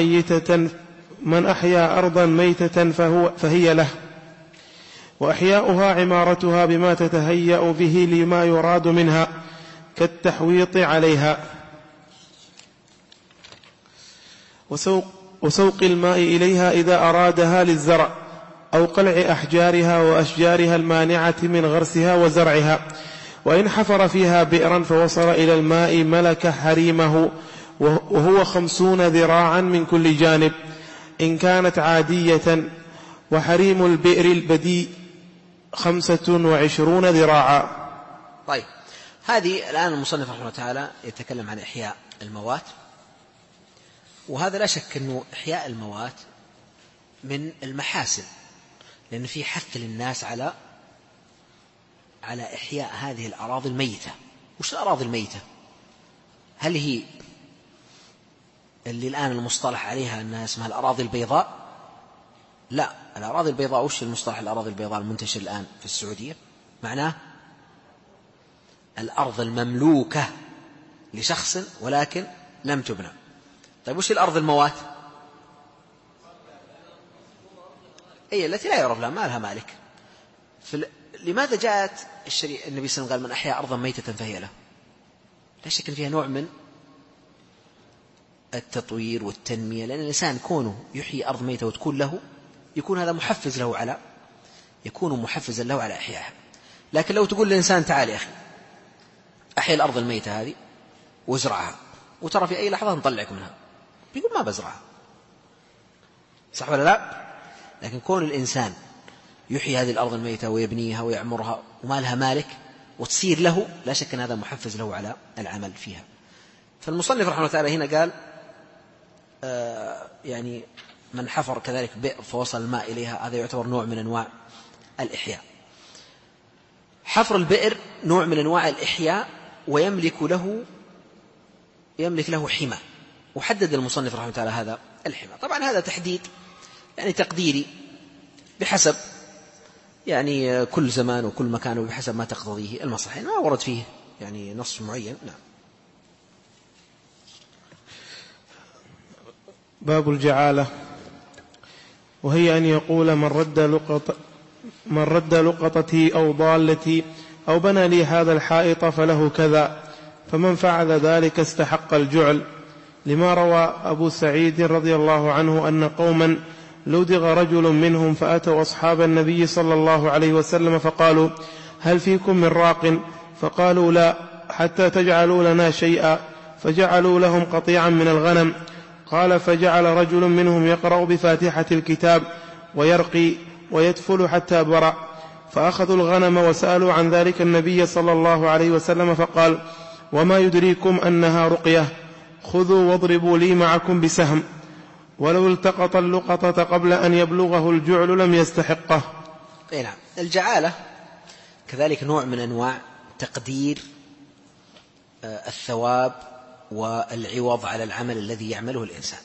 أرضا ميتة فهي له. وأحياؤها عمارتها بما تتهيأ به لما يراد منها، كالتحويط عليها، وسوق الماء إليها إذا أرادها للزرع، أو قلع أحجارها وأشجارها المانعة من غرسها وزرعها. وإن حفر فيها بئرا فوصل إلى الماء ملك حريمه، وهو 50 ذراعا من كل جانب إن كانت عادية، وحريم البئر البديء 25 ذراعا. طيب، هذه الآن المصنف رحمه الله تعالى يتكلم عن إحياء الموات، وهذا لا شك أنه إحياء الموات من المحاسن، لأن في حث للناس على إحياء هذه الأراضي الميتة. وش الأراضي الميتة؟ هل هي اللي الآن المصطلح عليها أنها اسمها الأراضي البيضاء؟ لا، الأراضي البيضاء وش المصطلح الأراضي البيضاء المنتشر الآن في السعودية؟ معناه الأرض المملوكة لشخص ولكن لم تبنى. طيب وش الأرض الموات؟ هي التي لا يعرف لها، ما لها مالك. لماذا جاءت النبي صلى الله عليه وسلم قال من أحيا أرضا ميتة فهي له؟ لا شك أن فيها نوع من التطوير والتنمية، لأن الإنسان كونه يحيي أرض ميتة وتكون له، يكون هذا يكون محفزا له على إحيائها. لكن لو تقول للإنسان تعال يا أخي أحيا الأرض الميتة هذه وازرعها، وترى في أي لحظة نطلعك منها، بيقول ما بزرعها، صح ولا لا؟ لكن كون الإنسان يحيي هذه الأرض الميتة ويبنيها ويعمرها وما لها مالك وتصير له، لا شك أن هذا محفز له على العمل فيها. فالمصنف رحمه الله تعالى هنا قال يعني من حفر كذلك بئر فوصل الماء إليها، هذا يعتبر نوع من أنواع الإحياء. حفر البئر نوع من أنواع الإحياء، ويملك له حمى، وحدد المصنف رحمه الله تعالى هذا الحمى. طبعا هذا تحديد يعني تقديري بحسب يعني كل زمان وكل مكان، وبحسب ما تقتضيه المصلحة، ما ورد فيه يعني نص معين. نعم. باب الجعالة، وهي أن يقول من رد لقطتي أو ضالتي أو بنى لي هذا الحائط فله كذا، فمن فعل ذلك استحق الجعل، لما روى أبو سعيد رضي الله عنه أن قوما لدغ رجل منهم فأتوا أصحاب النبي صلى الله عليه وسلم فقالوا: هل فيكم من راق؟ فقالوا: لا، حتى تجعلوا لنا شيئا. فجعلوا لهم قطيعا من الغنم. قال فجعل رجل منهم يقرأ بفاتحة الكتاب ويرقي ويدفل حتى برأ، فأخذوا الغنم وسألوا عن ذلك النبي صلى الله عليه وسلم فقال وما يدريكم أنها رقية، خذوا واضربوا لي معكم بسهم، ولو التقط اللقطة قبل أن يبلغه الجعل لم يستحقه. نعم. الجعالة كذلك نوع من أنواع تقدير الثواب والعوض على العمل الذي يعمله الإنسان،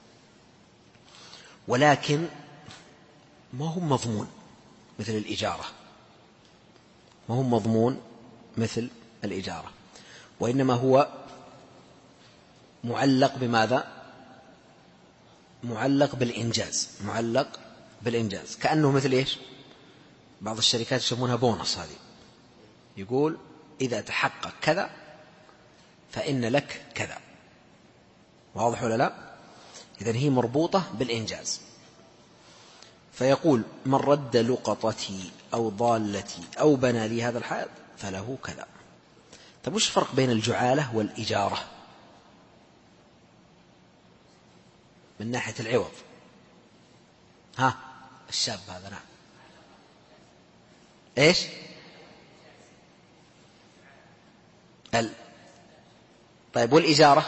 ولكن ما هو مضمون مثل الإجارة، ما هو مضمون مثل الإجارة، وإنما هو معلق بماذا؟ معلق بالإنجاز، معلق بالإنجاز، كأنه مثل إيش؟ بعض الشركات يسمونها بونص، هذه يقول إذا تحقق كذا فإن لك كذا، واضح ولا لا؟ إذن هي مربوطة بالإنجاز، فيقول من رد لقطتي أو ضالتي أو بنى لي هذا الحائط فله كذا. طيب وش الفرق بين الجعالة والإجارة من ناحية العوض؟ ها الشاب هذا، نعم، إيش؟ طيب والإجارة؟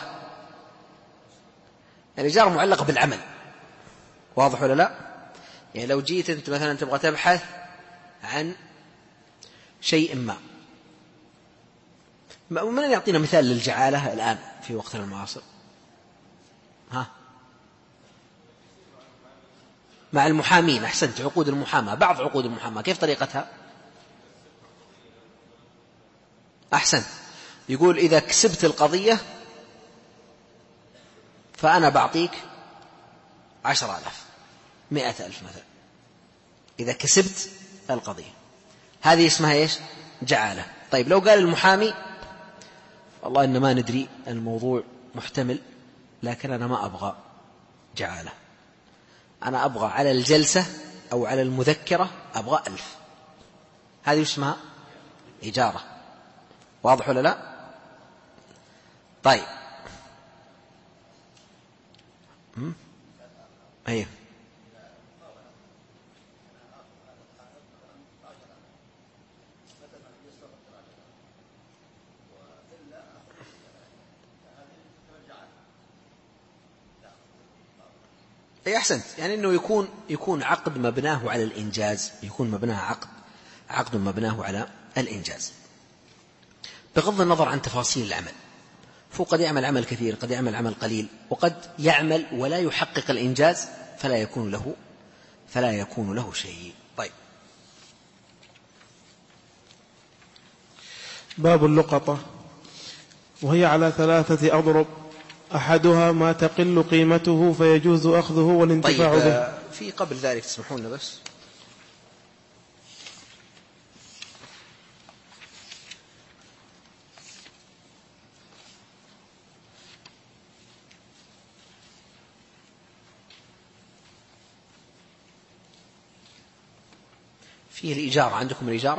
الإجارة معلقة بالعمل، واضح ولا لا؟ يعني لو جيت أنت مثلا تبغى تبحث عن شيء ما، من يعطينا مثال للجعالة الآن في وقتنا المعاصر؟ ها مع المحامين، أحسنت، عقود المحاماة، بعض عقود المحاماة كيف طريقتها؟ أحسنت، يقول إذا كسبت القضية فأنا بعطيك 10,000 100,000 مثلا، إذا كسبت القضية، هذه اسمها إيش؟ جعالة. طيب لو قال المحامي والله إن ما ندري، الموضوع محتمل، لكن أنا ما أبغى جعالة، أنا أبغى على الجلسة أو على المذكرة أبغى 1000، هذه اسمها إجارة، واضح ولا لا؟ طيب أيه. أي أحسنت، يعني أنه يكون عقد مبناه على الإنجاز، يكون مبناه عقد مبناه على الإنجاز بغض النظر عن تفاصيل العمل، فقد يعمل عمل كثير، قد يعمل عمل قليل، وقد يعمل ولا يحقق الإنجاز فلا يكون له شيء. طيب باب اللقطة، وهي على 3 أضرب، أحدها ما تقل قيمته فيجوز أخذه والانتفاع به. في قبل ذلك تسمحون لنا بس فيه الإجارة، عندكم الإجارة؟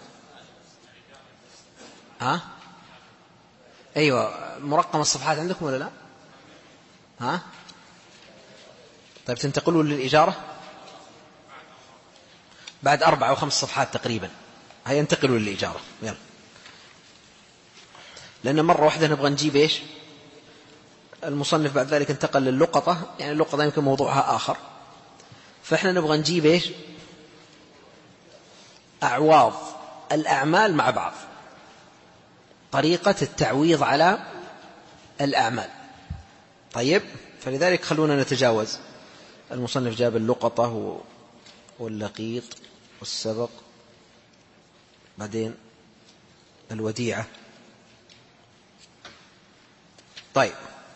ها؟ أيوة، مرقم الصفحات عندكم ولا لا؟ ها؟ طيب تنتقلون للإجارة بعد 4 أو 5 صفحات تقريبا، هيا انتقلوا للإجارة يلا، لأن مرة واحدة نبغى نجيب إيش؟ المصنف بعد ذلك انتقل للقطة، يعني اللقطة يمكن موضوعها آخر، فإحنا نبغى نجيب إيش؟ أعواض الأعمال مع بعض، طريقة التعويض على الأعمال. طيب فلذلك خلونا نتجاوز، المصنف جاب اللقطة واللقيط والسبق، بعدين الوديعة. طيب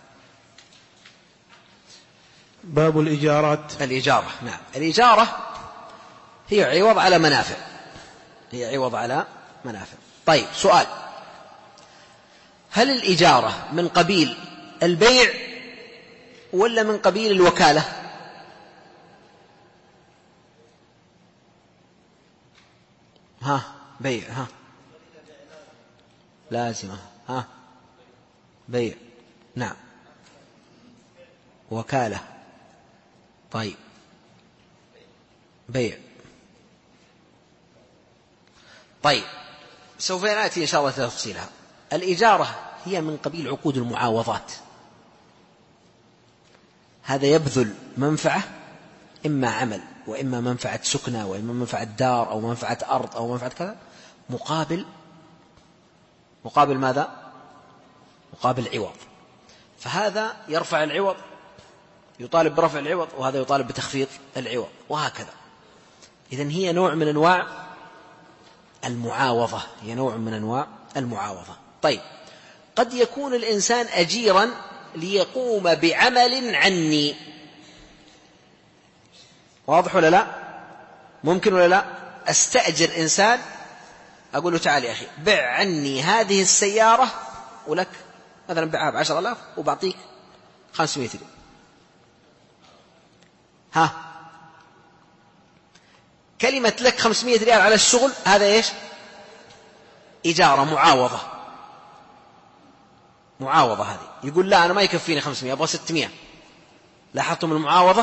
باب الإجارات. الإجارة، نعم، الإجارة هي عوض على منافع، هي عوض على منافع. طيب سؤال، هل الإجارة من قبيل البيع ولا من قبيل الوكالة؟ ها بيع، ها لازمة، ها بيع، نعم وكالة. طيب بيع. طيب سوف نأتي إن شاء الله تفصيلها. الإجارة هي من قبيل عقود المعاوضات. هذا يبذل منفعة، إما عمل وإما منفعة سكنة وإما منفعة دار أو منفعة أرض أو منفعة كذا، مقابل ماذا؟ مقابل عوض. فهذا يرفع العوض، يطالب برفع العوض، وهذا يطالب بتخفيض العوض، وهكذا. إذن هي نوع من أنواع المعاوضة، هي نوع من أنواع المعاوضة. طيب قد يكون الإنسان أجيرا ليقوم بعمل عني، واضح ولا لا؟ ممكن ولا لا؟ أستأجر إنسان أقول له تعال يا أخي بع عني هذه السيارة، ولك مثلا بيعها ب10,000 وبعطيك 500 ريال. ها، كلمة لك 500 ريال على الشغل، هذا إيش؟ إجارة، معاوضة هذه. يقول لا أنا ما يكفيني 500، أبغى 600. لاحظتم المعاوضة؟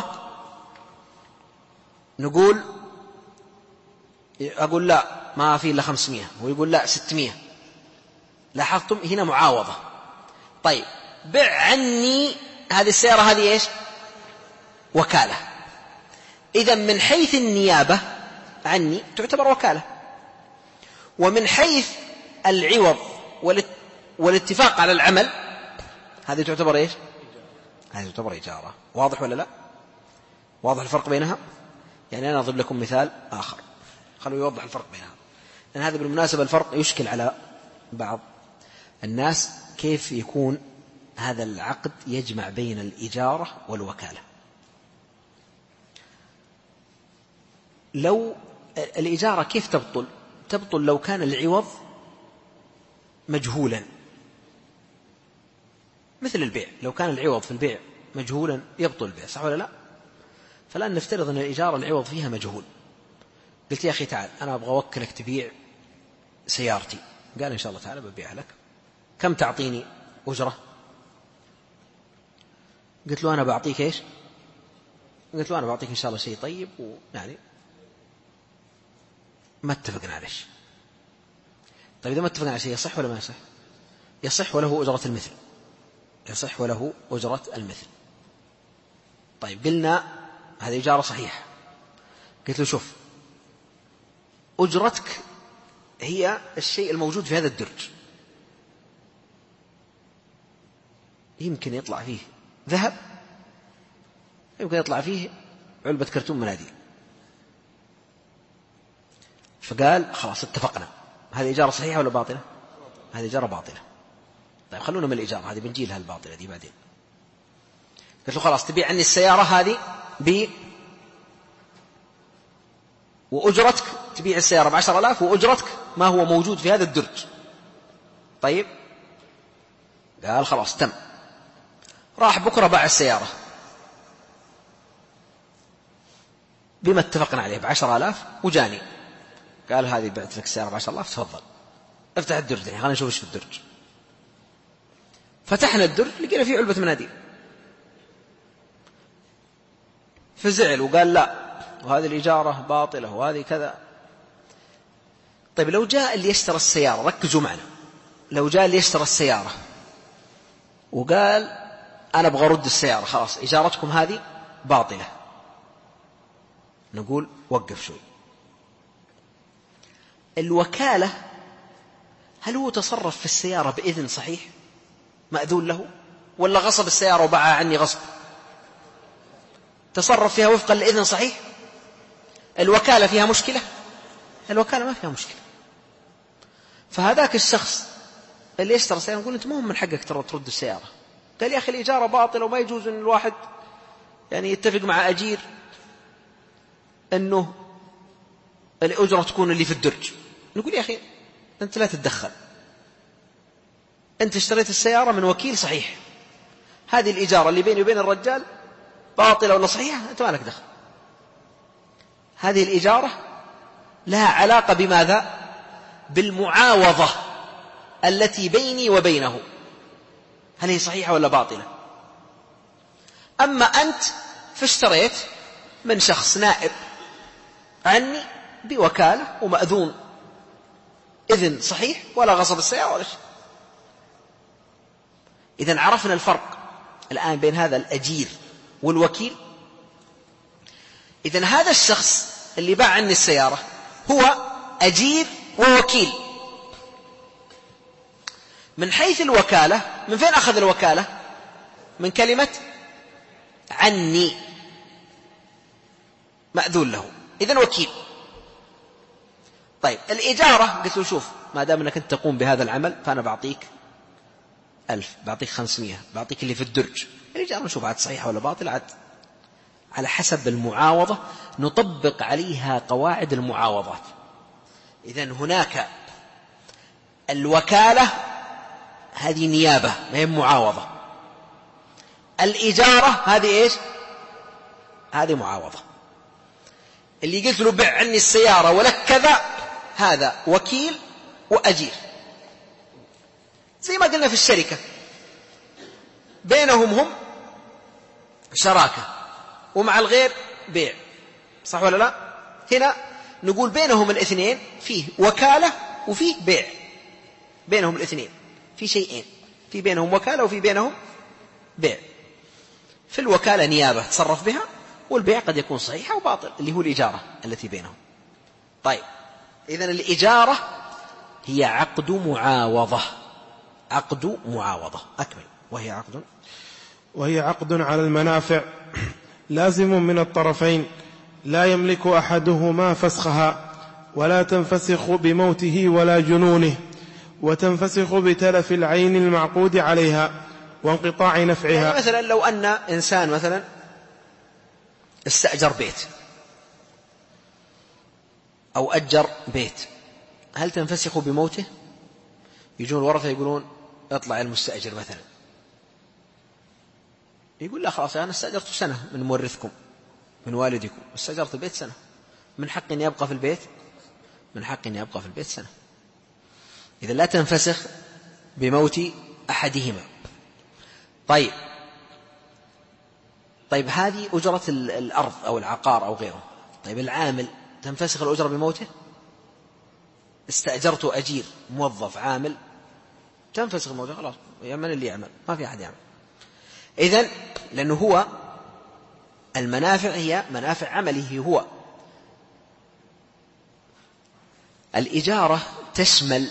أقول لا ما في إلا 500، ويقول لا 600. لاحظتم هنا معاوضة. طيب بع عني هذه السيارة، هذه إيش؟ وكالة. إذن من حيث النيابة عني تعتبر وكالة، ومن حيث العوض والاتفاق على العمل هذه تعتبر إيش؟ هذه تعتبر إجارة. واضح ولا لا؟ واضح الفرق بينها؟ يعني أنا أضرب لكم مثال آخر خلوا يوضح الفرق بينها، لأن هذا بالمناسبة الفرق يشكل على بعض الناس، كيف يكون هذا العقد يجمع بين الإجارة والوكالة. لو الإجارة كيف تبطل لو كان العوض مجهولا، مثل البيع. لو كان العوض في البيع مجهولا يبطل البيع، صح ولا لا؟ فالآن نفترض أن الإجارة العوض فيها مجهول. قلت يا أخي تعال أنا أبغى أوكلك تبيع سيارتي. قال إن شاء الله تعالى ببيعها لك، كم تعطيني أجرة؟ قلت له أنا بعطيك إيش؟ قلت له أنا بعطيك إن شاء الله شيء طيب، ويعني ما اتفقنا عليه. طيب إذا ما اتفقنا على شيء يصح ولا ما يصح؟ يصح وله أجرة المثل، يصح وله أجرة المثل. طيب قلنا هذه إجارة صحيحة. قلت له شوف، أجرتك هي الشيء الموجود في هذا الدرج، يمكن يطلع فيه ذهب، يمكن يطلع فيه علبة كرتون مناديل. فقال خلاص اتفقنا. هذه إجارة صحيحة ولا باطلة؟ هذه إجارة باطلة. طيب خلونا من الإجارة هذه، بنجيلها الباطلة دي بعدين. قلت له خلاص تبيع عني السيارة هذه وأجرتك تبيع السيارة ب10,000، وأجرتك ما هو موجود في هذا الدرج. طيب قال خلاص تم. راح بكرة باع السيارة بما اتفقنا عليه ب10,000، وجاني قال هذه بعت لك السيارة ب10,000، تفضل افتح الدرج الحين خلينا نشوف ايش في الدرج. فتحنا الدرج لقينا فيه علبة مناديل. فزعل وقال لا، وهذه الإجارة باطلة وهذه كذا. طيب لو جاء اللي يشترى السيارة، ركزوا معنا، لو جاء اللي يشترى السيارة وقال أنا أبغى أرد السيارة، خلاص إجارتكم هذه باطلة، نقول وقف شوي. الوكالة هل هو تصرف في السيارة بإذن صحيح مأذون له، ولا غصب السيارة وباعها عني غصب؟ تصرف فيها وفقا لإذن صحيح. الوكالة فيها مشكلة؟ الوكالة ما فيها مشكلة. فهذاك الشخص اللي يشتري السيارة نقول أنت مو من حقك ترد السيارة. قال يا أخي الإجارة باطلة وما يجوز أن الواحد يعني يتفق مع أجير أنه الأجرة تكون اللي في الدرج. نقول يا أخي أنت لا تتدخل، أنت اشتريت السيارة من وكيل صحيح، هذه الإجارة اللي بيني وبين الرجال باطلة ولا صحيحة أنت ما لك دخل. هذه الإجارة لها علاقة بماذا؟ بالمعاوضة التي بيني وبينه. هل هي صحيحة ولا باطلة؟ أما أنت فاشتريت من شخص نائب عني بوكالة ومأذون إذن صحيح ولا غصب السيارة ولا شيء. إذن عرفنا الفرق الآن بين هذا الأجير والوكيل. إذن هذا الشخص اللي باع عني السيارة هو أجير ووكيل. من حيث الوكالة، من فين أخذ الوكالة؟ من كلمة عني، مأذون له، إذن وكيل. طيب الإجارة قلت له شوف، ما دام أنك أنت تقوم بهذا العمل فأنا بعطيك 1000، بعطيك 500، بعطيك اللي في الدرج. الإجارة نشوف عاد صحيحة ولا باطل، عاد على حسب المعاوضة نطبق عليها قواعد المعاوضات. إذن هناك الوكالة هذه نيابة ما هي معاوضة. الإجارة هذه إيش؟ هذه معاوضة. اللي قلت له بع عني السيارة ولك كذا هذا وكيل وأجير، زي ما قلنا في الشركة بينهم هم شراكة ومع الغير بيع، صح ولا لا؟ هنا نقول بينهم الاثنين فيه وكالة وفيه بيع، بينهم الاثنين في شيئين، في بينهم وكالة وفي بينهم بيع. في الوكالة نيابة تصرف بها، والبيع قد يكون صحيح أو باطل اللي هو الإجارة التي بينهم. طيب إذن الإجارة هي عقد معاوضة، عقد معاوضة. أكمل. وهي عقد على المنافع لازم من الطرفين لا يملك أحدهما فسخها، ولا تنفسخ بموته ولا جنونه، وتنفسخ بتلف العين المعقود عليها وانقطاع نفعها. يعني مثلا لو أن إنسان مثلا استأجر بيت أو أجر بيت، هل تنفسخ بموته؟ يجون الورثة يقولون اطلع المستأجر مثلا، يقول لا خلاص أنا استأجرت سنة من مورثكم من والدكم، استأجرت البيت سنة، من حق أن يبقى في البيت، من حق أن يبقى في البيت سنة. إذا لا تنفسخ بموت أحدهما. طيب هذه أجرة الأرض أو العقار أو غيره. طيب العامل تنفسخ الأجرة بموته؟ استأجرت أجير موظف عامل، تنفسخ الموت، خلاص يعمل اللي يعمل، ما في أحد يعمل. إذن لأنه هو المنافع هي منافع عمله هو. الإجارة تشمل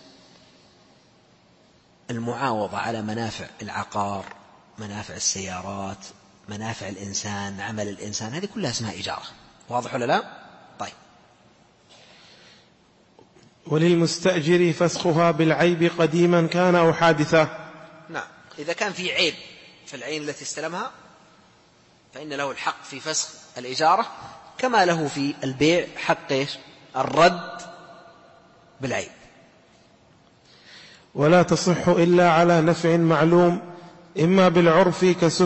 المعاوضة على منافع العقار، منافع السيارات، منافع الإنسان، عمل الإنسان، هذه كلها اسمها إجارة. واضح ولا لا؟ طيب. وللمستأجر فسخها بالعيب قديما كان أو حادثا. نعم، إذا كان في عيب في العين التي استلمها فإن له الحق في فسخ الإجارة، كما له في البيع حق الرد بالعيب. ولا تصح إلا على نفع معلوم، إما بالعرف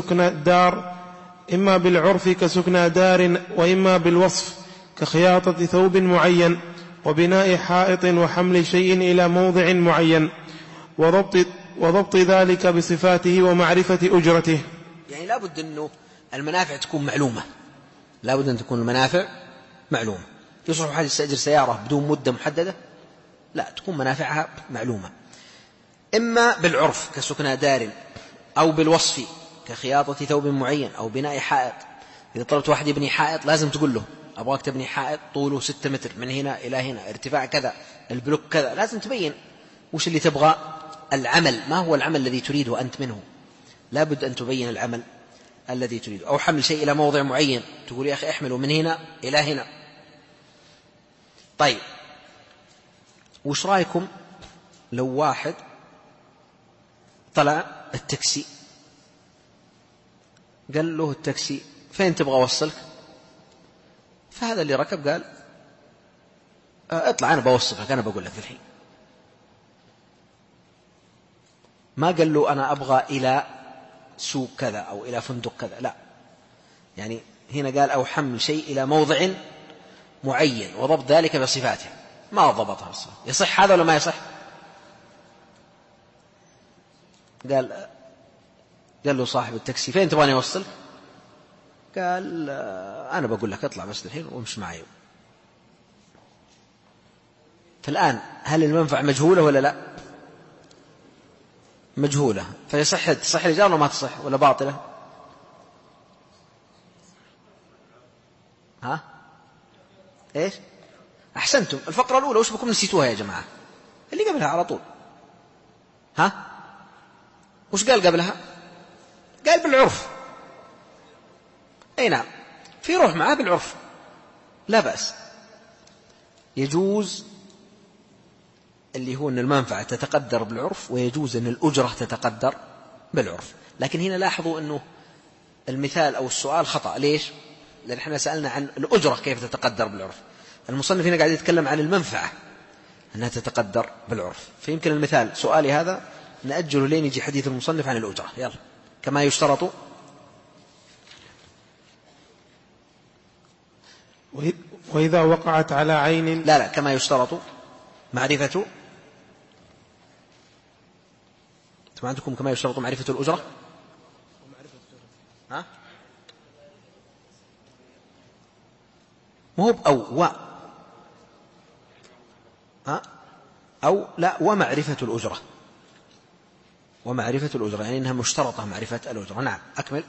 كسكن دار، وإما بالوصف كخياطة ثوب معين، وبناء حائط، وحمل شيء إلى موضع معين، وضبط ذلك بصفاته ومعرفة أجرته. يعني لا بد أنه المنافع تكون معلومة، لا بد أن تكون المنافع معلومة. يصح أحد يستأجر سيارة بدون مدة محددة؟ لا، تكون منافعها معلومة. إما بالعرف كسكن دار، أو بالوصف كخياطة ثوب معين، أو بناء حائط. إذا طلبت واحد يبني حائط لازم تقول له أبغاك تبني حائط طوله 6 متر من هنا إلى هنا، ارتفاع كذا، البلوك كذا، لازم تبين وش اللي تبغى العمل، ما هو العمل الذي تريده أنت منه، لابد أن تبين العمل الذي تريده. أو حمل شيء إلى موضع معين، تقول يا أخي احمله من هنا إلى هنا. طيب وش رأيكم لو واحد طلع التاكسي قال له التاكسي فين تبغى أوصلك؟ فهذا اللي ركب قال اطلع أنا بوصفك، أنا بقول لك الحين. ما قال له أنا أبغى إلى سوق كذا أو إلى فندق كذا، لا، يعني هنا قال أو حمل شيء إلى موضع معين وضبط ذلك بصفاته، ما ضبطها الصفات. يصح هذا ولا ما يصح؟ قال قال له صاحب التاكسي فين تبغاني أوصلك؟ قال أنا بقول لك اطلع بس الحين وامشي معي. فالآن هل المنفعة مجهولة ولا لا؟ مجهولة، تصح الإجارة ولا ما تصح ولا باطلة؟ ها؟ إيش؟ أحسنتم. الفقرة الأولى وش بكم نسيتوها يا جماعة؟ اللي قبلها على طول. ها؟ وش قال قبلها؟ قال بالعرف. أي نعم، في روح معاه بالعرف لا بأس، يجوز اللي هو أن المنفعة تتقدر بالعرف، ويجوز أن الأجرة تتقدر بالعرف. لكن هنا لاحظوا أنه المثال أو السؤال خطأ. ليش؟ لأن احنا سألنا عن الأجرة كيف تتقدر بالعرف، المصنف هنا قاعد يتكلم عن المنفعة أنها تتقدر بالعرف. فيمكن المثال سؤالي هذا نأجله لين يجي حديث المصنف عن الأجرة. يلا. كما يشترط وإذا وقعت على عين. لا كما يشترط معرفة. أنتم عندكم كما يشترط معرفة الأجرة؟ ها؟ مو أو لا ومعرفة الأجرة. ومعرفة الأجرة يعني إنها مشترطة معرفة الأجرة. نعم أكمل.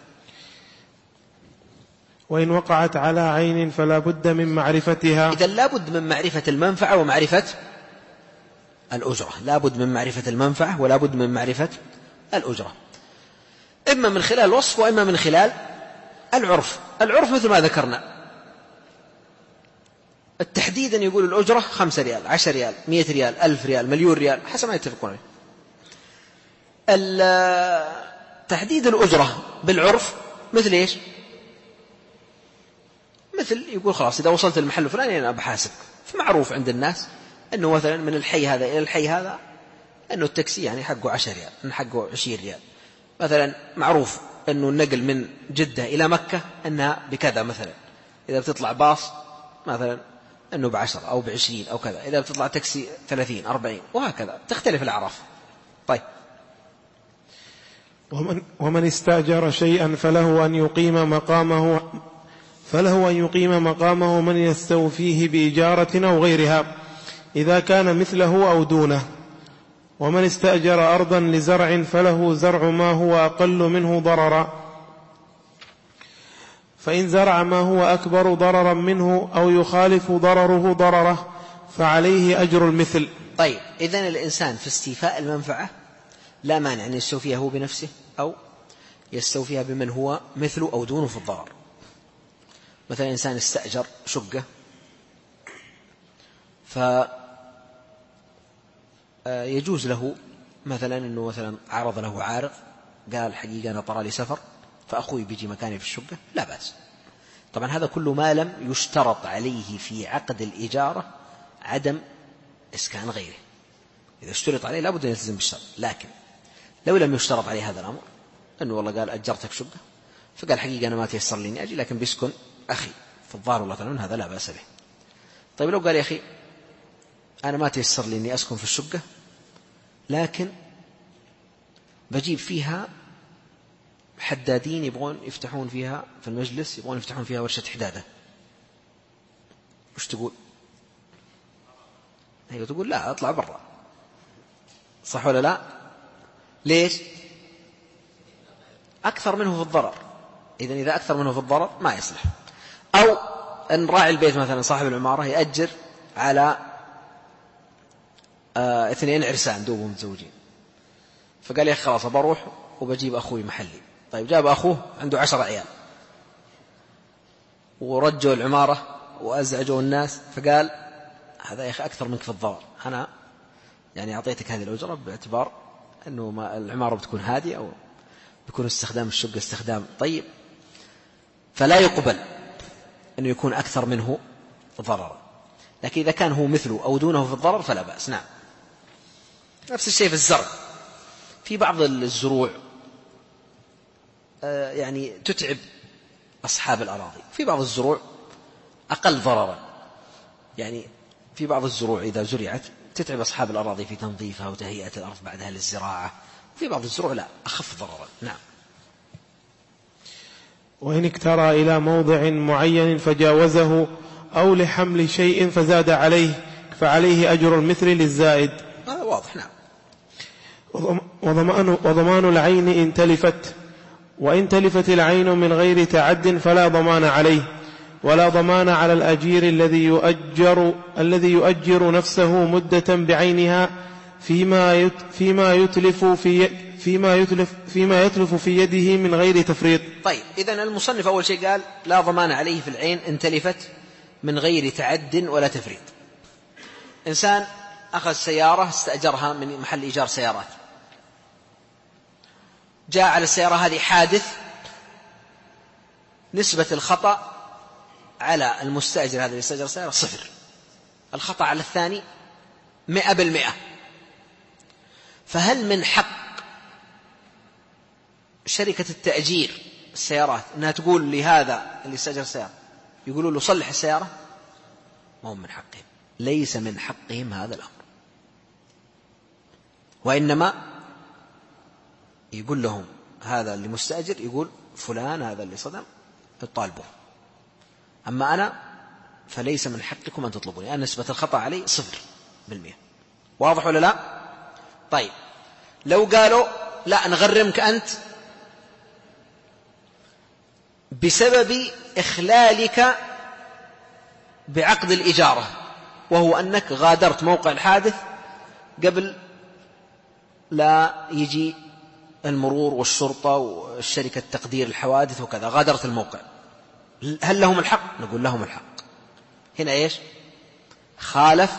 وإن وقعت على عين فلا بد من معرفتها. إذن لا بد من معرفة المنفعة ومعرفة الأجرة. لا بد من معرفة المنفعة ولا بد من معرفة الأجرة، إما من خلال الوصف وإما من خلال العرف. العرف مثل ما ذكرنا التحديد أن يقول الأجرة 5 ريال 10 ريال 100 ريال 1000 ريال مليون ريال حسب ما يتفقون عليه. تحديد الأجرة بالعرف مثل إيش؟ مثل يقول خلاص إذا وصلت المحل الفلاني أنا بحاسبك. فمعروف عند الناس أنه مثلا من الحي هذا إلى الحي هذا أنه التاكسي يعني حقه 10 ريال، أنه حقه 20 ريال مثلا. معروف أنه النقل من جدة إلى مكة أنها بكذا مثلا. إذا بتطلع باص مثلا أنه ب10 أو ب20 أو كذا. إذا بتطلع تاكسي 30 40 وهكذا تختلف الأعراف. طيب. ومن استأجر شيئا فله أن يقيم مقامه من يستوفيه بإجارة أو غيرها إذا كان مثله أو دونه. ومن استأجر أرضا لزرع فله زرع ما هو أقل منه ضررا، فإن زرع ما هو أكبر ضررا منه أو يخالف ضرره ضرره فعليه أجر المثل. طيب إذن الإنسان في استيفاء المنفعة لا مانع أن يستوفيها هو بنفسه أو يستوفيها بمن هو مثله أو دونه في الضرر. مثلا إنسان استأجر شقة فيجوز له مثلا أنه مثلا عرض له عارض قال حقيقة أنا طرى لي سفر فأخوي بيجي مكاني في الشقة لا بأس. طبعا هذا كله ما لم يشترط عليه في عقد الإجارة عدم إسكان غيره. إذا اشترط عليه لابد أن يلتزم بالشرط. لكن لو لم يشترط عليه هذا الأمر أنه والله قال أجرتك شقة فقال حقيقة أنا ما تيسر لي إني أجي لكن بيسكن أخي في الظاهر والله تعالى هذا لا بأس به. طيب لو قال يا أخي أنا ما تيسر لي إني أسكن في الشقة لكن بجيب فيها حدادين يبغون يفتحون فيها في المجلس يبغون يفتحون فيها ورشة حدادة، وش تقول؟ هي تقول لا أطلع برا. صح ولا لا؟ ليش؟ أكثر منه في الضرر. إذا أكثر منه في الضرر ما يصلح. أو أن راعي البيت مثلا صاحب العمارة يأجر على 2 عرسان دوبهم متزوجين فقال يا أخي خلاص بروح وبجيب أخوي محلي. طيب جاب أخوه عنده 10 عيال ورجوا العمارة وأزعجوا الناس فقال هذا يا أخي أكثر منك في الضرر، أنا يعني أعطيتك هذه الأجرة باعتبار أنه العمارة بتكون هادية أو بيكون استخدام الشقة استخدام طيب، فلا يقبل أنه يكون أكثر منه ضررا. لكن إذا كان هو مثله أو دونه في الضرر فلا بأس. نعم. نفس الشيء في الزرع. في بعض الزروع يعني تتعب أصحاب الأراضي، في بعض الزروع أقل ضررا. يعني في بعض الزروع إذا زرعت تتعب أصحاب الأراضي في تنظيفها وتهيئة الأرض بعدها للزراعة، وفي بعض الزروع لا أخف ضررا. نعم. وإن اكترى إلى موضع معين فجاوزه أو لحمل شيء فزاد عليه فعليه أجر المثل للزائد. هذا واضح. نعم. وضمان العين إن تلفت، وإن تلفت العين من غير تعد فلا ضمان عليه، ولا ضمان على الأجير الذي يؤجر نفسه مدة بعينها فيما يتلف في يده من غير تفريط. طيب، إذن المصنف أول شيء قال لا ضمان عليه في العين إن تلفت من غير تعد ولا تفريط. إنسان أخذ سيارة استأجرها من محل إيجار سيارات، جاء على السيارة هذه حادث، نسبة الخطأ على المستأجر هذا اللي استأجر سيارة 0، الخطأ على الثاني 100%. فهل من حق شركة التأجير السيارات أنها تقول لهذا اللي استأجر السيارة يقولوا له صلح السيارة؟ ما هم من حقهم، ليس من حقهم هذا الأمر، وإنما يقول لهم هذا اللي مستأجر، يقول فلان هذا اللي صدم تطالبه، أما أنا فليس من حقكم أن تطلبوني، أنا نسبة الخطأ علي 0%. واضح ولا لا؟ طيب، لو قالوا لا نغرمك أنت بسبب إخلالك بعقد الإجارة، وهو أنك غادرت موقع الحادث قبل لا يجي المرور والشرطة والشركة تقدير الحوادث وكذا، غادرت الموقع، هل لهم الحق؟ نقول لهم الحق. هنا إيش؟ خالف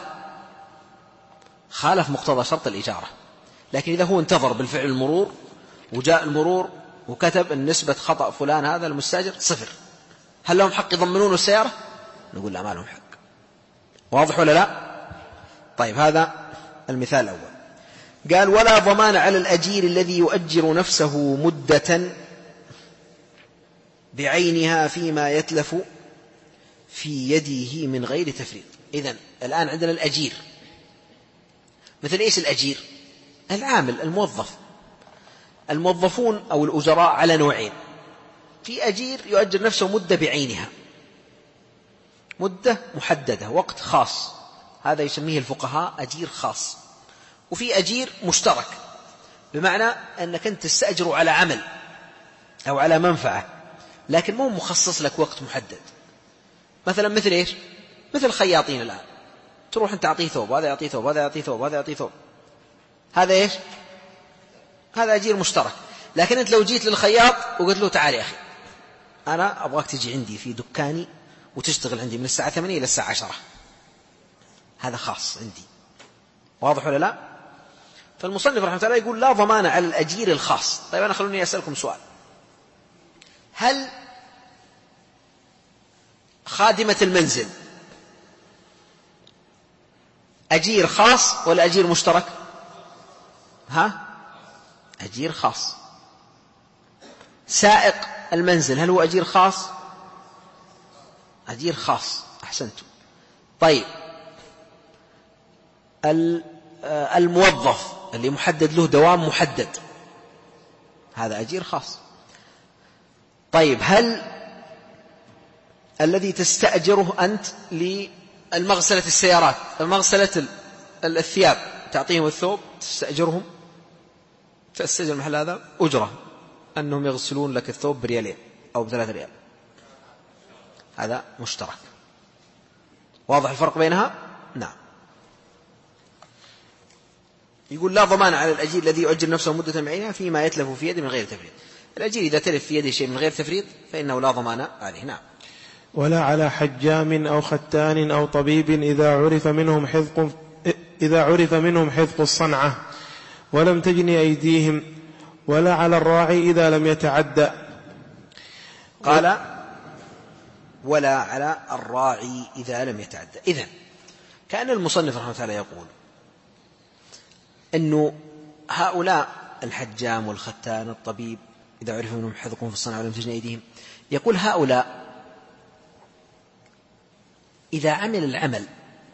مقتضى شرط الإجارة. لكن إذا هو انتظر بالفعل المرور وجاء المرور وكتب النسبة خطأ فلان هذا المستأجر 0، هل لهم حق يضمنون السيارة؟ نقول لا، ما لهم حق. واضح ولا لا؟ طيب، هذا المثال الأول. قال ولا ضمان على الأجير الذي يؤجر نفسه مدة بعينها فيما يتلف في يده من غير تفريط. إذن الآن عندنا الأجير، مثل إيش الأجير؟ العامل، الموظف. الموظفون أو الأجراء على نوعين: في أجير يؤجر نفسه مدة بعينها، مدة محددة، وقت خاص، هذا يسميه الفقهاء أجير خاص. وفي أجير مشترك، بمعنى أنك أنت تستأجر على عمل أو على منفعة، لكن مو مخصص لك وقت محدد. مثلا مثل إيش؟ مثل الخياطين الآن، تروح أنت تعطيه ثوب، هذا يعطيه ثوب، هذا يعطيه ثوب، هذا يعطيه ثوب، هذا إيش؟ هذا أجير مشترك. لكن أنت لو جيت للخياط وقلت له تعال يا أخي أنا أبغاك تجي عندي في دكاني وتشتغل عندي من الساعة 8 إلى الساعة 10، هذا خاص عندي. واضح ولا لا؟ فالمصنف رحمه الله يقول لا ضمان على الأجير الخاص. طيب، أنا خلوني أسألكم سؤال: هل خادمة المنزل أجير خاص ولا أجير مشترك؟ أجير خاص. سائق المنزل هل هو أجير خاص؟ أجير خاص، أحسنتم. طيب، الموظف اللي محدد له دوام محدد هذا أجير خاص. طيب، هل الذي تستأجره أنت للمغسلة السيارات، المغسلة الثياب، تعطيهم الثوب تستأجرهم، تستأجر المحل هذا أجرة أنهم يغسلون لك الثوب ب2 أو ب3 ريال، هذا مشترك. واضح الفرق بينها؟ نعم. يقول لا ضمان على الأجير الذي يؤجر نفسه مدة معينة فيما يتلف في يده من غير تفريط. الأجير إذا تلف في يده شيء من غير تفريط فإنه لا ضمان عليه. نعم. ولا على حجام أو ختان أو طبيب إذا عرف منهم حذق الصنعة ولم تجني أيديهم، ولا على الراعي إذا لم يتعدى. قال ولا على الراعي إذا لم يتعدى. إذن كأن المصنف رحمه الله يقول أنه هؤلاء الحجام والختان الطبيب إذا عرف منهم حذق في الصنعة ولم تجني أيديهم، يقول هؤلاء إذا عمل العمل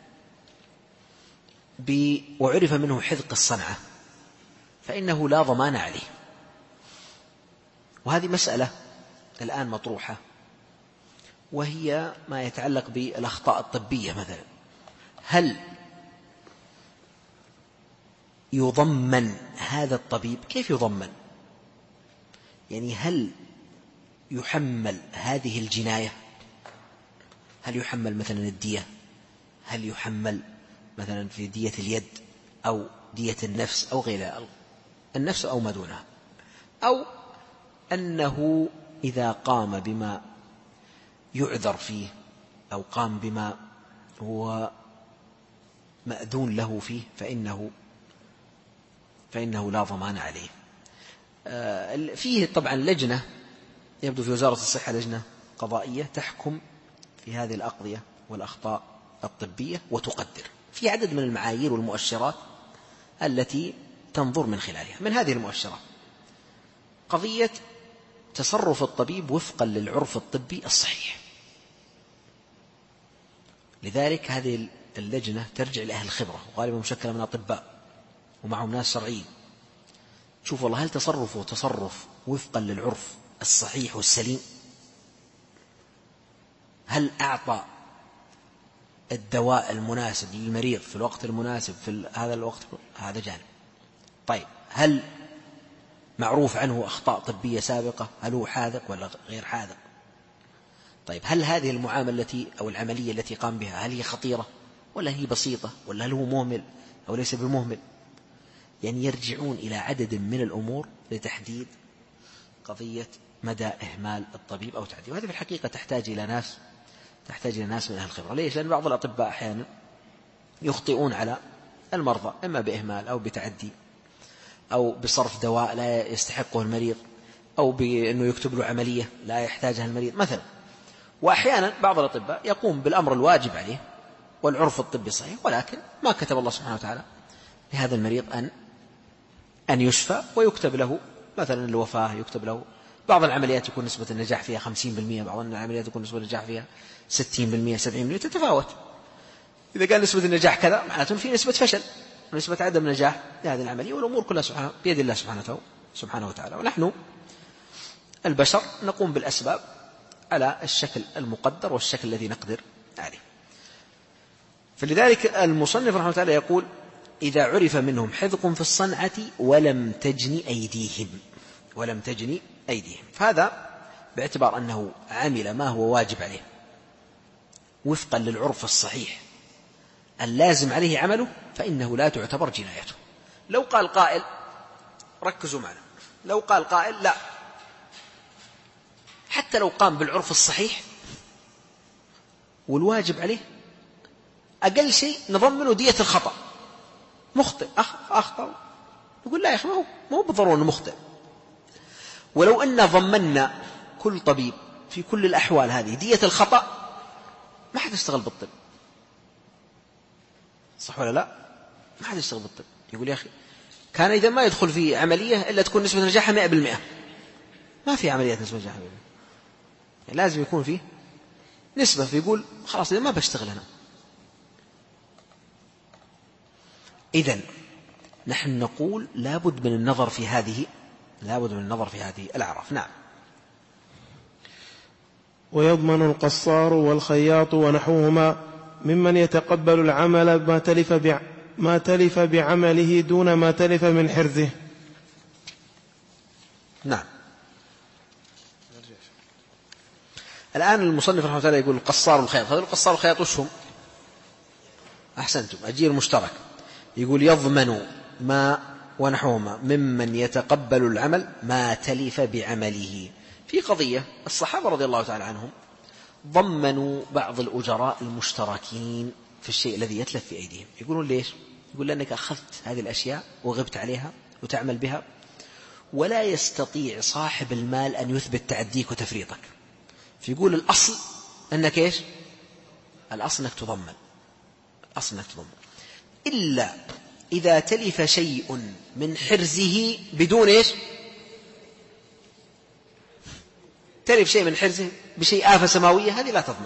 وعرف منه حذق الصنعة فإنه لا ضمان عليه. وهذه مسألة الآن مطروحة، وهي ما يتعلق بالأخطاء الطبية مثلا. هل يضمن هذا الطبيب؟ كيف يضمن؟ يعني هل يحمل هذه الجناية؟ هل يحمل مثلا الدية؟ هل يحمل مثلا في دية اليد أو دية النفس أو غيرها، النفس أو ما دونها، أو أنه إذا قام بما يعذر فيه أو قام بما هو مأذون له فيه فإنه لا ضمان عليه. فيه طبعا لجنة، يبدو في وزارة الصحة لجنة قضائية تحكم في هذه الأقضية والأخطاء الطبية وتقدر في عدد من المعايير والمؤشرات التي تنظر من خلالها. من هذه المؤشرات قضية تصرف الطبيب وفقا للعرف الطبي الصحيح. لذلك هذه اللجنة ترجع لأهل الخبرة، وغالبا مشكلة من أطباء ومعهم ناس شرعيين. شوف والله هل تصرفه تصرف وفقا للعرف الصحيح والسليم؟ هل أعطى الدواء المناسب للمريض في الوقت المناسب في هذا الوقت؟ هذا جانب. طيب هل معروف عنه أخطاء طبية سابقة؟ هل هو حاذق ولا غير حاذق؟ طيب هل هذه المعاملة أو العملية التي قام بها هل هي خطيرة ولا هي بسيطة، ولا هل هو مهمل أو ليس بمهمل؟ يعني يرجعون إلى عدد من الأمور لتحديد قضية مدى إهمال الطبيب أو تعديه. وهذه في الحقيقة تحتاج إلى ناس من أهل الخبرة. ليش؟ لأن بعض الأطباء أحيانا يخطئون على المرضى، إما بإهمال أو بتعدي أو بصرف دواء لا يستحقه المريض، أو بأنه يكتب له عملية لا يحتاجها المريض مثلا. وأحيانا بعض الأطباء يقوم بالأمر الواجب عليه والعرف الطبي صحيح، ولكن ما كتب الله سبحانه وتعالى لهذا المريض أن يشفى، ويكتب له مثلا الوفاة، يكتب له بعض العمليات يكون نسبة النجاح فيها 50%، بعض العمليات يكون نسبة النجاح فيها 60%، 70%، تتفاوت. إذا كان نسبة النجاح كذا معناته في نسبة فشل ونسبة عدم نجاح لهذه العملية، والأمور كلها بيد الله سبحانه وتعالى. ونحن البشر نقوم بالأسباب على الشكل المقدر والشكل الذي نقدر عليه. فلذلك المصنف رحمه الله تعالى يقول: إذا عرف منهم حذق في الصنعة ولم تجني أيديهم، فهذا باعتبار أنه عمل ما هو واجب عليه وفقا للعرف الصحيح اللازم عليه عمله، فإنه لا تعتبر جنايته. لو قال قائل، ركزوا معنا، لو قال قائل لا، حتى لو قام بالعرف الصحيح والواجب عليه أقل شيء نضمنه دية الخطأ، مخطئ أخطأ، يقول لا يا أخي ما هو بالضرورة أنه مخطئ. ولو أن ضمننا كل طبيب في كل الأحوال هذه دية الخطأ ما حد يشتغل بالطب، صح ولا لا؟ ما حد يشتغل بالطب. يقول يا أخي كان إذا ما يدخل في عملية إلا تكون نسبة نجاحها 100%، ما في عمليات نسبة نجاحها 100%، يعني لازم يكون فيه نسبة. فيقول خلاص إذا ما بشتغل أنا. إذن نحن نقول لابد من النظر في هذه الأعراف. نعم. ويضمن القصار والخياط ونحوهما ممن يتقبل العمل ما تلف بعمله دون ما تلف من حرزه. نعم. الآن المصنف رحمه الله يقول القصار والخياط. هذا القصار والخياط وش هم؟ أحسنتم، أجير مشترك. يقول يضمن ما ونحوهما ممن يتقبل العمل ما تلف بعمله. في قضية الصحابة رضي الله تعالى عنهم ضمنوا بعض الأجراء المشتركين في الشيء الذي يتلف في أيديهم. يقولون ليش؟ يقول لأنك أخذت هذه الأشياء وغبت عليها وتعمل بها، ولا يستطيع صاحب المال أن يثبت تعديك وتفريطك. فيقول الأصل أنك إيش؟ الأصل أنك تضمن، إلا إذا تلف شيء من حرزه بدون إيش؟ تلف شيء من حرزه بشيء آفة سماوية، هذه لا تضمن.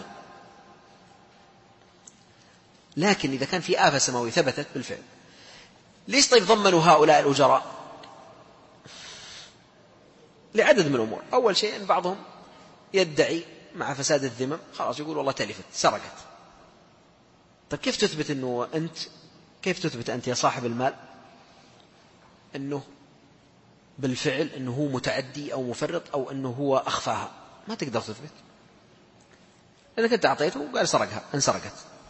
لكن إذا كان في آفة سماوية ثبتت بالفعل. ليش طيب ضمنوا هؤلاء الأجراء؟ لعدد من الأمور. أول شيء أن بعضهم يدعي مع فساد الذمم، خلاص يقول والله تلفت سرقت. طيب كيف تثبت أنت يا صاحب المال أنه بالفعل أنه هو متعدي أو مفرط أو أنه هو أخفاها؟ ما تقدر تثبت، لأنك أنت أعطيته وقال سرقها انسرقت.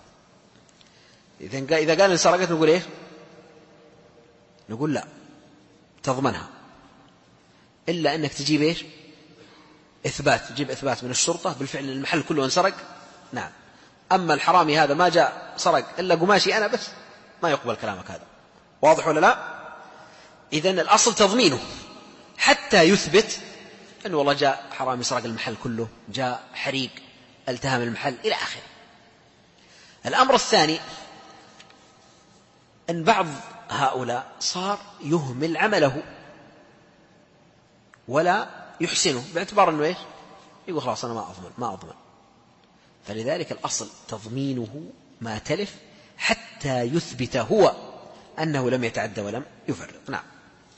إذا قال انسرقت نقول إيه؟ نقول لا تضمنها، إلا أنك تجيب إيش؟ تجيب إثبات من الشرطة بالفعل المحل كله انسرق. نعم. أما الحرامي هذا ما جاء سرق إلا قماشي أنا بس، ما يقبل كلامك هذا. واضح ولا لا؟ إذن الأصل تضمينه حتى يثبت أنه والله جاء حرامي سرق المحل كله، جاء حريق التهم المحل إلى آخره. الأمر الثاني أن بعض هؤلاء صار يهمل عمله ولا يحسنه باعتبار أنه إيش؟ يقول خلاص أنا ما أضمن. فلذلك الأصل تضمينه ما تلف حتى يثبت هو أنه لم يتعدى ولم يفرط. نعم.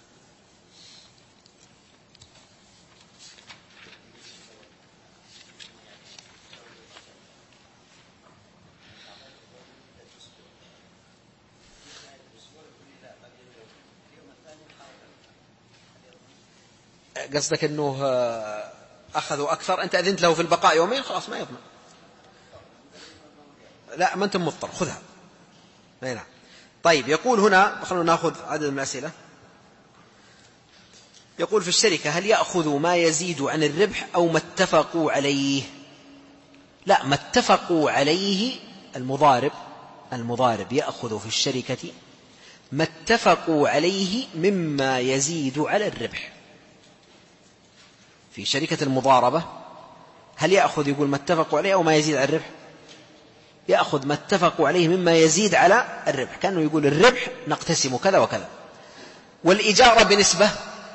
قصدك أنه أخذوا أكثر، أنت أذنت له في البقاء يومين خلاص ما يضمن. لا ما أنت مضطر، خذها. نعم. طيب يقول هنا، خلونا نأخذ عدد من الأسئلة. يقول في الشركة هل يأخذ ما يزيد عن الربح أو ما اتفقوا عليه؟ لا، ما اتفقوا عليه المضارب يأخذ في الشركة ما اتفقوا عليه مما يزيد على الربح. في شركة المضاربة هل يأخذ يقول ما اتفقوا عليه أو ما يزيد على الربح؟ يأخذ ما اتفقوا عليه مما يزيد على الربح، كأنه يقول الربح نقتسم كذا وكذا. والإجارة بنسبة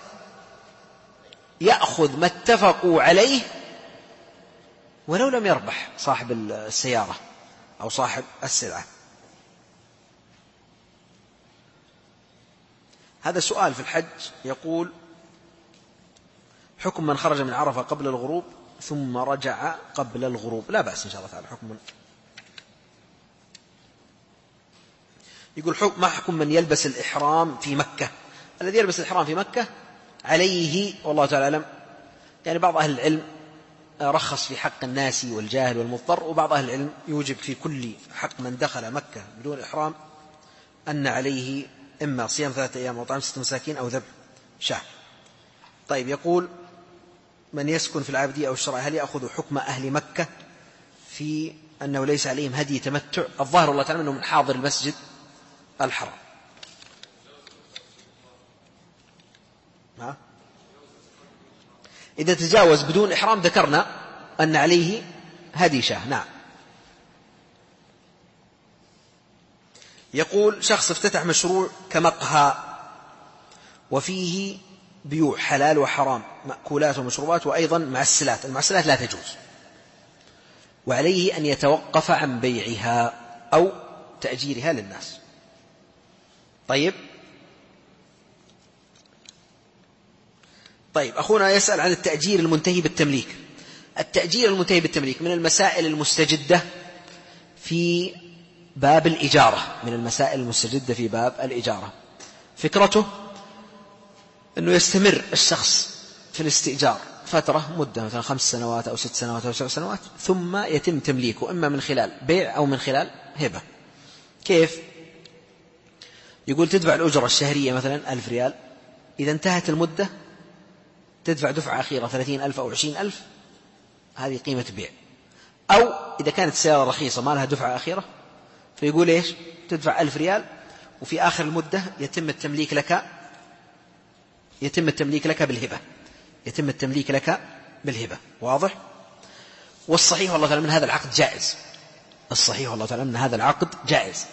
يأخذ ما اتفقوا عليه ولو لم يربح صاحب السيارة أو صاحب السلعة. هذا سؤال في الحج. يقول حكم من خرج من عرفة قبل الغروب ثم رجع قبل الغروب. لا بأس إن شاء الله تعالى. يقول ما حكم من يلبس الإحرام في مكة؟ الذي يلبس الإحرام في مكة عليه والله تعالى أعلم، يعني بعض أهل العلم رخص في حق الناس والجاهل والمضطر، وبعض أهل العلم يوجب في كل حق من دخل مكة بدون إحرام أن عليه إما صيام 3 أيام أو طعام 6 مساكين أو ذبح شاة. طيب يقول من يسكن في العابدية أو الشرع هل يأخذ حكم أهل مكة في أنه ليس عليهم هدي تمتع؟ الظاهر والله تعالى أنه من حاضر المسجد الحرام. إذا تجاوز بدون إحرام ذكرنا أن عليه هدي شاه. نعم. يقول شخص افتتح مشروع كمقهى وفيه بيوع حلال وحرام، مأكولات ومشروبات، وأيضا معسلات. المعسلات لا تجوز، وعليه أن يتوقف عن بيعها أو تأجيرها للناس. طيب أخونا يسأل عن التأجير المنتهي بالتمليك. التأجير المنتهي بالتمليك من المسائل المستجدة في باب الإجارة، فكرته أنه يستمر الشخص في الاستئجار فترة مدة مثلا 5 سنوات أو 6 سنوات أو 7 سنوات، ثم يتم تمليكه إما من خلال بيع أو من خلال هبة. كيف؟ يقول تدفع الأجرة الشهرية مثلا 1000 ريال، إذا انتهت المدة تدفع دفعة أخيرة 30,000 أو 20,000، هذه قيمة بيع. أو إذا كانت السيارة رخيصة ما لها دفعة أخيرة فيقول إيش؟ تدفع 1000 ريال وفي آخر المدة يتم التمليك لك بالهبة. واضح؟ والصحيح والله تعالى من هذا العقد جائز.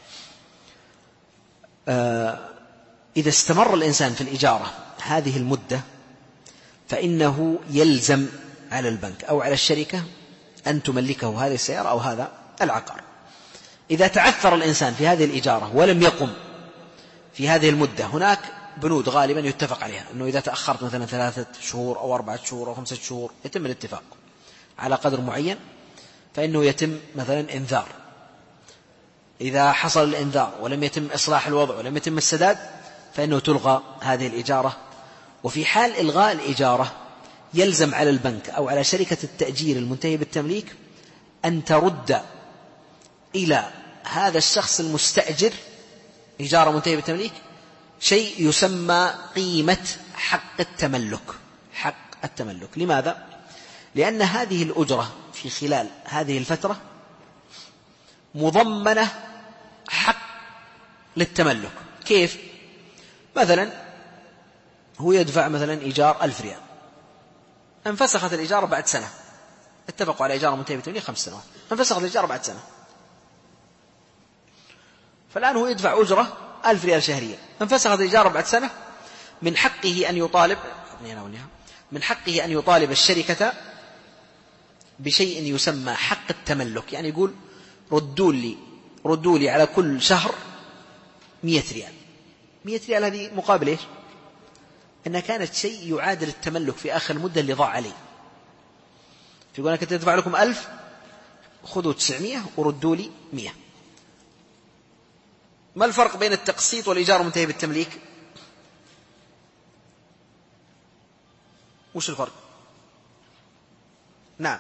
إذا استمر الإنسان في الإجارة هذه المدة فإنه يلزم على البنك أو على الشركة أن تملكه هذه السيارة أو هذا العقار. إذا تعثر الإنسان في هذه الإجارة ولم يقم في هذه المدة، هناك بنود غالبا يتفق عليها أنه إذا تأخرت مثلا 3 شهور أو 4 شهور أو 5 شهور يتم الاتفاق. على قدر معين فإنه يتم مثلا إنذار. إذا حصل الإنذار ولم يتم إصلاح الوضع ولم يتم السداد فإنه تلغى هذه الإجارة. وفي حال إلغاء الإجارة يلزم على البنك أو على شركة التأجير المنتهي بالتمليك أن ترد إلى هذا الشخص المستأجر إجارة منتهية بالتمليك شيء يسمى قيمة حق التملك. حق التملك. لماذا؟ لأن هذه الأجرة في خلال هذه الفترة مضمنة حق للتملك. كيف؟ مثلا هو يدفع مثلا إيجار 1000 ريال، انفسخت الإجارة بعد سنة، اتفقوا على إجارة منتهية بالتمليك 5 سنوات، انفسخت الإجارة بعد سنة، فالآن هو يدفع أجرة 1000 ريال شهريا، انفسخت الإجارة بعد سنة، من حقه أن يطالب الشركة بشيء يسمى حق التملك. يعني يقول ردوا لي على كل شهر 100 ريال. 100 ريال هذه مقابل إيش؟ إنها كانت شيء يعادل التملك في آخر المدة اللي ضاع عليه. يقول أنا كنت أدفع لكم 1000، خذوا 900 وردوا لي 100. ما الفرق بين التقسيط والإيجار المنتهي بالتمليك؟ وش الفرق؟ نعم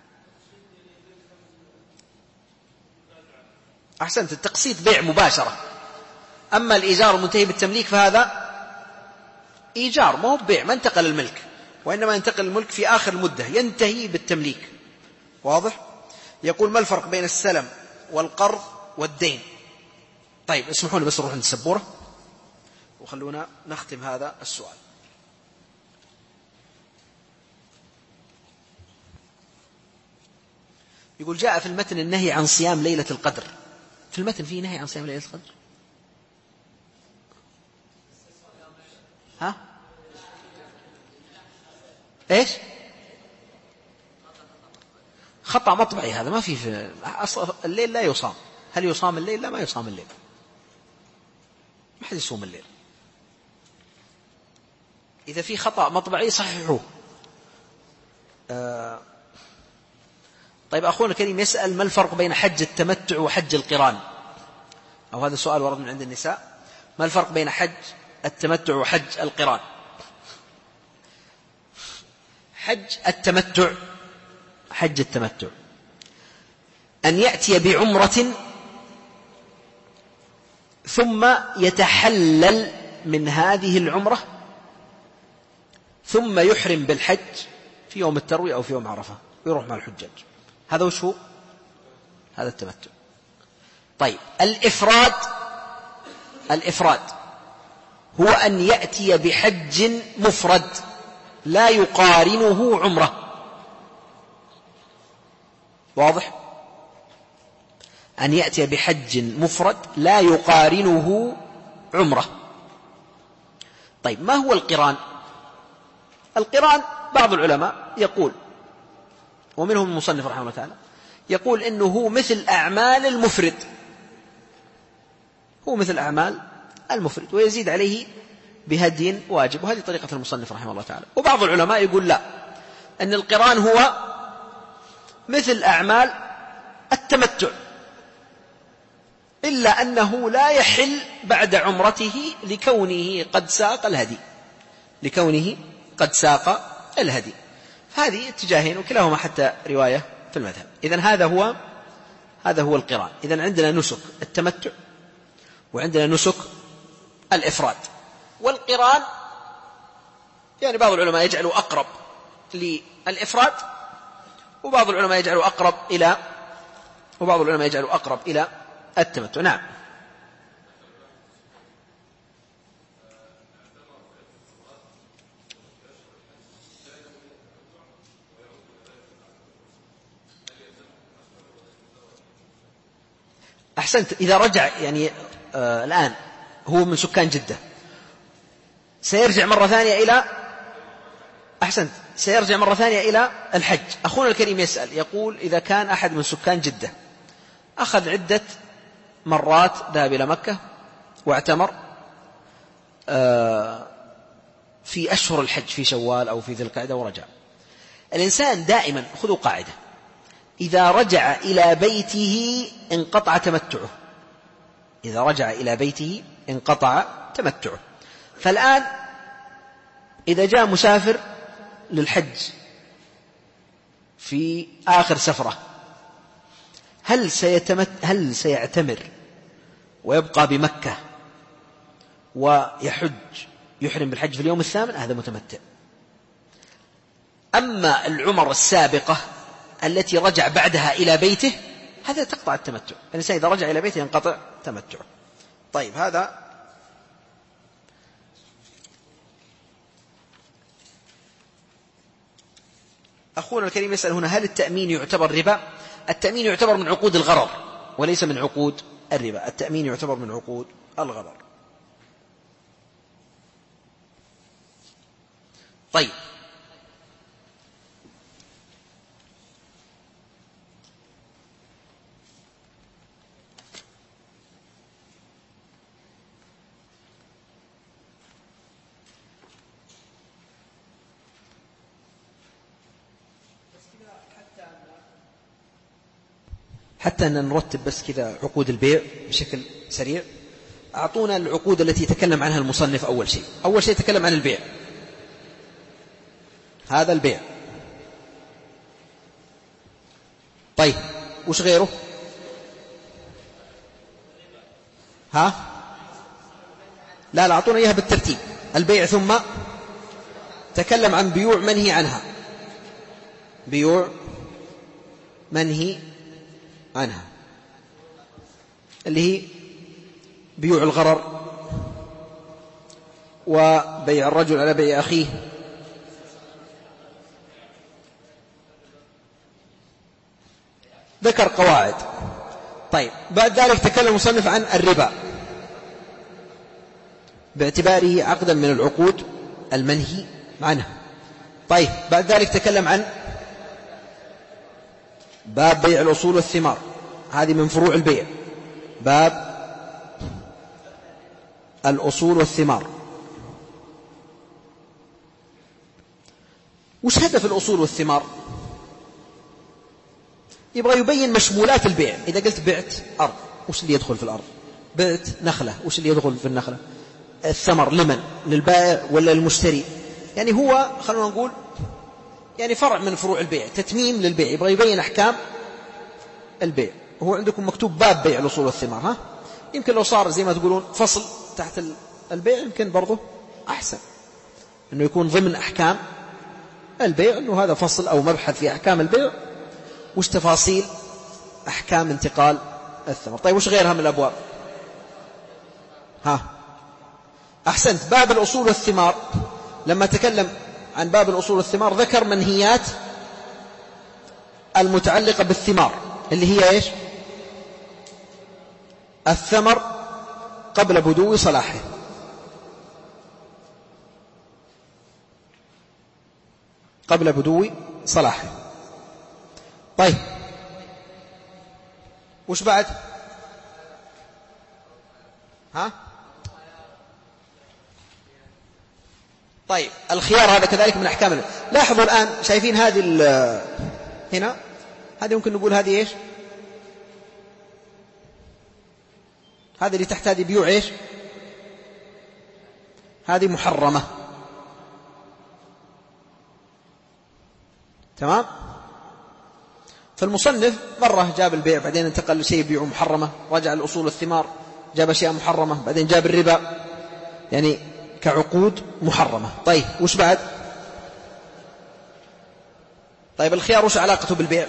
أحسنت، التقسيط بيع مباشرة، أما الإيجار المنتهي بالتمليك فهذا إيجار، ما هو بيع، ما انتقل الملك، وإنما ينتقل الملك في آخر المدة ينتهي بالتمليك. واضح؟ يقول ما الفرق بين السلم والقرض والدين؟ طيب اسمحوا لي بس نروح عند السبورة وخلونا نختم هذا السؤال. يقول جاء في المتن النهي عن صيام ليلة القدر. في المتن فيه نهي عن صيام ليلة القدر؟ ها؟ ايش؟ خطأ مطبعي هذا، ما في الليل لا يصام. هل يصام الليل؟ لا، ما يصام الليل، ما حد يصوم الليل. إذا في خطأ مطبعي صححوه. طيب أخونا الكريم يسأل ما الفرق بين حج التمتع وحج القران؟ أو هذا السؤال ورد من عند النساء، ما الفرق بين حج التمتع وحج القران؟ حج التمتع أن يأتي بعمرة ثم يتحلل من هذه العمرة ثم يحرم بالحج في يوم التروية أو في يوم عرفة ويروح مع الحجاج. هذا وش هو؟ هذا التمتع. طيب الإفراد هو أن يأتي بحج مفرد لا يقارنه عمرة. واضح؟ أن يأتي بحج مفرد لا يقارنه عمرة. طيب ما هو القران؟ القران بعض العلماء يقول، ومنهم المصنف رحمه الله تعالى، يقول إنه هو مثل أعمال المفرد، هو مثل أعمال المفرد ويزيد عليه بهدي واجب، وهذه طريقة المصنف رحمه الله تعالى. وبعض العلماء يقول لا، أن القران هو مثل أعمال التمتع، إلا أنه لا يحل بعد عمرته لكونه قد ساق الهدي. هذه اتجاهين وكلاهما حتى رواية في المذهب. إذن هذا هو القران. إذن عندنا نسك التمتع وعندنا نسك الإفراد. والقران يعني بعض العلماء يجعله أقرب للإفراد، وبعض العلماء يجعله أقرب إلى التمتع. نعم. أحسنت. إذا رجع يعني الآن هو من سكان جدة، سيرجع مرة ثانية إلى الحج. أخونا الكريم يسأل يقول إذا كان أحد من سكان جدة أخذ عدة مرات ذهب إلى مكة واعتمر في أشهر الحج في شوال أو في ذي القعدة ورجع، الإنسان دائما، خذوا قاعدة، إذا رجع إلى بيته انقطع تمتعه. إذا رجع إلى بيته انقطع تمتعه. فالآن إذا جاء مسافر للحج في آخر سفرة، هل سيعتمر ويبقى بمكة يحرم بالحج في اليوم الثامن؟ هذا متمتع. أما العمر السابقة التي رجع بعدها إلى بيته، هذا تقطع التمتع. الإنسان إذا رجع إلى بيته ينقطع تمتعه. طيب، هذا أخونا الكريم يسأل هنا: هل التأمين يعتبر ربا؟ التأمين يعتبر من عقود الغرر وليس من عقود الربا. التأمين يعتبر من عقود الغرر. طيب، حتى أن نرتب بس كذا عقود البيع بشكل سريع. أعطونا العقود التي يتكلم عنها المصنف. أول شيء يتكلم عن البيع. هذا البيع. طيب، وش غيره؟ لا، أعطونا إياها بالترتيب. البيع، ثم تكلم عن بيوع منهي عنها. بيوع منهي عنها اللي هي بيوع الغرر، وبيع الرجل على بيع أخيه، ذكر قواعد. طيب، بعد ذلك تكلم المصنف عن الربا باعتباره عقدا من العقود المنهي عنها. طيب، بعد ذلك تكلم عن باب بيع الأصول والثمار، هذه من فروع البيع. باب الأصول والثمار. وش هدف الأصول والثمار؟ يبغى يبين مشمولات البيع. إذا قلت بعت أرض، وش اللي يدخل في الأرض؟ بعت نخلة، وش اللي يدخل في النخلة؟ الثمر لمن؟ للبائع ولا للمشتري؟ يعني هو خلونا نقول يعني فرع من فروع البيع، تتميم للبيع. يبغى يبين أحكام البيع. هو عندكم مكتوب باب بيع الأصول والثمار، يمكن لو صار زي ما تقولون فصل تحت البيع يمكن برضه أحسن، أنه يكون ضمن أحكام البيع، أنه هذا فصل أو مبحث في أحكام البيع، وش تفاصيل أحكام انتقال الثمر. طيب، وش غيرها من الأبواب؟ أحسنت. باب الأصول والثمار، لما تكلم عن باب الأصول والثمار ذكر منهيات المتعلقة بالثمار، اللي هي إيش؟ الثمر قبل بدو صلاحه. قبل بدو صلاحه. طيب، وش بعد؟ طيب، الخيار هذا كذلك من أحكام. لاحظوا الآن، شايفين هذه هنا، هذه ممكن نقول هذه إيش؟ هذه اللي تحت هذه بيوع إيش؟ هذه محرمة. تمام؟ فالمصنف مرة جاب البيع، بعدين انتقل لشيء بيع محرمة، رجع الأصول والثمار جاب أشياء محرمة، بعدين جاب الربا، يعني كعقود محرمة. طيب، وش بعد؟ طيب، الخيار وش علاقته بالبيع؟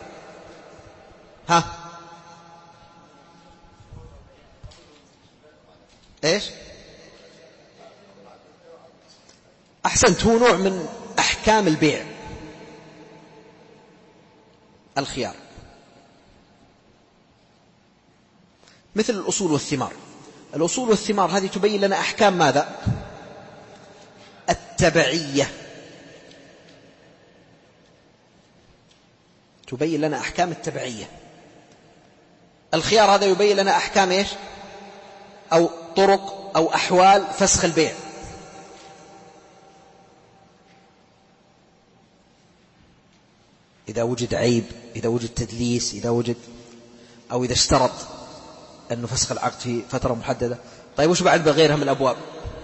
إيش؟ أحسنت، هو نوع من أحكام البيع الخيار، مثل الأصول والثمار. الأصول والثمار هذه تبين لنا أحكام ماذا؟ التبعية. تبين لنا أحكام التبعية. الخيار هذا يبين لنا أحكام إيش؟ أو طرق أو أحوال فسخ البيع. إذا وجد عيب، إذا وجد تدليس، إذا وجد أو إذا اشترط أنه فسخ العقد في فترة محددة. طيب وش بعد بغيرها من الأبواب؟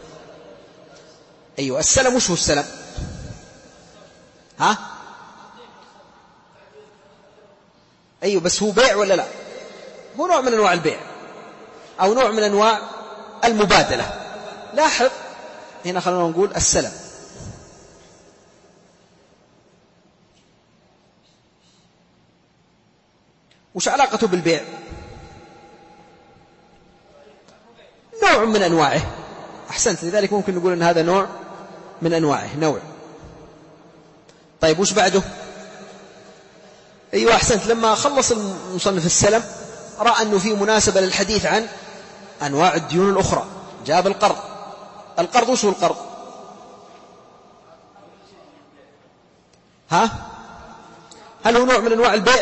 أيوة السلم، وش هو السلم؟ ها؟ أيوة بس هو بيع ولا لا؟ هو نوع من أنواع البيع أو نوع من أنواع المبادلة. لاحظ هنا خلونا نقول السلم. وش علاقته بالبيع؟ نوع من أنواعه. أحسنت، لذلك ممكن نقول أن هذا نوع من أنواعه، نوع. طيب وش بعده؟ أيوة أحسنت، لما خلص المصنف السلم رأى أنه في مناسبة للحديث عن أنواع الديون الأخرى، جاب القرض. القرض وش هو القرض؟ ها؟ هل هو نوع من أنواع البيع؟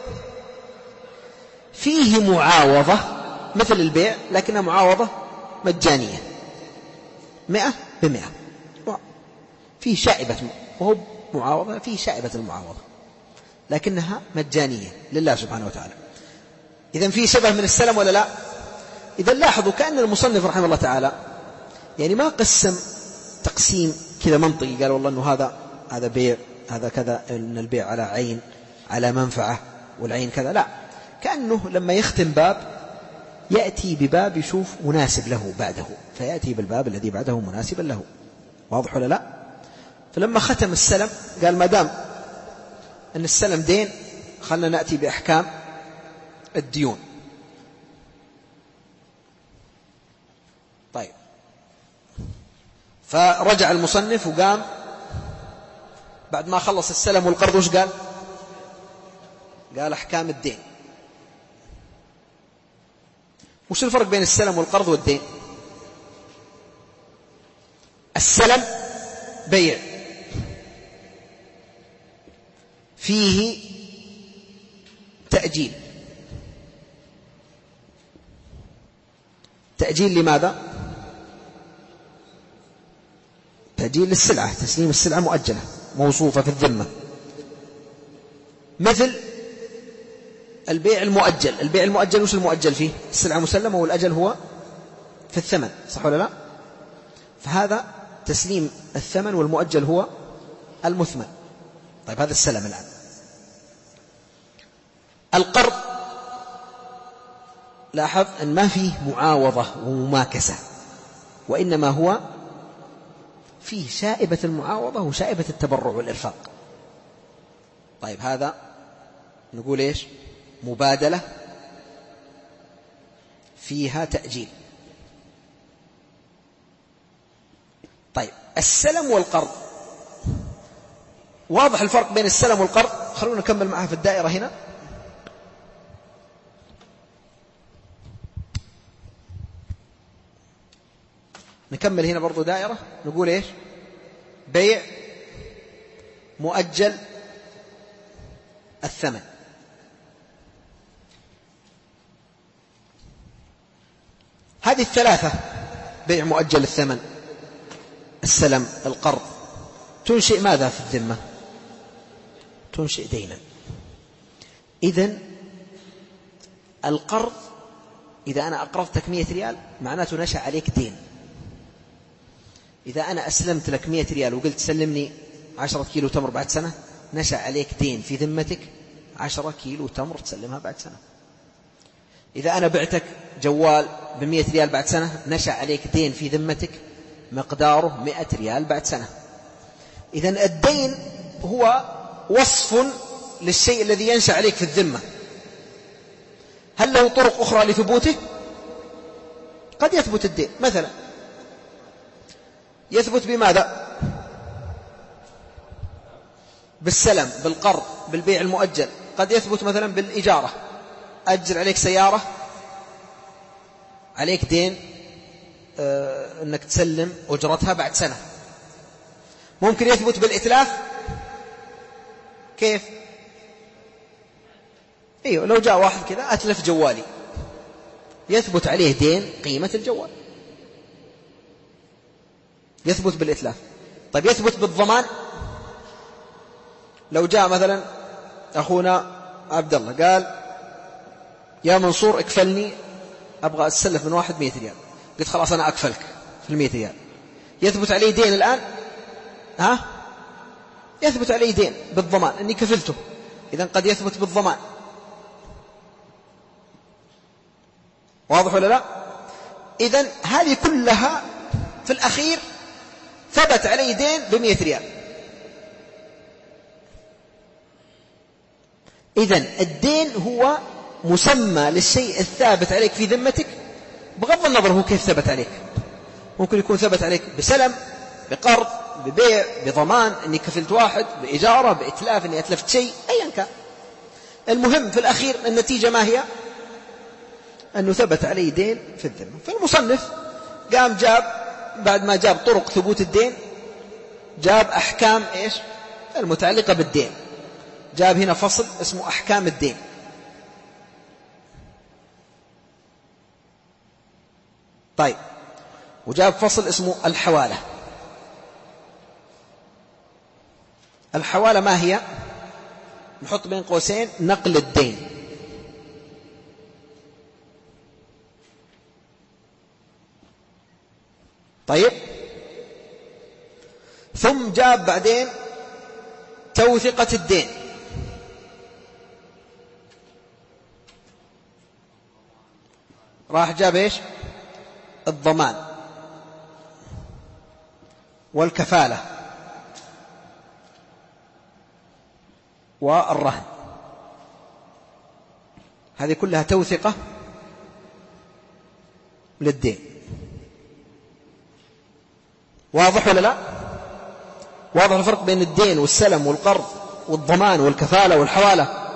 فيه معاوضة مثل البيع لكنها معاوضة مجانية 100%. فيه شائبة، وهو معاوضة فيه شائبة المعاوضة لكنها مجانية لله سبحانه وتعالى. إذن فيه شبه من السلم ولا لا؟ إذن لاحظوا كأن المصنف رحمه الله تعالى يعني ما قسم تقسيم كذا منطقي، قال والله أنه هذا بيع، هذا كذا، أن البيع على عين على منفعة والعين كذا. لا، كأنه لما يختم باب يأتي بباب يشوف مناسب له بعده، فيأتي بالباب الذي بعده مناسبا له. واضح ولا لا؟ فلما ختم السلم قال ما دام أن السلم دين خلنا نأتي بأحكام الديون. طيب، فرجع المصنف وقام بعد ما خلص السلم والقرض وش قال؟ قال أحكام الدين. وش الفرق بين السلم والقرض والدين؟ السلم بيع فيه تأجيل. تأجيل لماذا؟ تأجيل للسلعة، تسليم السلعة مؤجلة موصوفة في الذمة. مثل البيع المؤجل. البيع المؤجل وش المؤجل فيه؟ السلعة مسلمة والأجل هو في الثمن، صح ولا لا؟ فهذا تسليم الثمن والمؤجل هو المثمن. طيب هذا السلم الآن. القرض لاحظ أن ما فيه معاوضة ومماكسة، وإنما هو فيه شائبة المعاوضة وشائبة التبرع والإرفاق. طيب هذا نقول إيش؟ مبادلة فيها تأجيل. طيب السلم والقرض، واضح الفرق بين السلم والقرض؟ خلونا نكمل معها في الدائرة هنا. نكمل هنا برضو دائرة، نقول إيش؟ بيع مؤجل الثمن. هذه الثلاثة، بيع مؤجل الثمن، السلم، القرض، تنشئ ماذا في الذمة؟ تنشئ دينا. إذن القرض إذا أنا أقرضتك 100 ريال معناته نشأ عليك دين. إذا أنا أسلمت لك 100 ريال وقلت سلمني 10 كيلو تمر بعد سنة، نشأ عليك دين في ذمتك 10 كيلو تمر تسلمها بعد سنة. إذا أنا بعتك جوال ب100 ريال بعد سنة، نشأ عليك دين في ذمتك مقداره 100 ريال بعد سنة. إذن الدين هو وصف للشيء الذي ينشأ عليك في الذمة. هل له طرق أخرى لثبوته؟ قد يثبت الدين مثلا يثبت بماذا؟ بالسلم، بالقرض، بالبيع المؤجل. قد يثبت مثلا بالإجارة، أجر عليك سيارة، عليك دين أنك تسلم أجرتها بعد سنة. ممكن يثبت بالإتلاف. كيف؟ أيوه، لو جاء واحد كذا أتلف جوالي، يثبت عليه دين قيمة الجوال، يثبت بالإتلاف. طيب يثبت بالضمان. لو جاء مثلا أخونا عبد الله قال يا منصور اكفلني، أبغى أتسلف من واحد 100 ريال. قلت خلاص أنا أكفلك في 100 ريال. يثبت علي دين الآن؟ يثبت علي دين بالضمان أني كفلته، إذن قد يثبت بالضمان. واضح ولا لا؟ إذن هذه كلها في الأخير ثبت علي دين ب100 ريال. إذن الدين هو مسمى للشيء الثابت عليك في ذمتك، بغض النظر هو كيف ثبت عليك. ممكن يكون ثبت عليك بسلم، بقرض، ببيع، بضمان أني كفلت واحد، بإجارة، بإتلاف أني أتلفت شيء، أيا كان. المهم في الأخير النتيجة ما هي؟ أنه ثبت عليه دين في الذمة. فالمصنف قام جاب بعد ما جاب طرق ثبوت الدين جاب أحكام إيش المتعلقة بالدين. جاب هنا فصل اسمه أحكام الدين. طيب، وجاب فصل اسمه الحوالة. الحوالة ما هي؟ نحط بين قوسين نقل الدين. طيب، ثم جاب بعدين توثيقة الدين. راح جاب ايش؟ الضمان والكفالة والرهن. هذه كلها توثيقة للدين. واضح ولا لا؟ واضح الفرق بين الدين والسلم والقرض والضمان والكفالة والحوالة؟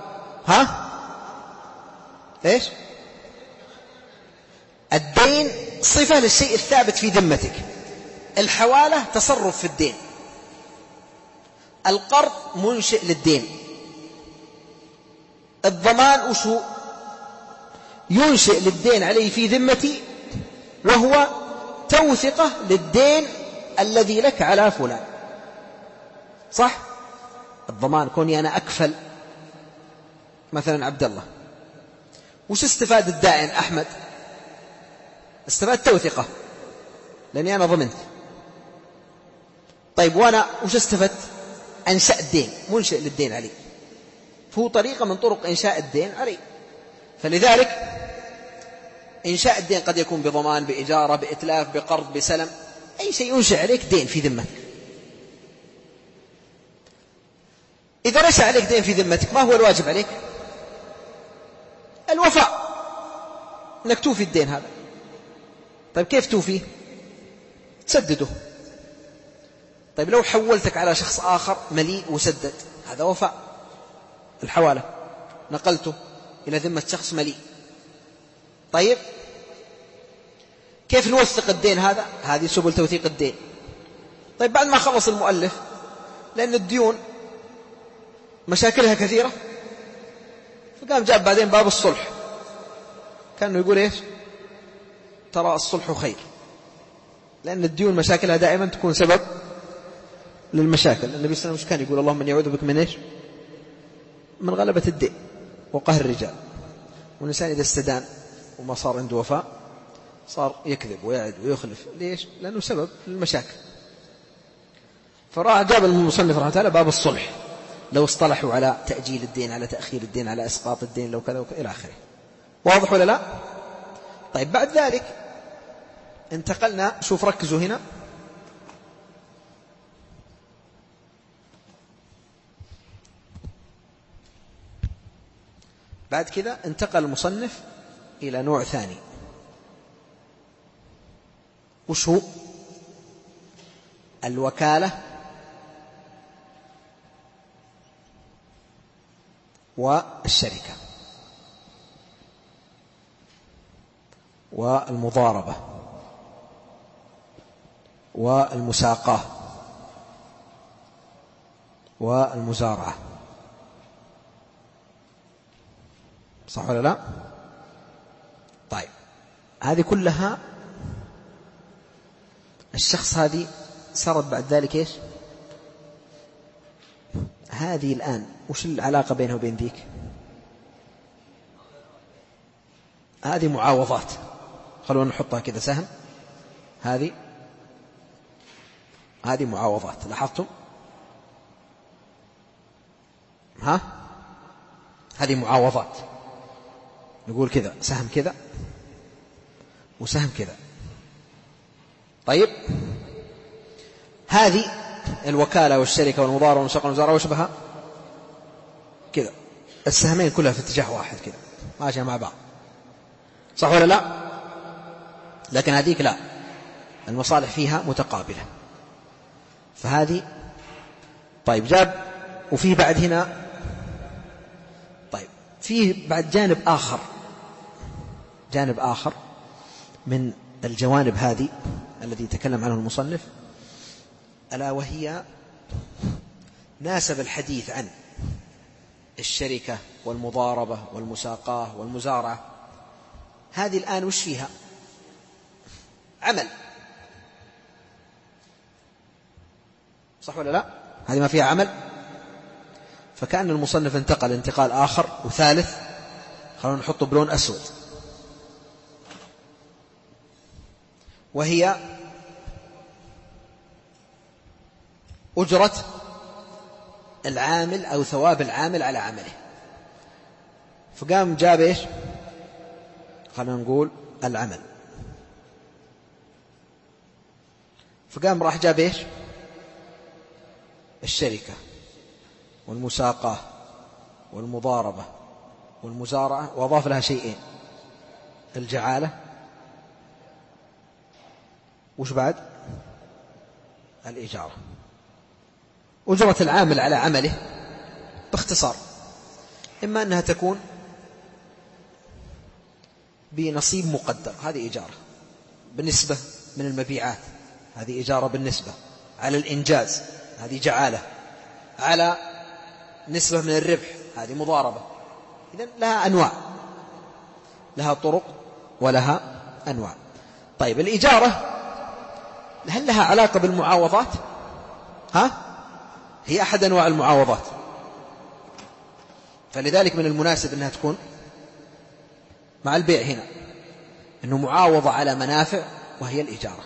ايش؟ الدين صفة للشيء الثابت في ذمتك، الحوالة تصرف في الدين، القرض منشئ للدين، الضمان وشو ينشئ للدين عليه في ذمتي، وهو توثقة للدين الذي لك على فلان. صح؟ الضمان كوني أنا أكفل مثلا عبد الله، وش استفاد الدائن أحمد؟ استفاد توثقة لأني أنا ضمنت. طيب، وأنا وش استفدت؟ أنشأ الدين، منشئ للدين علي، فهو طريقة من طرق إنشاء الدين علي. فلذلك إنشاء الدين قد يكون بضمان، بإجارة، بإتلاف، بقرض، بسلم، أي شيء ينشئ عليك دين في ذمتك. إذا نشأ عليك دين في ذمتك، ما هو الواجب عليك؟ الوفاء، أنك توفي الدين هذا. طيب، كيف توفيه؟ تسدده. طيب، لو حولتك على شخص آخر مليء وسدد، هذا وفاء. الحوالة نقلته إلى ذمة شخص مليء. طيب، كيف نوثق الدين هذا؟ هذه سبل توثيق الدين. طيب، بعد ما خلص المؤلف، لأن الديون مشاكلها كثيرة، فقام جاب بعدين باب الصلح. كانوا يقول إيش؟ ترى الصلح خير، لأن الديون مشاكلها دائما تكون سبب للمشاكل. النبي صلى الله عليه وسلم كان يقول اللهم من يعوذ بك من إيش؟ من غلبة الدين وقهر الرجال. والإنسان إذا استدان وما صار عنده وفاء صار يكذب ويعد ويخلف. ليش؟ لأنه سبب للمشاكل. فراح جاب المصنف رحمه الله باب الصلح، لو اصطلحوا على تأجيل الدين، على تأخير الدين، على إسقاط الدين، لو كذا وكذا إلى آخره. واضح ولا لا؟ طيب، بعد ذلك انتقلنا، شوف ركزوا هنا، بعد كذا انتقل المصنف إلى نوع ثاني. وش هو؟ الوكالة والشركة والمضاربة والمساقاة والمزارعة. صح ولا لا؟ طيب، هذه كلها الشخص هذه صارت بعد ذلك إيش؟ هذه الآن وش العلاقة بينها وبين ذيك؟ هذه معاوضات، خلونا نحطها كذا سهم. هذه معاوضات، لاحظتم؟ ها، هذه معاوضات. نقول كذا سهم كذا وسهم كذا. طيب هذه الوكالة والشركة والمضاربة والمساقة والمزارعة وشبهها كذا، السهمين كلها في اتجاه واحد كذا ماشية مع بعض، صح ولا لا؟ لكن هذيك لا، المصالح فيها متقابلة. فهذه طيب جاب. وفيه بعد هنا طيب فيه بعد جانب آخر من الجوانب هذه الذي يتكلم عنه المصنف، ألا وهي ناسب الحديث عن الشركة والمضاربة والمساقاة والمزارعة. هذه الآن وش فيها؟ عمل، صح ولا لا؟ هذه ما فيها عمل. فكأن المصنف انتقل انتقال آخر وثالث، خلونا نحطه بلون أسود، وهي أجرة العامل أو ثواب العامل على عمله. فقام جاب إيش؟ خلونا نقول العمل. فقام راح جاب إيش؟ الشركة والمساقاة والمضاربة والمزارعة، وأضاف لها شيئين: الجعالة، وش بعد؟ الإجارة. أجرة العامل على عمله باختصار إما أنها تكون بنصيب مقدر، هذه إجارة بالنسبة من المبيعات، هذه إجارة بالنسبة على الإنجاز، هذه جعالة، على نسبة من الربح، هذه مضاربة. إذن لها أنواع، لها طرق ولها أنواع. طيب الإجارة هل لها علاقة بالمعاوضات؟ هي أحد أنواع المعاوضات، فلذلك من المناسب أنها تكون مع البيع هنا، أنه معاوضة على منافع وهي الإجارة.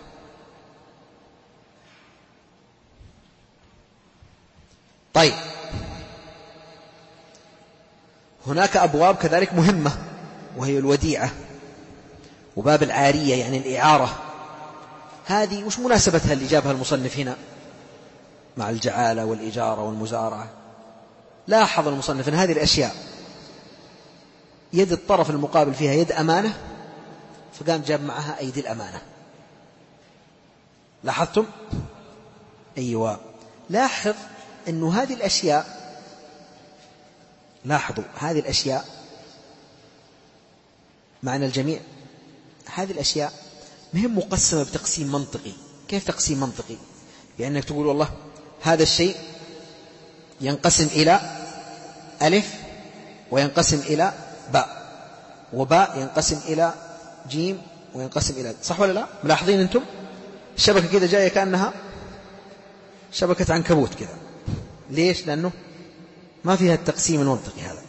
طيب هناك أبواب كذلك مهمة، وهي الوديعة وباب العارية يعني الإعارة. هذه وش مناسبتها اللي جابها المصنف هنا مع الجعالة والإجارة والمزارعة؟ لاحظ المصنف أن هذه الأشياء يد الطرف المقابل فيها يد أمانة، فقام جاب معها أيدي الأمانة. لاحظتم؟ أيوة. لاحظ أنه هذه الأشياء، لاحظوا هذه الأشياء معنى الجميع، هذه الأشياء مهم مقسمة بتقسيم منطقي. كيف تقسيم منطقي؟ يعني أنك تقول والله هذا الشيء ينقسم إلى ألف وينقسم إلى باء، وباء ينقسم إلى جيم وينقسم إلى، صح ولا لا؟ ملاحظين أنتم الشبكة كده جاية كأنها شبكة عنكبوت كده. ليش؟ لأنه ما فيها التقسيم المنطقي هذا.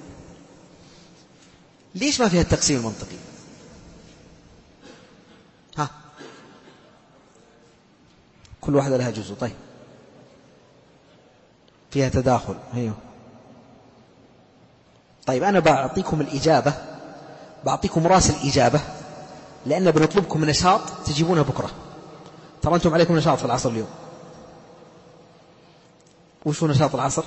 ليش ما فيها التقسيم المنطقي؟ كل واحدة لها جزء. طيب فيها تداخل. أيوه. طيب أنا بعطيكم الإجابة، بعطيكم رأس الإجابة، لأن بنطلبكم نشاط تجيبونه بكرة. ترى أنتم عليكم نشاط في العصر اليوم. وش هو نشاط العصر؟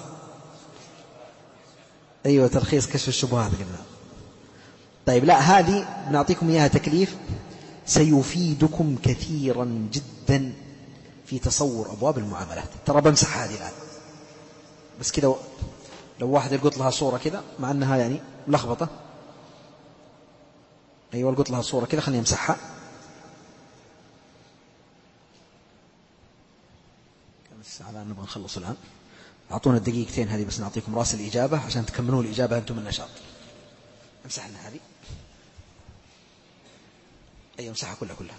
أيوة، تلخيص كشف الشبهات قلنا. طيب لا، هذه بنعطيكم إياها تكليف سيفيدكم كثيرا جدا في تصور أبواب المعاملات. ترى بمسح هذه الآن بس كذا، لو واحد يلقط لها صورة كذا مع أنها يعني ملخبطة. أيوة، يلقط لها صورة كذا، خليني أمسحها. كم الساعة الآن؟ نبغى نخلص الآن. أعطونا الدقيقتين هذه بس نعطيكم رأس الإجابة عشان تكملون الإجابة أنتم النشاط. امسحنا هذه. أيوة، امسحها كلها.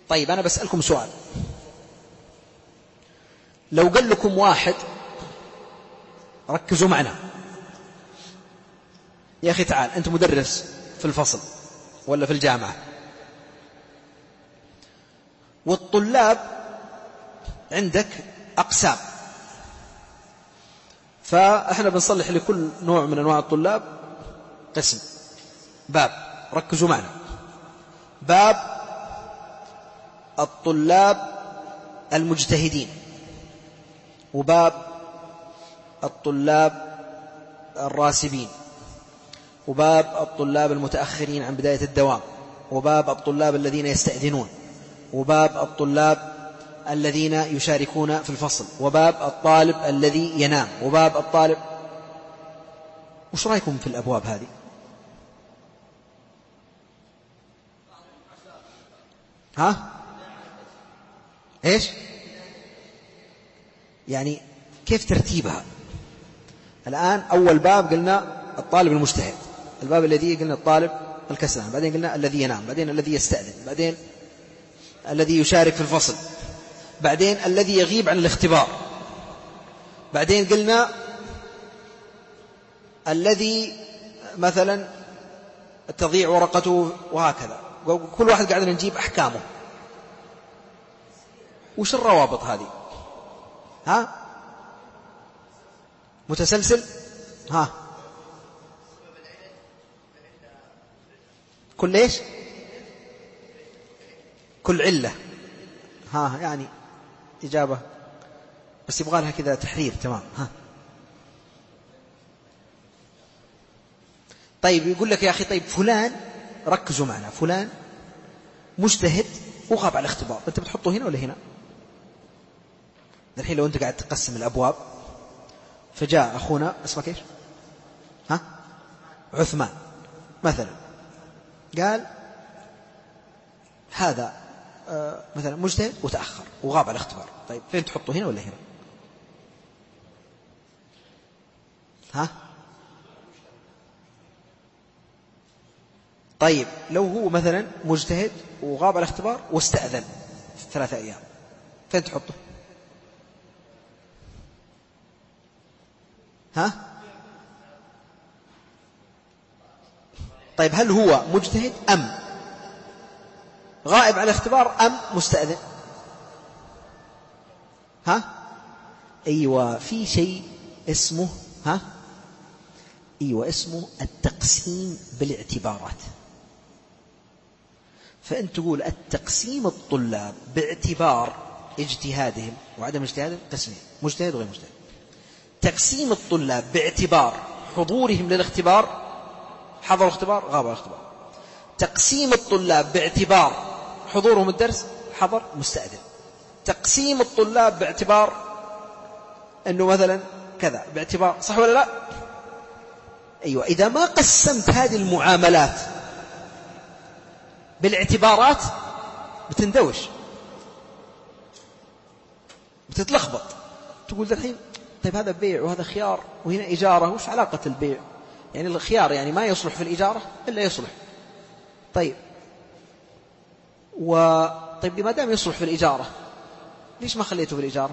طيب أنا بسألكم سؤال، لو قال لكم واحد، ركزوا معنا يا أخي، تعال أنت مدرس في الفصل ولا في الجامعة، والطلاب عندك أقسام، فإحنا بنصلح لكل نوع من أنواع الطلاب قسم، باب. ركزوا معنا، باب الطلاب المجتهدين، وباب الطلاب الراسبين، وباب الطلاب المتأخرين عن بداية الدوام، وباب الطلاب الذين يستأذنون، وباب الطلاب الذين يشاركون في الفصل، وباب الطالب الذي ينام، وباب الطالب. وش رأيكم في الأبواب هذه؟ ها؟ إيش؟ يعني كيف ترتيبها؟ الآن أول باب قلنا الطالب المجتهد، الباب الذي قلنا الطالب الكسلان، بعدين قلنا الذي ينام، بعدين الذي يستأذن، بعدين الذي يشارك في الفصل، بعدين الذي يغيب عن الاختبار، بعدين قلنا الذي مثلا تضيع ورقته، وهكذا. كل واحد قاعدين نجيب أحكامه. وش الروابط هذه؟ ها؟ متسلسل؟ ها؟ كل إيش؟ كل علة. ها يعني إجابة بس يبغى لها كذا تحرير. تمام. ها طيب يقول لك يا أخي، طيب فلان، ركزوا معنا، فلان مجتهد وغاب على الاختبار، أنت بتحطه هنا ولا هنا؟ الحين لو أنت قاعد تقسم الأبواب، فجاء أخونا اسمك إيش؟ ها؟ عثمان مثلا، قال هذا مثلا مجتهد وتأخر وغاب على الاختبار، طيب فين تحطه، هنا ولا هنا؟ ها؟ طيب لو هو مثلا مجتهد وغاب على الاختبار واستأذن في 3 أيام، فين تحطه؟ ها؟ طيب هل هو مجتهد أم غائب على الاختبار أم مستأذن؟ ها؟ أيوة، في شيء اسمه ها؟ أيوة، اسمه التقسيم بالاعتبارات. فأنت تقول التقسيم الطلاب باعتبار اجتهادهم وعدم اجتهادهم قسمين، مجتهد وغير مجتهد. تقسيم الطلاب باعتبار حضورهم للاختبار، حضروا الاختبار غابوا الاختبار. تقسيم الطلاب باعتبار حضورهم الدرس، حضر مستأذن. تقسيم الطلاب باعتبار أنه مثلا كذا، باعتبار، صح ولا لا؟ أيوة. إذا ما قسمت هذه المعاملات بالاعتبارات بتندوش، بتتلخبط، تقول الحين طيب هذا بيع وهذا خيار وهنا إجارة، وش علاقة البيع؟ يعني الخيار يعني ما يصلح في الإجارة إلا يصلح. طيب طيب ما دام يصلح في الإجارة ليش ما خليته في الإجارة؟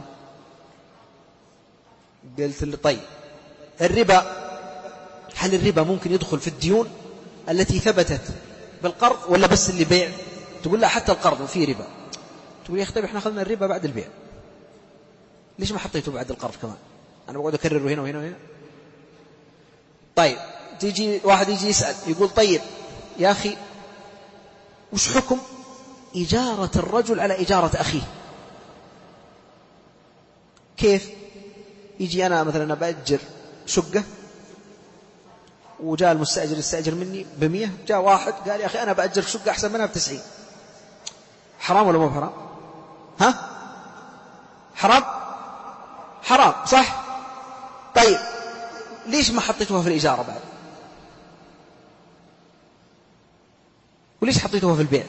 قلت لي طيب الربا، هل الربا ممكن يدخل في الديون التي ثبتت بالقرض ولا بس اللي بيع؟ تقول لا، حتى القرض فيه ربا. تقول يا أخي طيب احنا أخذنا الربا بعد البيع، ليش ما حطيته بعد القرض كمان؟ أنا بقعد أكرره هنا وهنا وهنا. طيب تيجي واحد يجي يسأل يقول طيب يا أخي وش حكم إجارة الرجل على إجارة أخيه؟ كيف؟ يجي أنا مثلا بأجر شقة وجاء المستأجر يستأجر مني ب100، جاء واحد قال يا أخي أنا بأجر شقة أحسن منها ب90، حرام ولا مو حرام؟ ها؟ حرام؟ حرام صح؟ طيب ليش ما حطيتوها في الإجارة بعد؟ وليش حطيتوها في البيع؟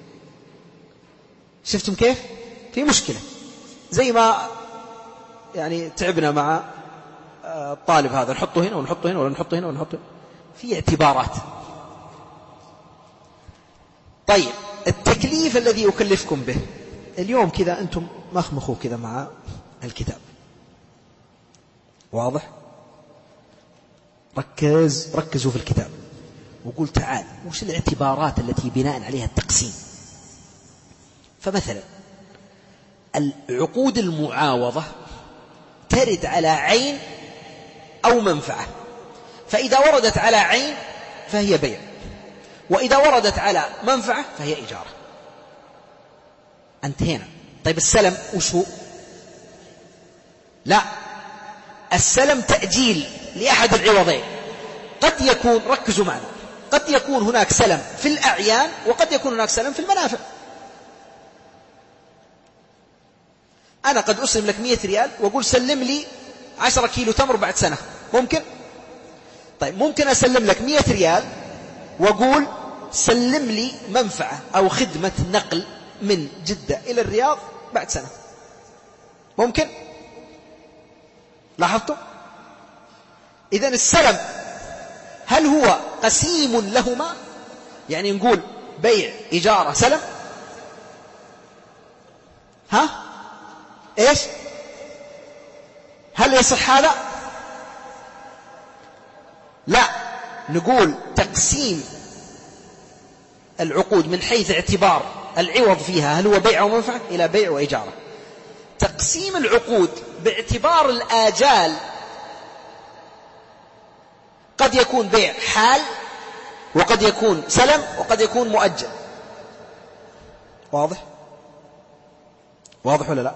شفتم كيف؟ في مشكلة. زي ما يعني تعبنا مع الطالب هذا، نحطه هنا ونحطه هنا ولا نحطه هنا ولا نحطه هنا، في اعتبارات. طيب التكليف التكليف الذي أكلفكم به اليوم كذا، أنتم مخمخوا كذا مع الكتاب، واضح؟ ركزوا في الكتاب وقول تعال وش الاعتبارات التي بناء عليها التقسيم. فمثلا العقود المعاوضة ترد على عين أو منفعة، فإذا وردت على عين فهي بيع، وإذا وردت على منفعة فهي إجارة. انتهينا. طيب السلم وش هو؟ لا، السلم تأجيل لأحد العوضين. قد يكون، ركزوا معنا، قد يكون هناك سلم في الأعيان وقد يكون هناك سلم في المنافع. أنا قد أسلم لك 100 ريال وأقول سلم لي 10 كيلو تمر بعد سنة، ممكن؟ طيب ممكن أسلم لك 100 ريال وأقول سلم لي منفعة أو خدمة نقل من جدة إلى الرياض بعد سنة، ممكن؟ لاحظتوا؟ إذن السلم هل هو قسيم لهما؟ يعني نقول بيع إجارة سلم؟ ها؟ إيش؟ هل يصح هذا؟ لا، نقول تقسيم العقود من حيث اعتبار العوض فيها هل هو بيع أو منفعة إلى بيع وإجارة. تقسيم العقود باعتبار الآجال قد يكون بيع حال، وقد يكون سلم، وقد يكون مؤجل. واضح؟ واضح ولا لا؟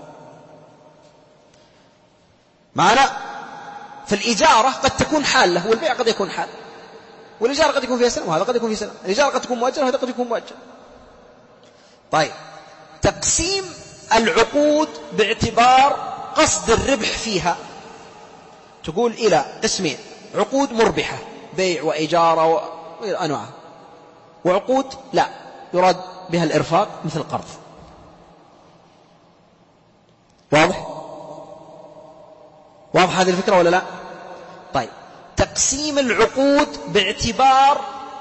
معنا؟ فالإجارة قد تكون حالة، والبيع قد يكون حال، والإجارة قد يكون فيها سلم وهذا قد يكون فيه سلم، الإجارة قد تكون مؤجل وهذا قد يكون مؤجل. طيب تقسيم العقود باعتبار قصد الربح فيها، تقول إلى قسمين: عقود مربحة بيع وإجارة وأنواع، وعقود لا يراد بها الإرفاق مثل القرض. واضح؟ واضح هذه الفكرة ولا لا؟ طيب تقسيم العقود باعتبار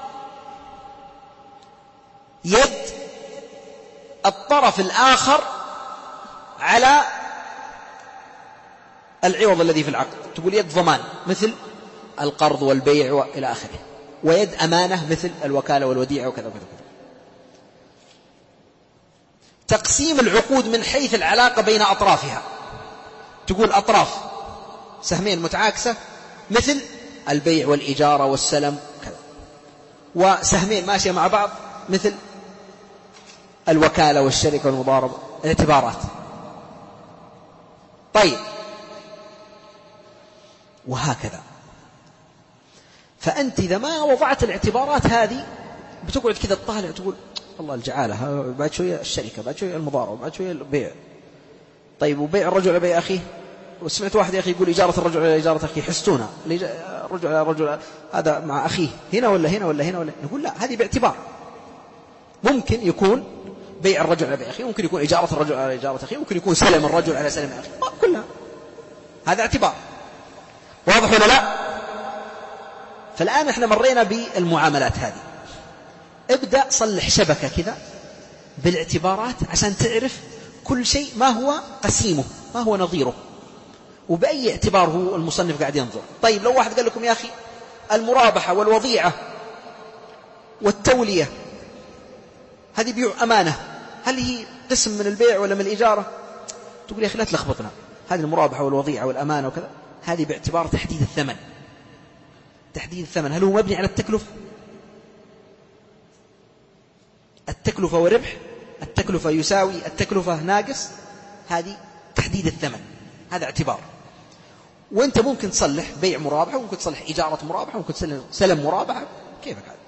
يد الطرف الآخر على العوض الذي في العقد، تقول يد ضمان مثل القرض والبيع وإلى آخره، ويد أمانة مثل الوكالة والوديعة وكذا وكذا. تقسيم العقود من حيث العلاقة بين أطرافها، تقول أطراف سهمين متعاكسة مثل البيع والإجارة والسلم كذا، وسهمين ماشية مع بعض مثل الوكالة والشركة والمضاربة، اعتبارات. طيب وهكذا. فأنت إذا ما وضعت الاعتبارات هذه بتقعد كذا تطالع تقول والله الجعالة، بعد شوية الشركة، بعد شوية المضاربة، بعد شوية البيع. طيب وبيع الرجل على بيع أخيه، وسمعت واحد يا أخي يقول إجارة الرجل على إجارة أخيه، حستونا الرجل على الرجل هذا مع أخيه هنا ولا هنا ولا هنا ولا، نقول لا، هذه باعتبار. ممكن يكون بيع الرجل على بيع أخيه، ممكن يكون إجارة الرجل على إجارة أخيه، ممكن يكون سلم الرجل على سلم أخيه، كلها هذا اعتبار. واضح ولا لا؟ فالآن احنا مرينا بالمعاملات هذه، ابدأ صلح شبكة كذا بالاعتبارات عشان تعرف كل شيء ما هو قسيمه، ما هو نظيره، وبأي اعتبار هو المصنف قاعد ينظر. طيب لو واحد قال لكم يا أخي المرابحة والوضيعة والتولية هذه بيع أمانة، هل هي قسم من البيع ولا من الإجارة؟ تقول يا أخي لا تلخبطنا، هذه المرابحة والوضيعة والأمانة وكذا هذه باعتبار تحديد الثمن. تحديد الثمن هل هو مبني على التكلفة؟ التكلفة وربح، التكلفة يساوي التكلفة ناقص، هذه تحديد الثمن، هذا اعتبار. وانت ممكن تصلح بيع مرابحة، وممكن تصلح إجارة مرابحة، وممكن تصلح سلم مرابحة، كيفك هذا؟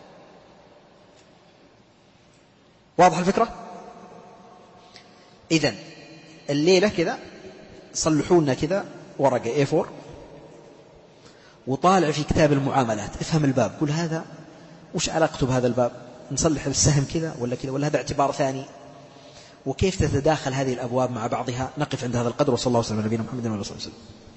واضح الفكرة؟ إذن الليلة كذا صلحونا كذا ورقة A4 وطالع في كتاب المعاملات، افهم الباب، قل هذا وش علاقته بهذا الباب، نصلح السهم كذا ولا كذا، ولا هذا اعتبار ثاني، وكيف تتداخل هذه الأبواب مع بعضها. نقف عند هذا القدر، وصلى الله وسلم على نبينا محمد وعلى آله وصحبه وسلم.